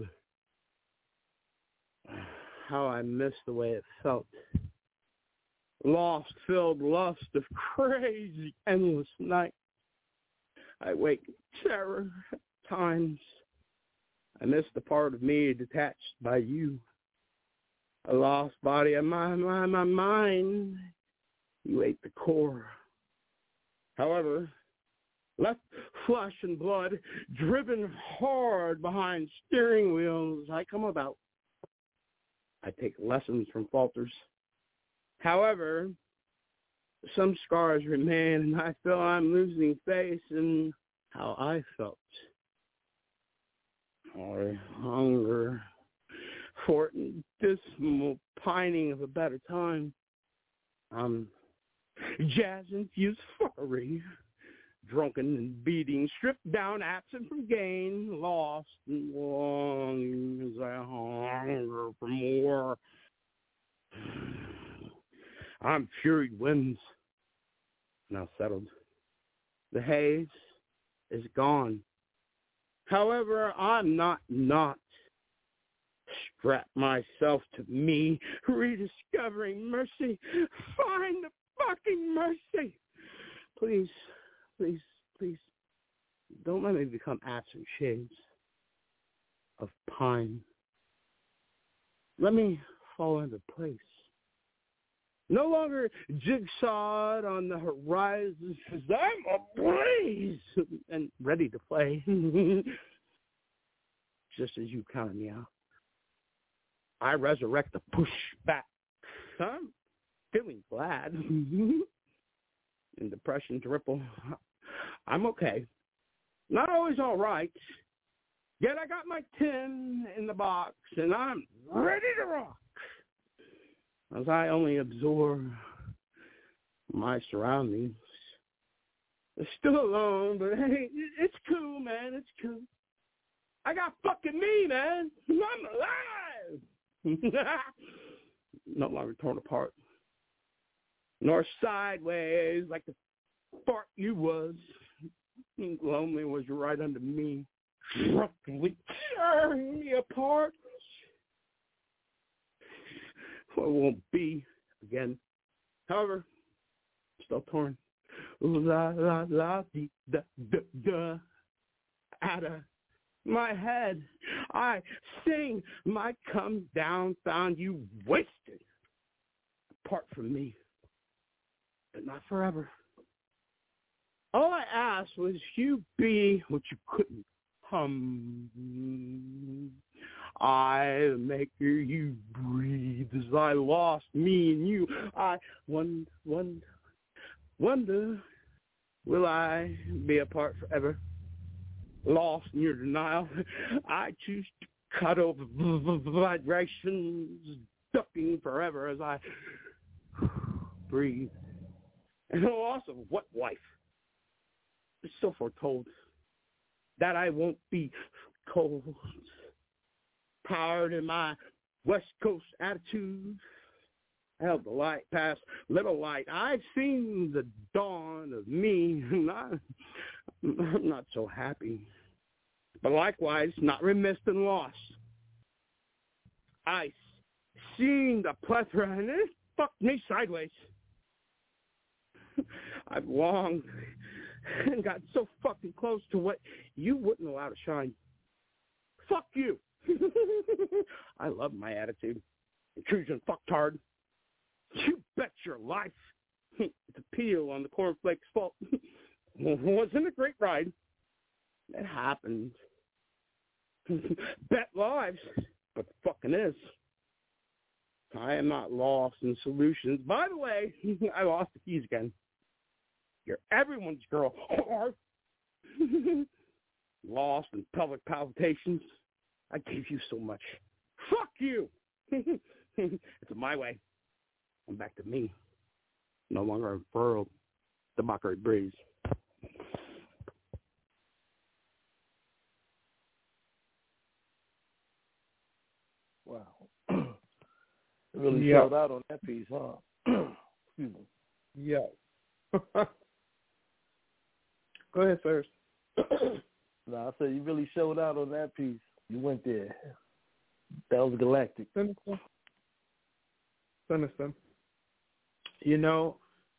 How I miss the way it felt. Lost, filled lust of crazy, endless night. I wake in terror at times. I miss the part of me detached by you. A lost body of my mind. You ate the core. However, left flesh and blood, driven hard behind steering wheels, I come about. I take lessons from falters. However, some scars remain, and I feel I'm losing face in how I felt. Or hunger for dismal pining of a better time. Jazz-infused fuckery, drunken and beating, stripped down, absent from gain, lost and longing as I hunger for more. I'm furied winds, now settled. The haze is gone. However, I'm not. Strap myself to me, rediscovering mercy. Find the fucking mercy. Please, please, please, don't let me become absent shades of pine. Let me fall into place. No longer jigsawed on the horizon, because I'm ablaze and ready to play. Just as you counted me out. I resurrect the pushback. I'm feeling glad. In depression to ripple. I'm okay. Not always all right. Yet I got my 10 in the box, and I'm ready to rock. As I only absorb my surroundings, I'm still alone, but hey, it's cool, man. It's cool. I got fucking me, man. I'm alive. No longer torn apart, nor sideways like the fart you was. Lonely was right under me, drunkenly tearing me apart. Well, it won't be again. However, still torn. La la la dee da da da. Out of my head, I sing my come down, found you wasted. Apart from me, but not forever. All I asked was you be what you couldn't hum. I make you breathe as I lost me and you. I wonder, will I be apart forever? Lost in your denial. I choose to cut over vibrations, ducking forever as I breathe. And the loss of what wife? It's so foretold that I won't be cold. Powered in my West Coast attitude, held the light past little light. I've seen the dawn of me, and I'm not so happy, but likewise not remiss in loss. I seen the plethora, and it fucked me sideways. I've longed and got so fucking close to what you wouldn't allow to shine. Fuck you. I love my attitude. Intrusion fucktard. You bet your life. It's a peel on the cornflake's fault. Wasn't a great ride. It happened. Bet lives, but fucking is. I am not lost in solutions. By the way, I lost the keys again. You're everyone's girl. Lost in public palpitations. I gave you so much. Fuck you. It's my way. I'm back to me. No longer unfurled. The mockery breeze. Wow. Really showed out on that piece, huh? Excuse me. Yeah. Go ahead first. No, I said you really showed out on that piece. You went there. That was galactic. Sinister. You know,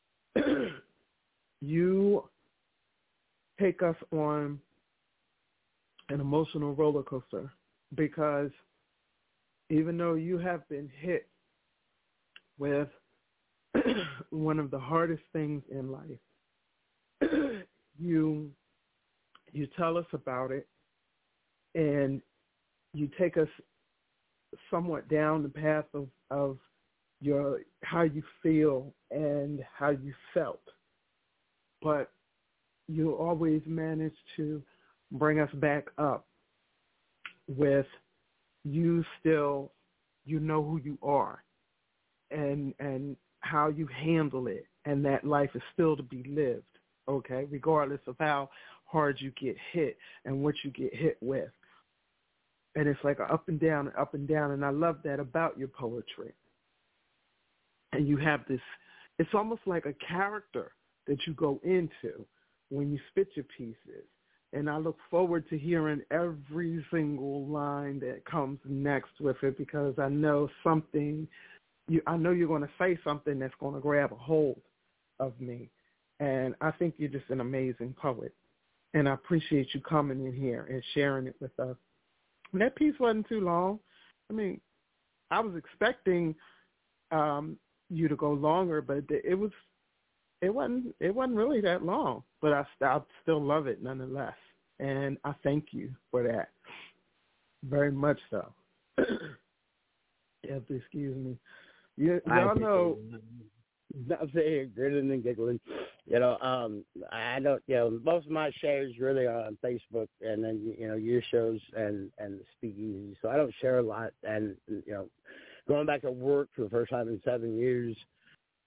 you take us on an emotional roller coaster because even though you have been hit with one of the hardest things in life, you tell us about it and you take us somewhat down the path of your how you feel and how you felt. But you always manage to bring us back up with you still, you know who you are and how you handle it, and that life is still to be lived, okay, regardless of how hard you get hit and what you get hit with. And it's like up and down, and I love that about your poetry. And you have this, it's almost like a character that you go into when you spit your pieces. And I look forward to hearing every single line that comes next with it because I know I know you're going to say something that's going to grab a hold of me. And I think you're just an amazing poet. And I appreciate you coming in here and sharing it with us. And that piece wasn't too long. I mean, I was expecting you to go longer, but it wasn't really that long. But I still love it nonetheless, and I thank you for that very much so. Yeah, excuse me. Y'all know. I'm sitting here grinning and giggling. You know, I don't. You know, most of my shows really are on Facebook, and then your shows and the speakeasy. So I don't share a lot. And going back to work for the first time in 7 years,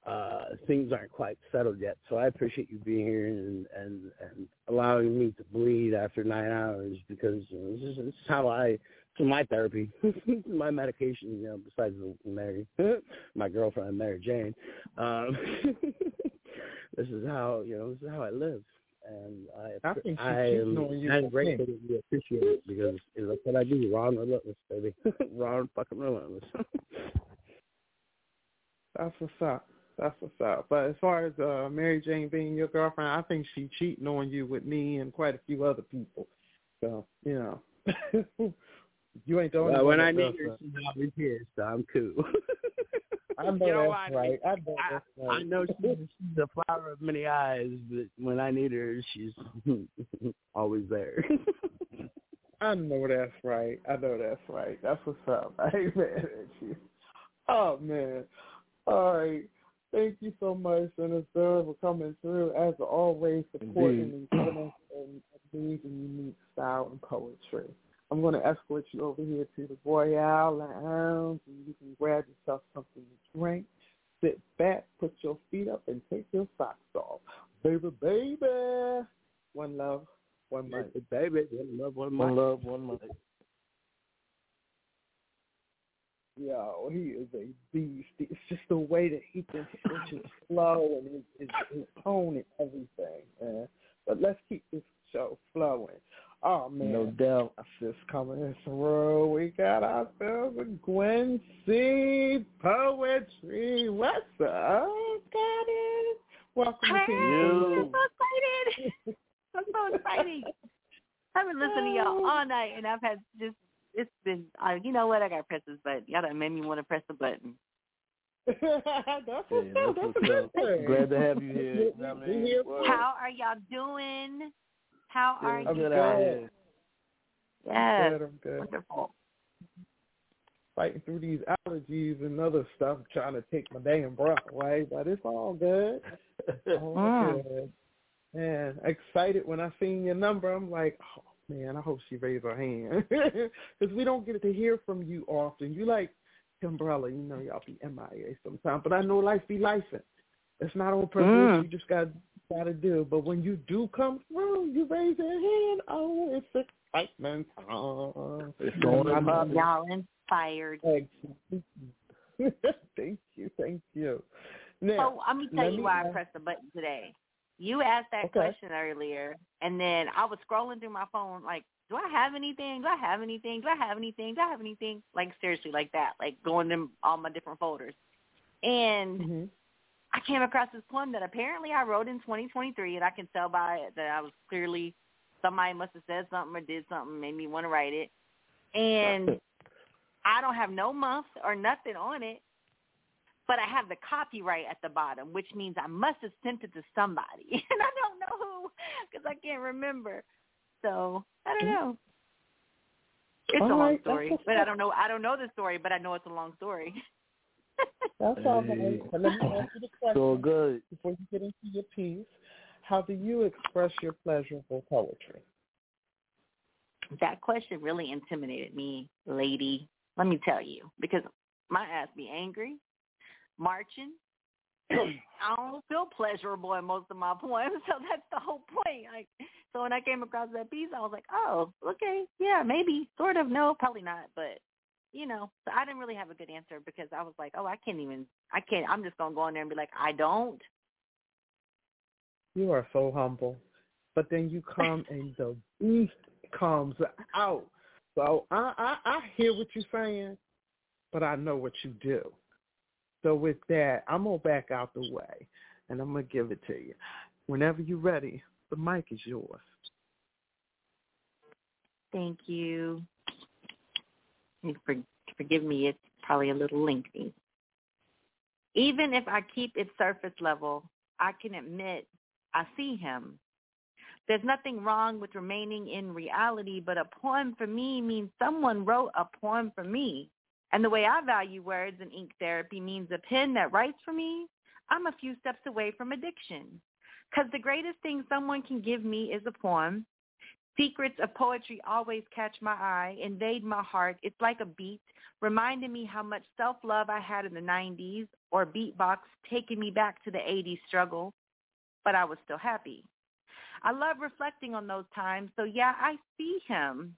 things aren't quite settled yet. So I appreciate you being here and allowing me to bleed after 9 hours, because this is how it's my therapy, my medication, besides Mary, my girlfriend, Mary Jane. This is how I live. And I'm grateful that you appreciate it, because that's what I do. Raw and relentless, baby. Raw and fucking relentless. That's what's up. But as far as Mary Jane being your girlfriend, I think she's cheating on you with me and quite a few other people. So, you ain't the only one. When I need her, she's always here, so I'm cool. I know that's right. I know she's the flower of many eyes, but when I need her, she's always there. I know that's right. That's what's up. I ain't mad at you. Oh, man. All right. Thank you so much, Sinister, for coming through, as always, supporting and giving us an amazing, unique style and poetry. I'm going to escort you over here to the Royale Lounge, and you can grab yourself something to drink, sit back, put your feet up, and take your socks off. Baby, baby. One love, one mic. Baby, one love, one mic. One love, one mic. Yo, he is a beast. It's just the way that he can switch his flow and his tone and everything, man. But let's keep this show flowing. Oh, man. No doubt. That's just coming through. We got ourselves a Gwen C. Poetry. What's up, got it? Welcome to you. I'm so excited. I'm so excited. I've been listening to y'all all night, and I've had just, it's been, you know what, I got to press this button. Y'all done made me want to press the button. That's what's up. That's a good thing. Glad to have you here. How are y'all doing? How are you? Good out here. Yes. I'm good. Wonderful. Fighting through these allergies and other stuff, trying to take my damn breath away, but it's all good. All good. Man, excited when I seen your number. I'm like, oh, man, I hope she raised her hand. Because we don't get to hear from you often. You like Kimbrella, y'all be MIA sometimes. But I know life be lifing. It's not on purpose. You just got to do. But when you do come through, you raise your hand. Oh, it's excitement. It's going to pop. Y'all inspired. Thank you. Now, so let me tell you why I pressed the button today. You asked that question earlier, and then I was scrolling through my phone like, do I have anything? Do I have anything? Do I have anything? Do I have anything? Like, seriously, like that, like going to all my different folders. And I came across this poem that apparently I wrote in 2023, and I can tell by it that I was clearly, somebody must have said something or did something, made me want to write it. And I don't have no month or nothing on it, but I have the copyright at the bottom, which means I must have sent it to somebody. And I don't know who, because I can't remember. So I don't know. It's a long story, but I don't know the story, but I know it's a long story. That's all right. But let me ask you the question. So good. Before you get into your piece, how do you express your pleasure for poetry? That question really intimidated me, lady. Let me tell you, because my ass be angry, marching. I don't feel pleasurable in most of my poems, so that's the whole point. So when I came across that piece, I was like, oh, okay, yeah, maybe, sort of, no, probably not, but, so I didn't really have a good answer because I was like, oh, I can't, I'm just going to go in there and be like, I don't. You are so humble, but then you come and the beast comes out. So I hear what you're saying, but I know what you do. So with that, I'm going to back out the way, and I'm going to give it to you. Whenever you're ready, the mic is yours. Thank you. Forgive me, it's probably a little lengthy. Even if I keep it surface level, I can admit I see him. There's nothing wrong with remaining in reality, but a poem for me means someone wrote a poem for me. And the way I value words and ink therapy means a pen that writes for me, I'm a few steps away from addiction. Because the greatest thing someone can give me is a poem. Secrets of poetry always catch my eye, invade my heart. It's like a beat, reminding me how much self-love I had in the 90s, or beatbox, taking me back to the 80s struggle, but I was still happy. I love reflecting on those times, so yeah, I see him.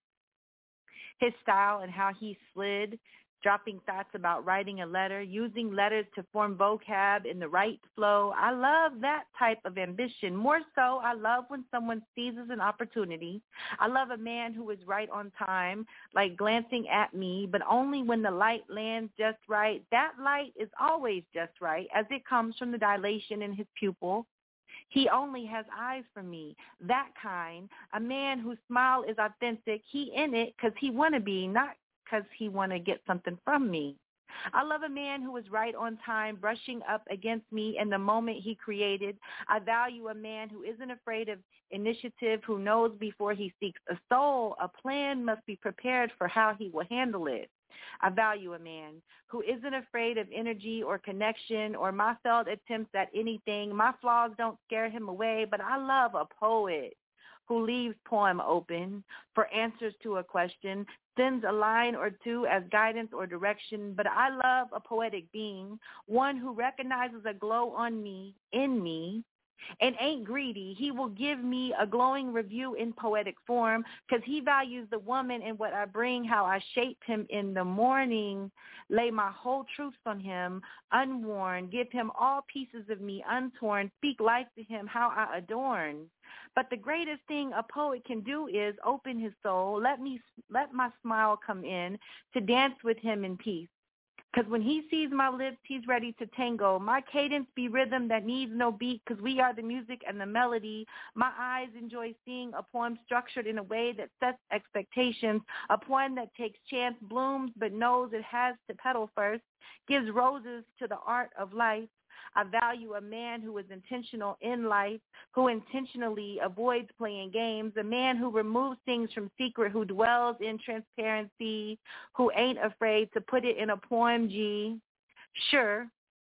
His style and how he slid, dropping thoughts about writing a letter, using letters to form vocab in the right flow. I love that type of ambition. More so, I love when someone seizes an opportunity. I love a man who is right on time, like glancing at me, but only when the light lands just right. That light is always just right, as it comes from the dilation in his pupil. He only has eyes for me, that kind. A man whose smile is authentic. He in it because he want to be, not because he want to get something from me. I love a man who is right on time, brushing up against me in the moment he created. I value a man who isn't afraid of initiative, who knows before he seeks a soul. A plan must be prepared for how he will handle it. I value a man who isn't afraid of energy or connection or my failed attempts at anything. My flaws don't scare him away, but I love a poet who leaves poem open for answers to a question, sends a line or two as guidance or direction. But I love a poetic being, one who recognizes a glow on me, in me, and ain't greedy. He will give me a glowing review in poetic form because he values the woman and what I bring, how I shape him in the morning, lay my whole truths on him, unworn, give him all pieces of me untorn, speak life to him, how I adorn. But the greatest thing a poet can do is open his soul, let my smile come in to dance with him in peace. Because when he sees my lips, he's ready to tango. My cadence be rhythm that needs no beat because we are the music and the melody. My eyes enjoy seeing a poem structured in a way that sets expectations, a poem that takes chance, blooms, but knows it has to petal first, gives roses to the art of life. I value a man who is intentional in life, who intentionally avoids playing games, a man who removes things from secret, who dwells in transparency, who ain't afraid to put it in a poem, G. Sure,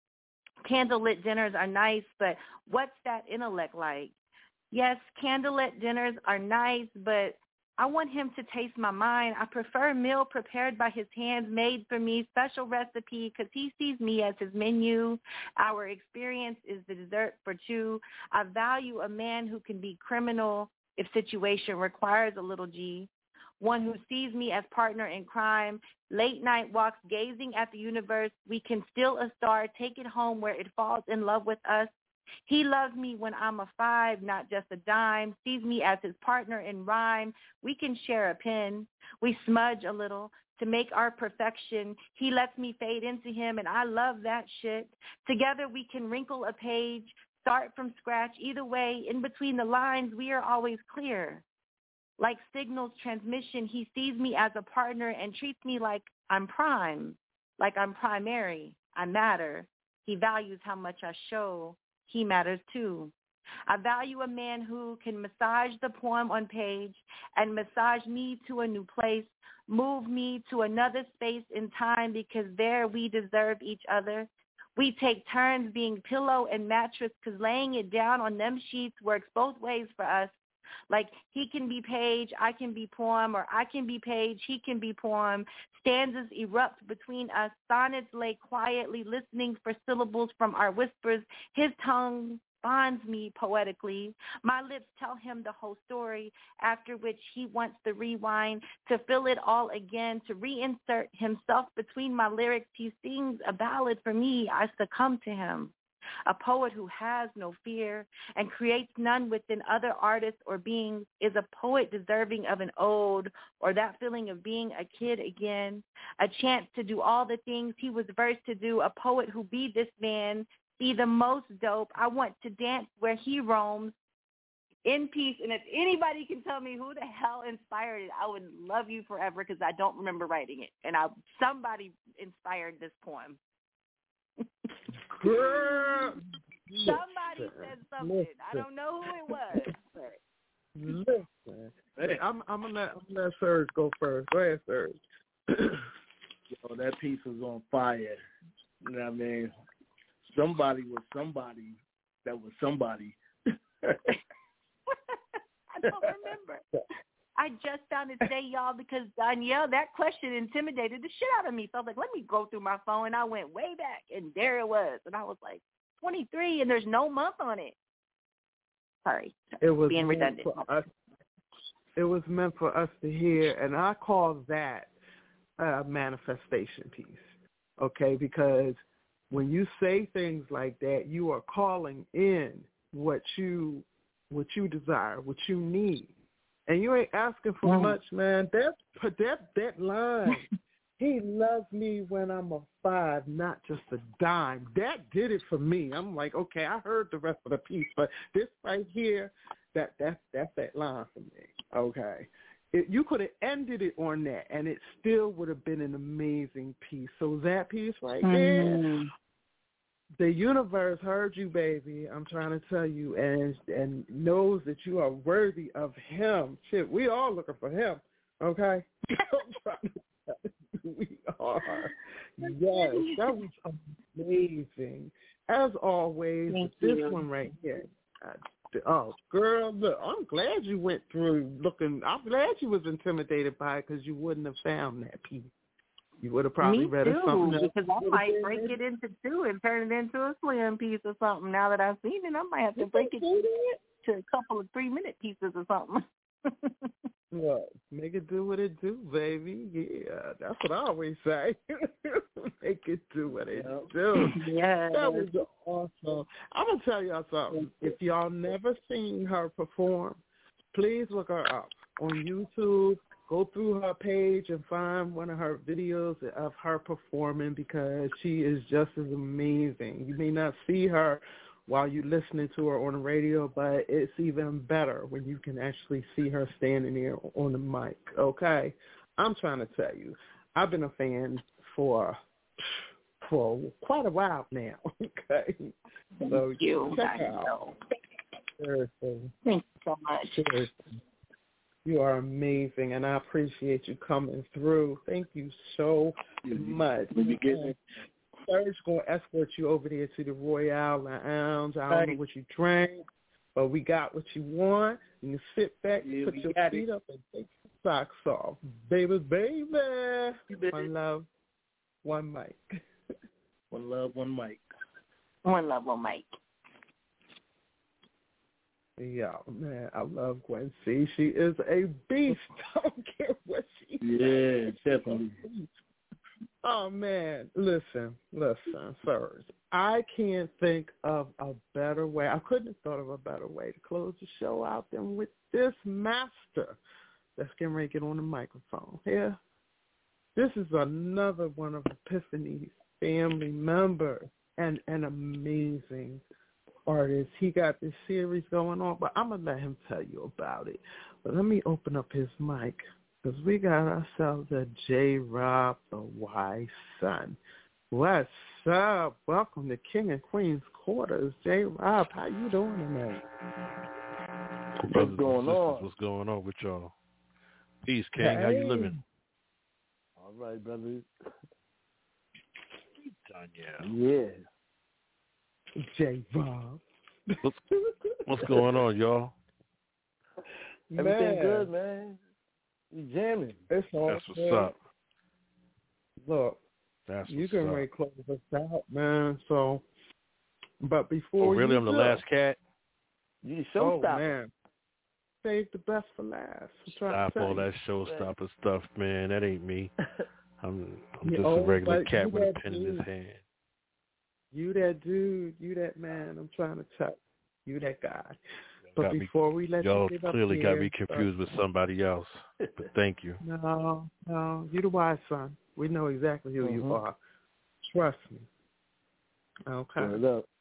candlelit dinners are nice, but what's that intellect like? Yes, candlelit dinners are nice, but I want him to taste my mind. I prefer a meal prepared by his hands, made for me, special recipe, because he sees me as his menu. Our experience is the dessert for two. I value a man who can be criminal if situation requires a little G. One who sees me as partner in crime, late night walks, gazing at the universe. We can steal a star, take it home where it falls in love with us. He loves me when I'm a 5, not just a dime, sees me as his partner in rhyme. We can share a pen. We smudge a little to make our perfection. He lets me fade into him, and I love that shit. Together we can wrinkle a page, start from scratch. Either way, in between the lines, we are always clear. Like signals transmission, he sees me as a partner and treats me like I'm prime, like I'm primary. I matter. He values how much I show. He matters too. I value a man who can massage the poem on page and massage me to a new place, move me to another space in time because there we deserve each other. We take turns being pillow and mattress because laying it down on them sheets works both ways for us. Like he can be page, I can be poem, or I can be page, he can be poem. Stanzas erupt between us. Sonnets lay quietly listening for syllables from our whispers. His tongue bonds me poetically. My lips tell him the whole story, after which he wants the rewind to fill it all again, to reinsert himself between my lyrics. He sings a ballad for me. I succumb to him. A poet who has no fear and creates none within other artists or beings is a poet deserving of an ode or that feeling of being a kid again, a chance to do all the things he was versed to do, a poet who be this man, be the most dope. I want to dance where he roams in peace. And if anybody can tell me who the hell inspired it, I would love you forever because I don't remember writing it. And somebody inspired this poem. Girl. Somebody said something. I don't know who it was. But. Listen. Hey, I'm gonna let Serge go first. Go ahead, Serge. Yo, that piece was on fire. You know what I mean? Somebody was somebody that was somebody. I don't remember. I just found it today, y'all, because Danielle, that question intimidated the shit out of me. So I was like, let me go through my phone. And I went way back, and there it was. And I was like, 23, and there's no month on it. Sorry. It was being redundant. It was meant for us to hear, and I call that a manifestation piece, okay? Because when you say things like that, you are calling in what you desire, what you need. And you ain't asking for much, man. That line, he loves me when I'm a 5, not just a dime. That did it for me. I'm like, okay, I heard the rest of the piece, but this right here, that's that line for me. Okay. You could have ended it on that, and it still would have been an amazing piece. So that piece right there, the universe heard you, baby. I'm trying to tell you, and knows that you are worthy of him. Shit, we all looking for him, okay? We are. Yes, that was amazing. As always, this one right here. Oh, girl, look, I'm glad you went through looking. I'm glad you was intimidated by it because you wouldn't have found that piece. You would have probably read something else. Because I might break it into 2 and turn it into a slim piece or something. Now that I've seen it, I might have to break it to a couple of 3-minute pieces or something. Well, make it do what it do, baby. Yeah, that's what I always say. Make it do what it do. Yeah, that was awesome. I'm gonna tell y'all something. If y'all never seen her perform, please look her up on YouTube. Go through her page and find one of her videos of her performing because she is just as amazing. You may not see her while you're listening to her on the radio, but it's even better when you can actually see her standing there on the mic, okay? I'm trying to tell you, I've been a fan for quite a while now, okay? So check her out. Seriously. Thank you so much. Seriously. You are amazing, and I appreciate you coming through. Thank you so much. Serge going to escort you over there to the Royale Lounge. I don't know what you drank, but we got what you want. You can sit back, put your feet up, and take your socks off. Baby. One love, one mic. One love, one mic. One love, one mic. Yeah, man, I love Gwen C. She is a beast. I don't care what she says. Definitely. Oh, man, listen, Serge. I can't think of a better way. I couldn't have thought of a better way to close the show out than with this master that's getting ready to get on the microphone. Yeah, this is another one of Epiphany's family members and an amazing artist. He got this series going on, but I'm going to let him tell you about it. But let me open up his mic because we got ourselves a J-Rob, the wise son. What's up? Welcome to King and Queen's Quarters. J-Rob, how you doing tonight? What's going on? What's going on with y'all? Peace, King. Hey. How you living? All right, brother. Yeah. J-Rob. What's going on, y'all? Everything good, man. You jamming. It's all That's what's up. Look, you can really close us out, man. So, but before really, you I'm the last cat? You showstopper. Man. Save the best for last. Stop all that showstopper stuff, man. That ain't me. I'm just a regular cat with a pen in his hand. You that dude, you that man, I'm trying to tell you, you that guy. But before we let y'all you get clearly up got here, me confused with somebody else. But thank you. No, you the wise son. We know exactly who you are. Trust me. Okay.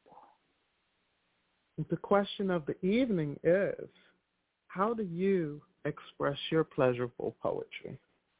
The question of the evening is, how do you express your pleasurable poetry?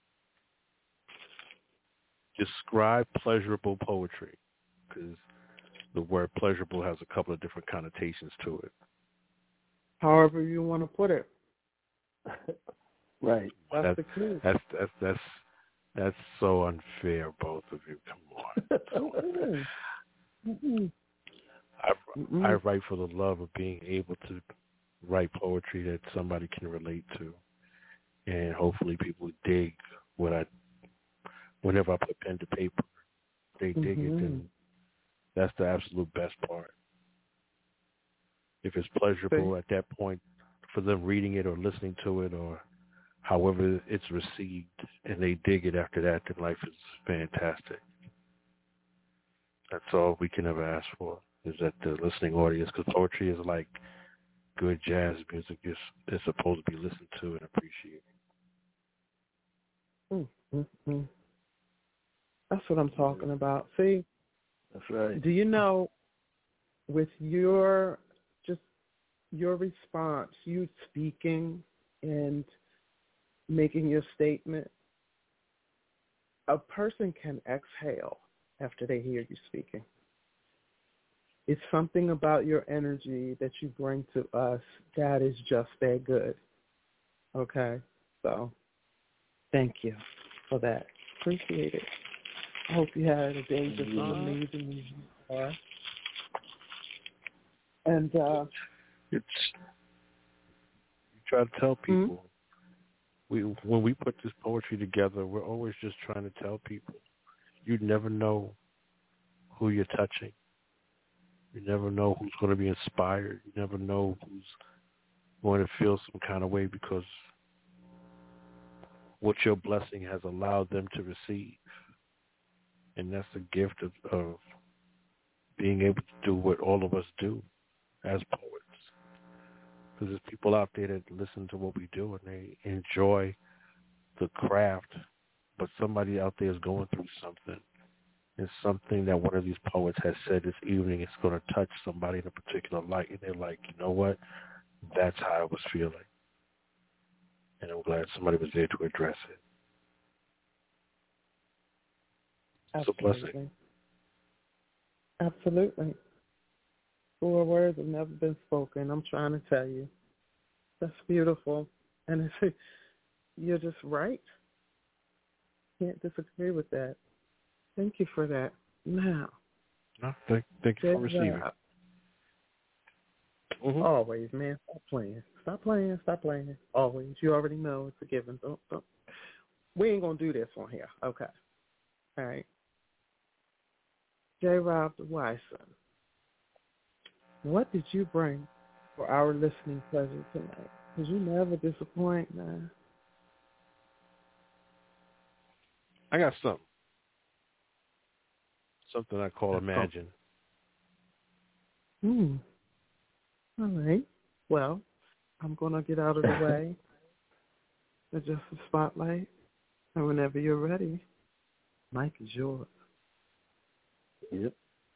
Describe pleasurable poetry, because the word pleasurable has a couple of different connotations to it. However you want to put it. Right. That's the key. That's so unfair, both of you. Come on. I write for the love of being able to write poetry that somebody can relate to. and hopefully people dig whenever I put pen to paper, they dig it, and that's the absolute best part. If it's pleasurable at that point for them reading it or listening to it or however it's received, and they dig it after that, then life is fantastic. That's all we can ever ask for, is that the listening audience, because poetry is like good jazz music. It's supposed to be listened to and appreciated. That's what I'm talking about. See? That's right. Do you know, with your response, you speaking and making your statement, a person can exhale after they hear you speaking. It's something about your energy that you bring to us that is just that good. Okay? So, thank you for that. Appreciate it. I hope you had a day just amazing as you are. And you try to tell people, when we put this poetry together, we're always just trying to tell people, you never know who you're touching. You never know who's going to be inspired. You never know who's going to feel some kind of way because what your blessing has allowed them to receive. And that's the gift of being able to do what all of us do as poets. Because there's people out there that listen to what we do and they enjoy the craft, but somebody out there is going through something. It's something that one of these poets has said this evening is going to touch somebody in a particular light, and they're like, you know what? That's how I was feeling. And I'm glad somebody was there to address it. It's a blessing. Absolutely. 4 words have never been spoken. I'm trying to tell you. That's beautiful. And you're just right. Can't disagree with that. Thank you for that. Now. No, thank you for receiving. Always, man. Stop playing. Always. You already know it's a given. Don't. We ain't going to do this one here. Okay. All right. J. Rob the Wise Son, what did you bring for our listening pleasure tonight? Because you never disappoint, man. I got something. Something I call Imagine. All right. Well, I'm going to get out of the way, adjust the spotlight, and whenever you're ready, mic is yours. Yep.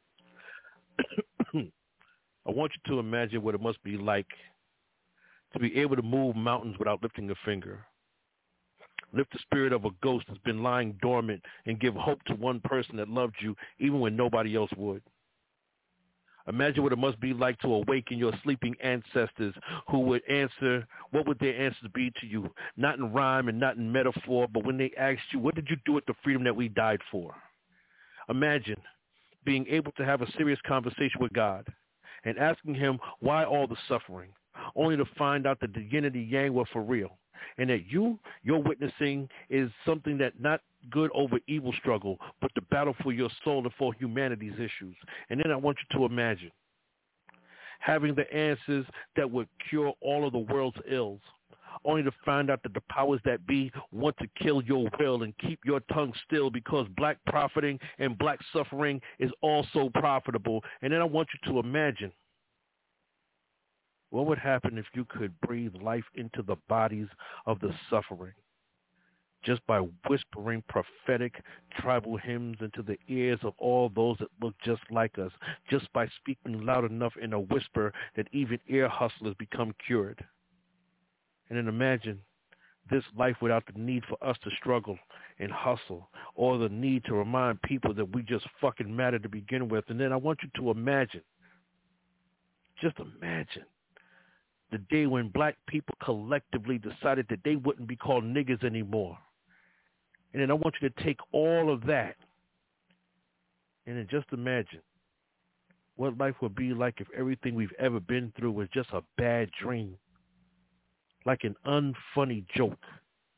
I want you to imagine what it must be like to be able to move mountains without lifting a finger. Lift the spirit of a ghost that's been lying dormant and give hope to one person that loved you even when nobody else would. Imagine what it must be like to awaken your sleeping ancestors who would answer, what would their answers be to you? Not in rhyme and not in metaphor, but when they asked you, what did you do with the freedom that we died for? Imagine being able to have a serious conversation with God and asking him why all the suffering, only to find out that the yin and the yang were for real, and that you're witnessing is something that not good over evil struggle, but the battle for your soul and for humanity's issues. And then I want you to imagine having the answers that would cure all of the world's ills, only to find out that the powers that be want to kill your will and keep your tongue still because black profiting and black suffering is also profitable. And then I want you to imagine what would happen if you could breathe life into the bodies of the suffering just by whispering prophetic tribal hymns into the ears of all those that look just like us, just by speaking loud enough in a whisper that even ear hustlers become cured. And then imagine this life without the need for us to struggle and hustle or the need to remind people that we just fucking matter to begin with. And then I want you to imagine, just imagine, the day when black people collectively decided that they wouldn't be called niggas anymore. And then I want you to take all of that and then just imagine what life would be like if everything we've ever been through was just a bad dream, like an unfunny joke,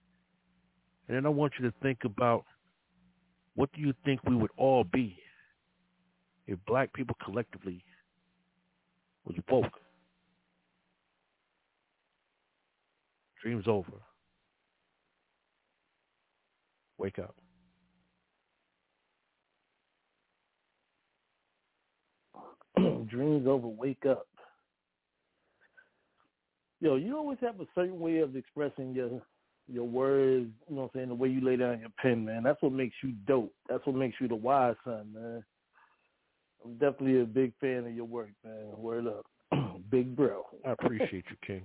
And then I want you to think about, what do you think we would all be if black people collectively was woke? Dream's over. Wake up. Dreams over, wake up. Yo, you always have a certain way of expressing your words, you know what I'm saying, the way you lay down your pen, man. That's what makes you dope. That's what makes you the wise son, man. I'm definitely a big fan of your work, man. Word up. Big bro. I appreciate you, King.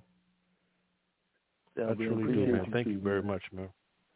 I truly do, man. Thank you very much, man.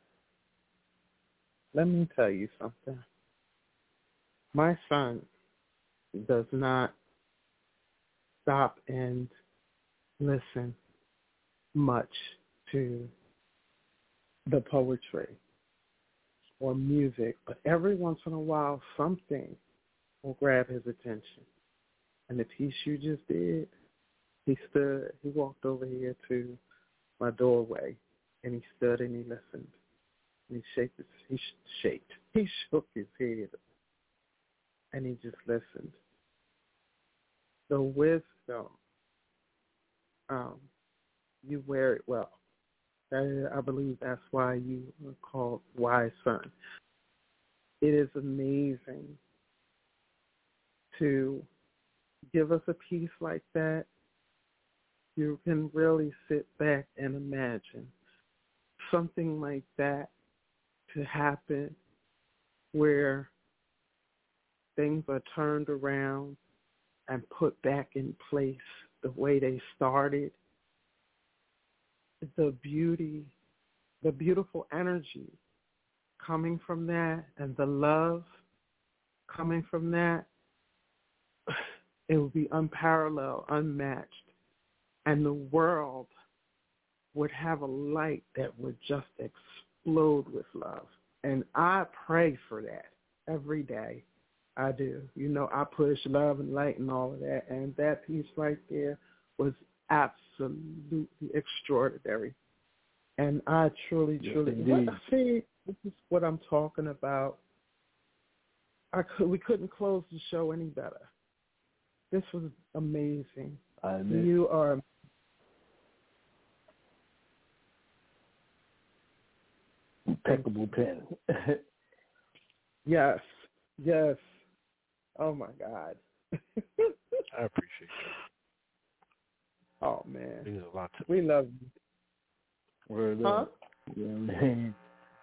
Let me tell you something. My son does not stop and listen much to the poetry or music, but every once in a while something will grab his attention. And the piece you just did, he walked over here to my doorway and he stood and he listened. And he shook his head and he just listened. The wisdom, you wear it well. I believe that's why you are called Wise Son. It is amazing to give us a piece like that. You can really sit back and imagine something like that to happen where things are turned around and put back in place the way they started. The beauty, the beautiful energy coming from that and the love coming from that, it would be unparalleled, unmatched. And the world would have a light that would just explode with love. And I pray for that every day. I do. You know, I push love and light and all of that. And that piece right there was absolutely extraordinary. And I truly, see, this is what I'm talking about. We couldn't close the show any better. This was amazing. You are impeccable pen. Yes. Oh my God. I appreciate you. Oh man, it means a lot to me. We love you. Word up. Yeah, man.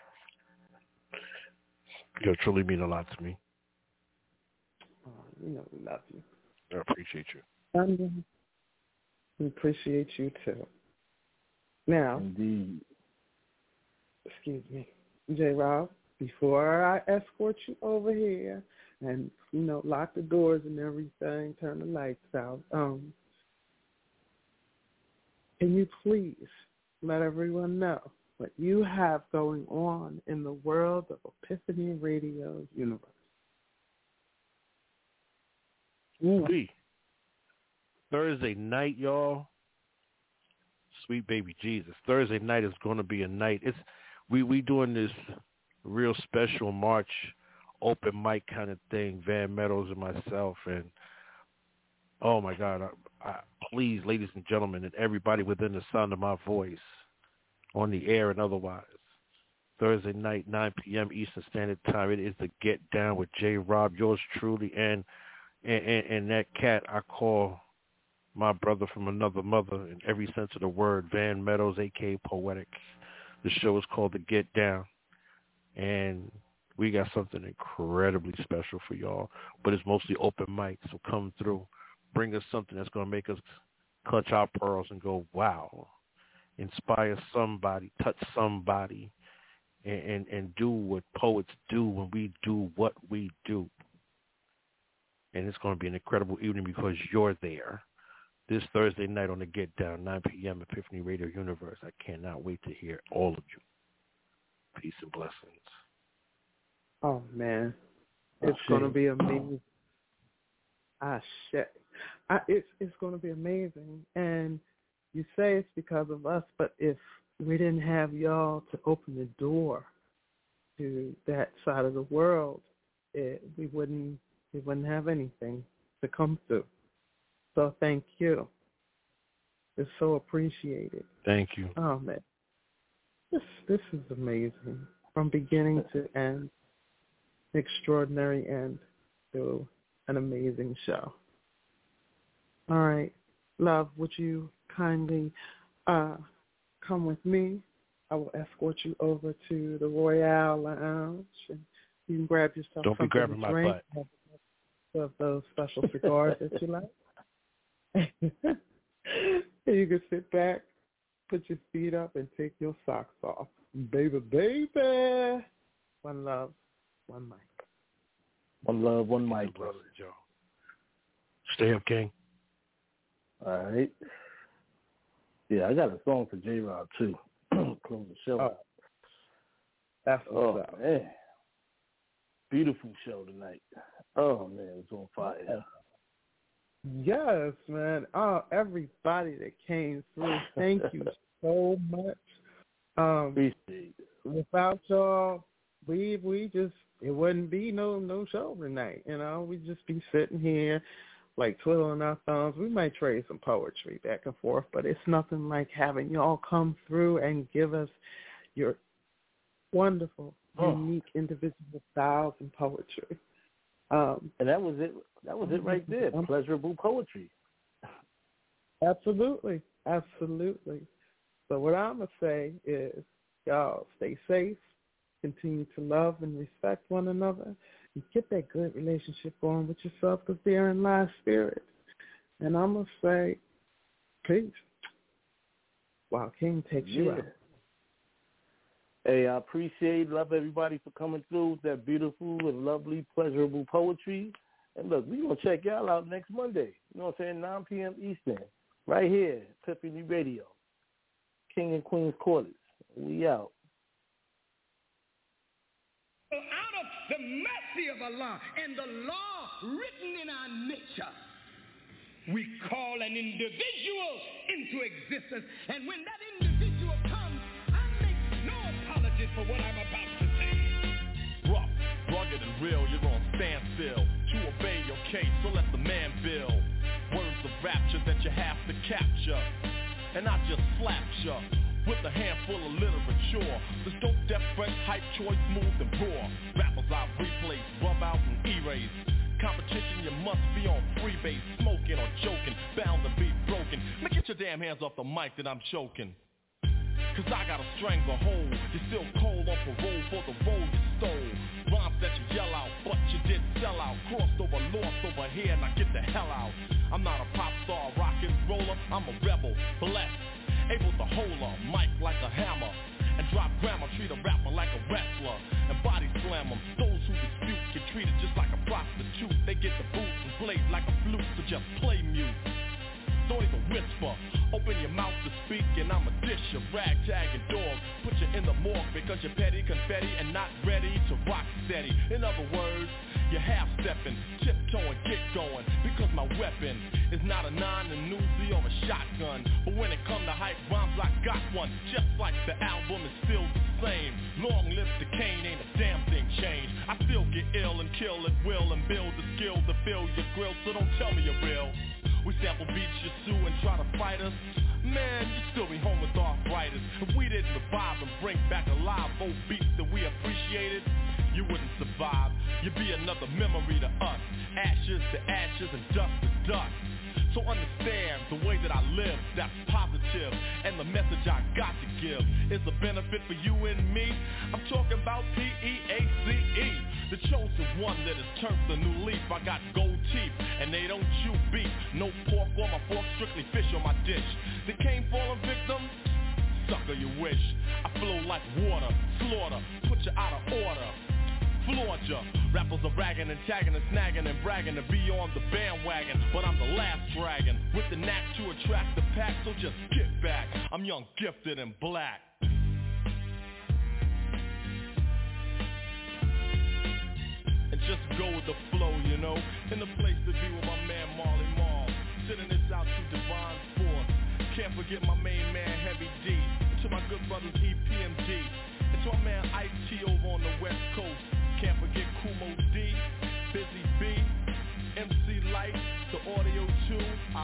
You truly mean a lot to me. Oh, you know we love you. I appreciate you. We appreciate you too. Now, indeed. Excuse me, J-Rob, before I escort you over here and, you know, lock the doors and everything, turn the lights out, can you please let everyone know what you have going on in the world of Epiphany Radio Universe? Ooh-wee. Thursday night, y'all. Sweet baby Jesus. Thursday night is going to be a night. We doing this real special March open mic kind of thing, Van Meadows and myself. And, oh, my God, I please, ladies and gentlemen, and everybody within the sound of my voice, on the air and otherwise, Thursday night, 9 p.m. Eastern Standard Time. It is the Get Down with J-Rob, yours truly, and that cat I call my brother from another mother in every sense of the word, Van Meadows, a.k.a. Poetic. The show is called The Get Down, and we got something incredibly special for y'all, but it's mostly open mic, so come through. Bring us something that's going to make us clutch our pearls and go, wow, inspire somebody, touch somebody, and do what poets do when we do what we do. And it's going to be an incredible evening because you're there. This Thursday night on the Get Down, 9 p.m. Epiphany Radio Universe. I cannot wait to hear all of you. Peace and blessings. Oh, man. It's going to be amazing. It's going to be amazing. And you say it's because of us, but if we didn't have y'all to open the door to that side of the world, we wouldn't have anything to come through. So thank you. It's so appreciated. Thank you. Oh man, this is amazing from beginning to end. Extraordinary end to an amazing show. All right, love, would you kindly come with me? I will escort you over to the Royale Lounge, and you can grab yourself Don't be something grabbing to my drink. butt. Of those special cigars that you like. You can sit back, put your feet up, and take your socks off. Baby, baby. One love, one mic. One love, one mic. Stay up, King. All right. Yeah, I got a song for J-Rob, too. Close the show out. That's what's up. Man. Beautiful show tonight. Oh, man, it's on fire. Yes, man. Oh, everybody that came through, thank you so much. Appreciate it. Without y'all, we just, it wouldn't be no show tonight. You know, we'd just be sitting here like twiddling our thumbs. We might trade some poetry back and forth, but it's nothing like having y'all come through and give us your wonderful, unique, individual styles and poetry. And that was it. That was it right there. Pleasurable poetry. Absolutely. Absolutely. So what I'm going to say is, y'all stay safe, continue to love and respect one another, and get that good relationship going with yourself, because therein lies spirit. And I'm going to say, peace, while King takes you out. Hey, I appreciate, love everybody for coming through with that beautiful and lovely, pleasurable poetry. And look, we're going to check y'all out next Monday. You know what I'm saying? 9 p.m. Eastern. Right here, Tiffany Radio. King and Queen's Quarters. We out. Out of the mercy of Allah and the law written in our nature, we call an individual into existence. And when that individual comes, I make no apology for what I'm about to say. Rough, rugged and real, you're on standstill to obey your case, so let the man build. Words of rapture that you have to capture, and I just slapped ya with a handful of literature. This dope, deaf, fresh, hype, choice, smooth and raw. Rappers I replace, rub out and erase. Competition, you must be on freebase, smoking or joking, bound to be broken. Man, get your damn hands off the mic that I'm choking. Cause I got a stranglehold. You're still cold on parole for the role you stole. Rhymes that you yell out, but you did sell out. Crossed over, lost over here, now get the hell out. I'm not a pop star, rock and roller, I'm a rebel, blessed, able to hold a mic like a hammer, and drop grammar, treat a rapper like a wrestler, and body slam them. Those who dispute get treated just like a prostitute. They get the boots and played like a flute, so just play mute. Don't even whisper, open your mouth to speak, and I'ma dish your ragtag and dog. Put you in the morgue because you're petty, confetti, and not ready to rock steady. In other words, you're half-stepping, tiptoeing, get going, because my weapon is not a 9, a Uzi, or a shotgun. But when it come to hype rhymes, I got one, just like the album is still the same. Long live the Kane, ain't a damn thing changed. I still get ill and kill at will and build the skill to fill your grill, so don't tell me you're real. We sample beats you sue and try to fight us. Man, you still be home with arthritis. If we didn't revive and bring back alive old beats that we appreciated, you wouldn't survive. You'd be another memory to us. Ashes to ashes and dust to dust. So understand the way that I live, that's positive. And the message I got to give is a benefit for you and me. I'm talking about P-E-A-C-E, the chosen one that has turned the new leaf. I got gold teeth and they don't chew beef. No pork on my fork, strictly fish on my dish. The cane fallen victim, sucker you wish. I flow like water, slaughter, put you out of order. Floored ya. Rappers are ragging and tagging and snagging and bragging to be on the bandwagon, but I'm the last dragon with the knack to attract the pack, so just get back. I'm young, gifted, and black. And just go with the flow, you know. In the place to be with my man Marley Marl. Sending this out to Divine Force. Can't forget my main man Heavy D. And to my good brothers EPMD. And to my man Ice-T over on the West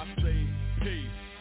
I say peace.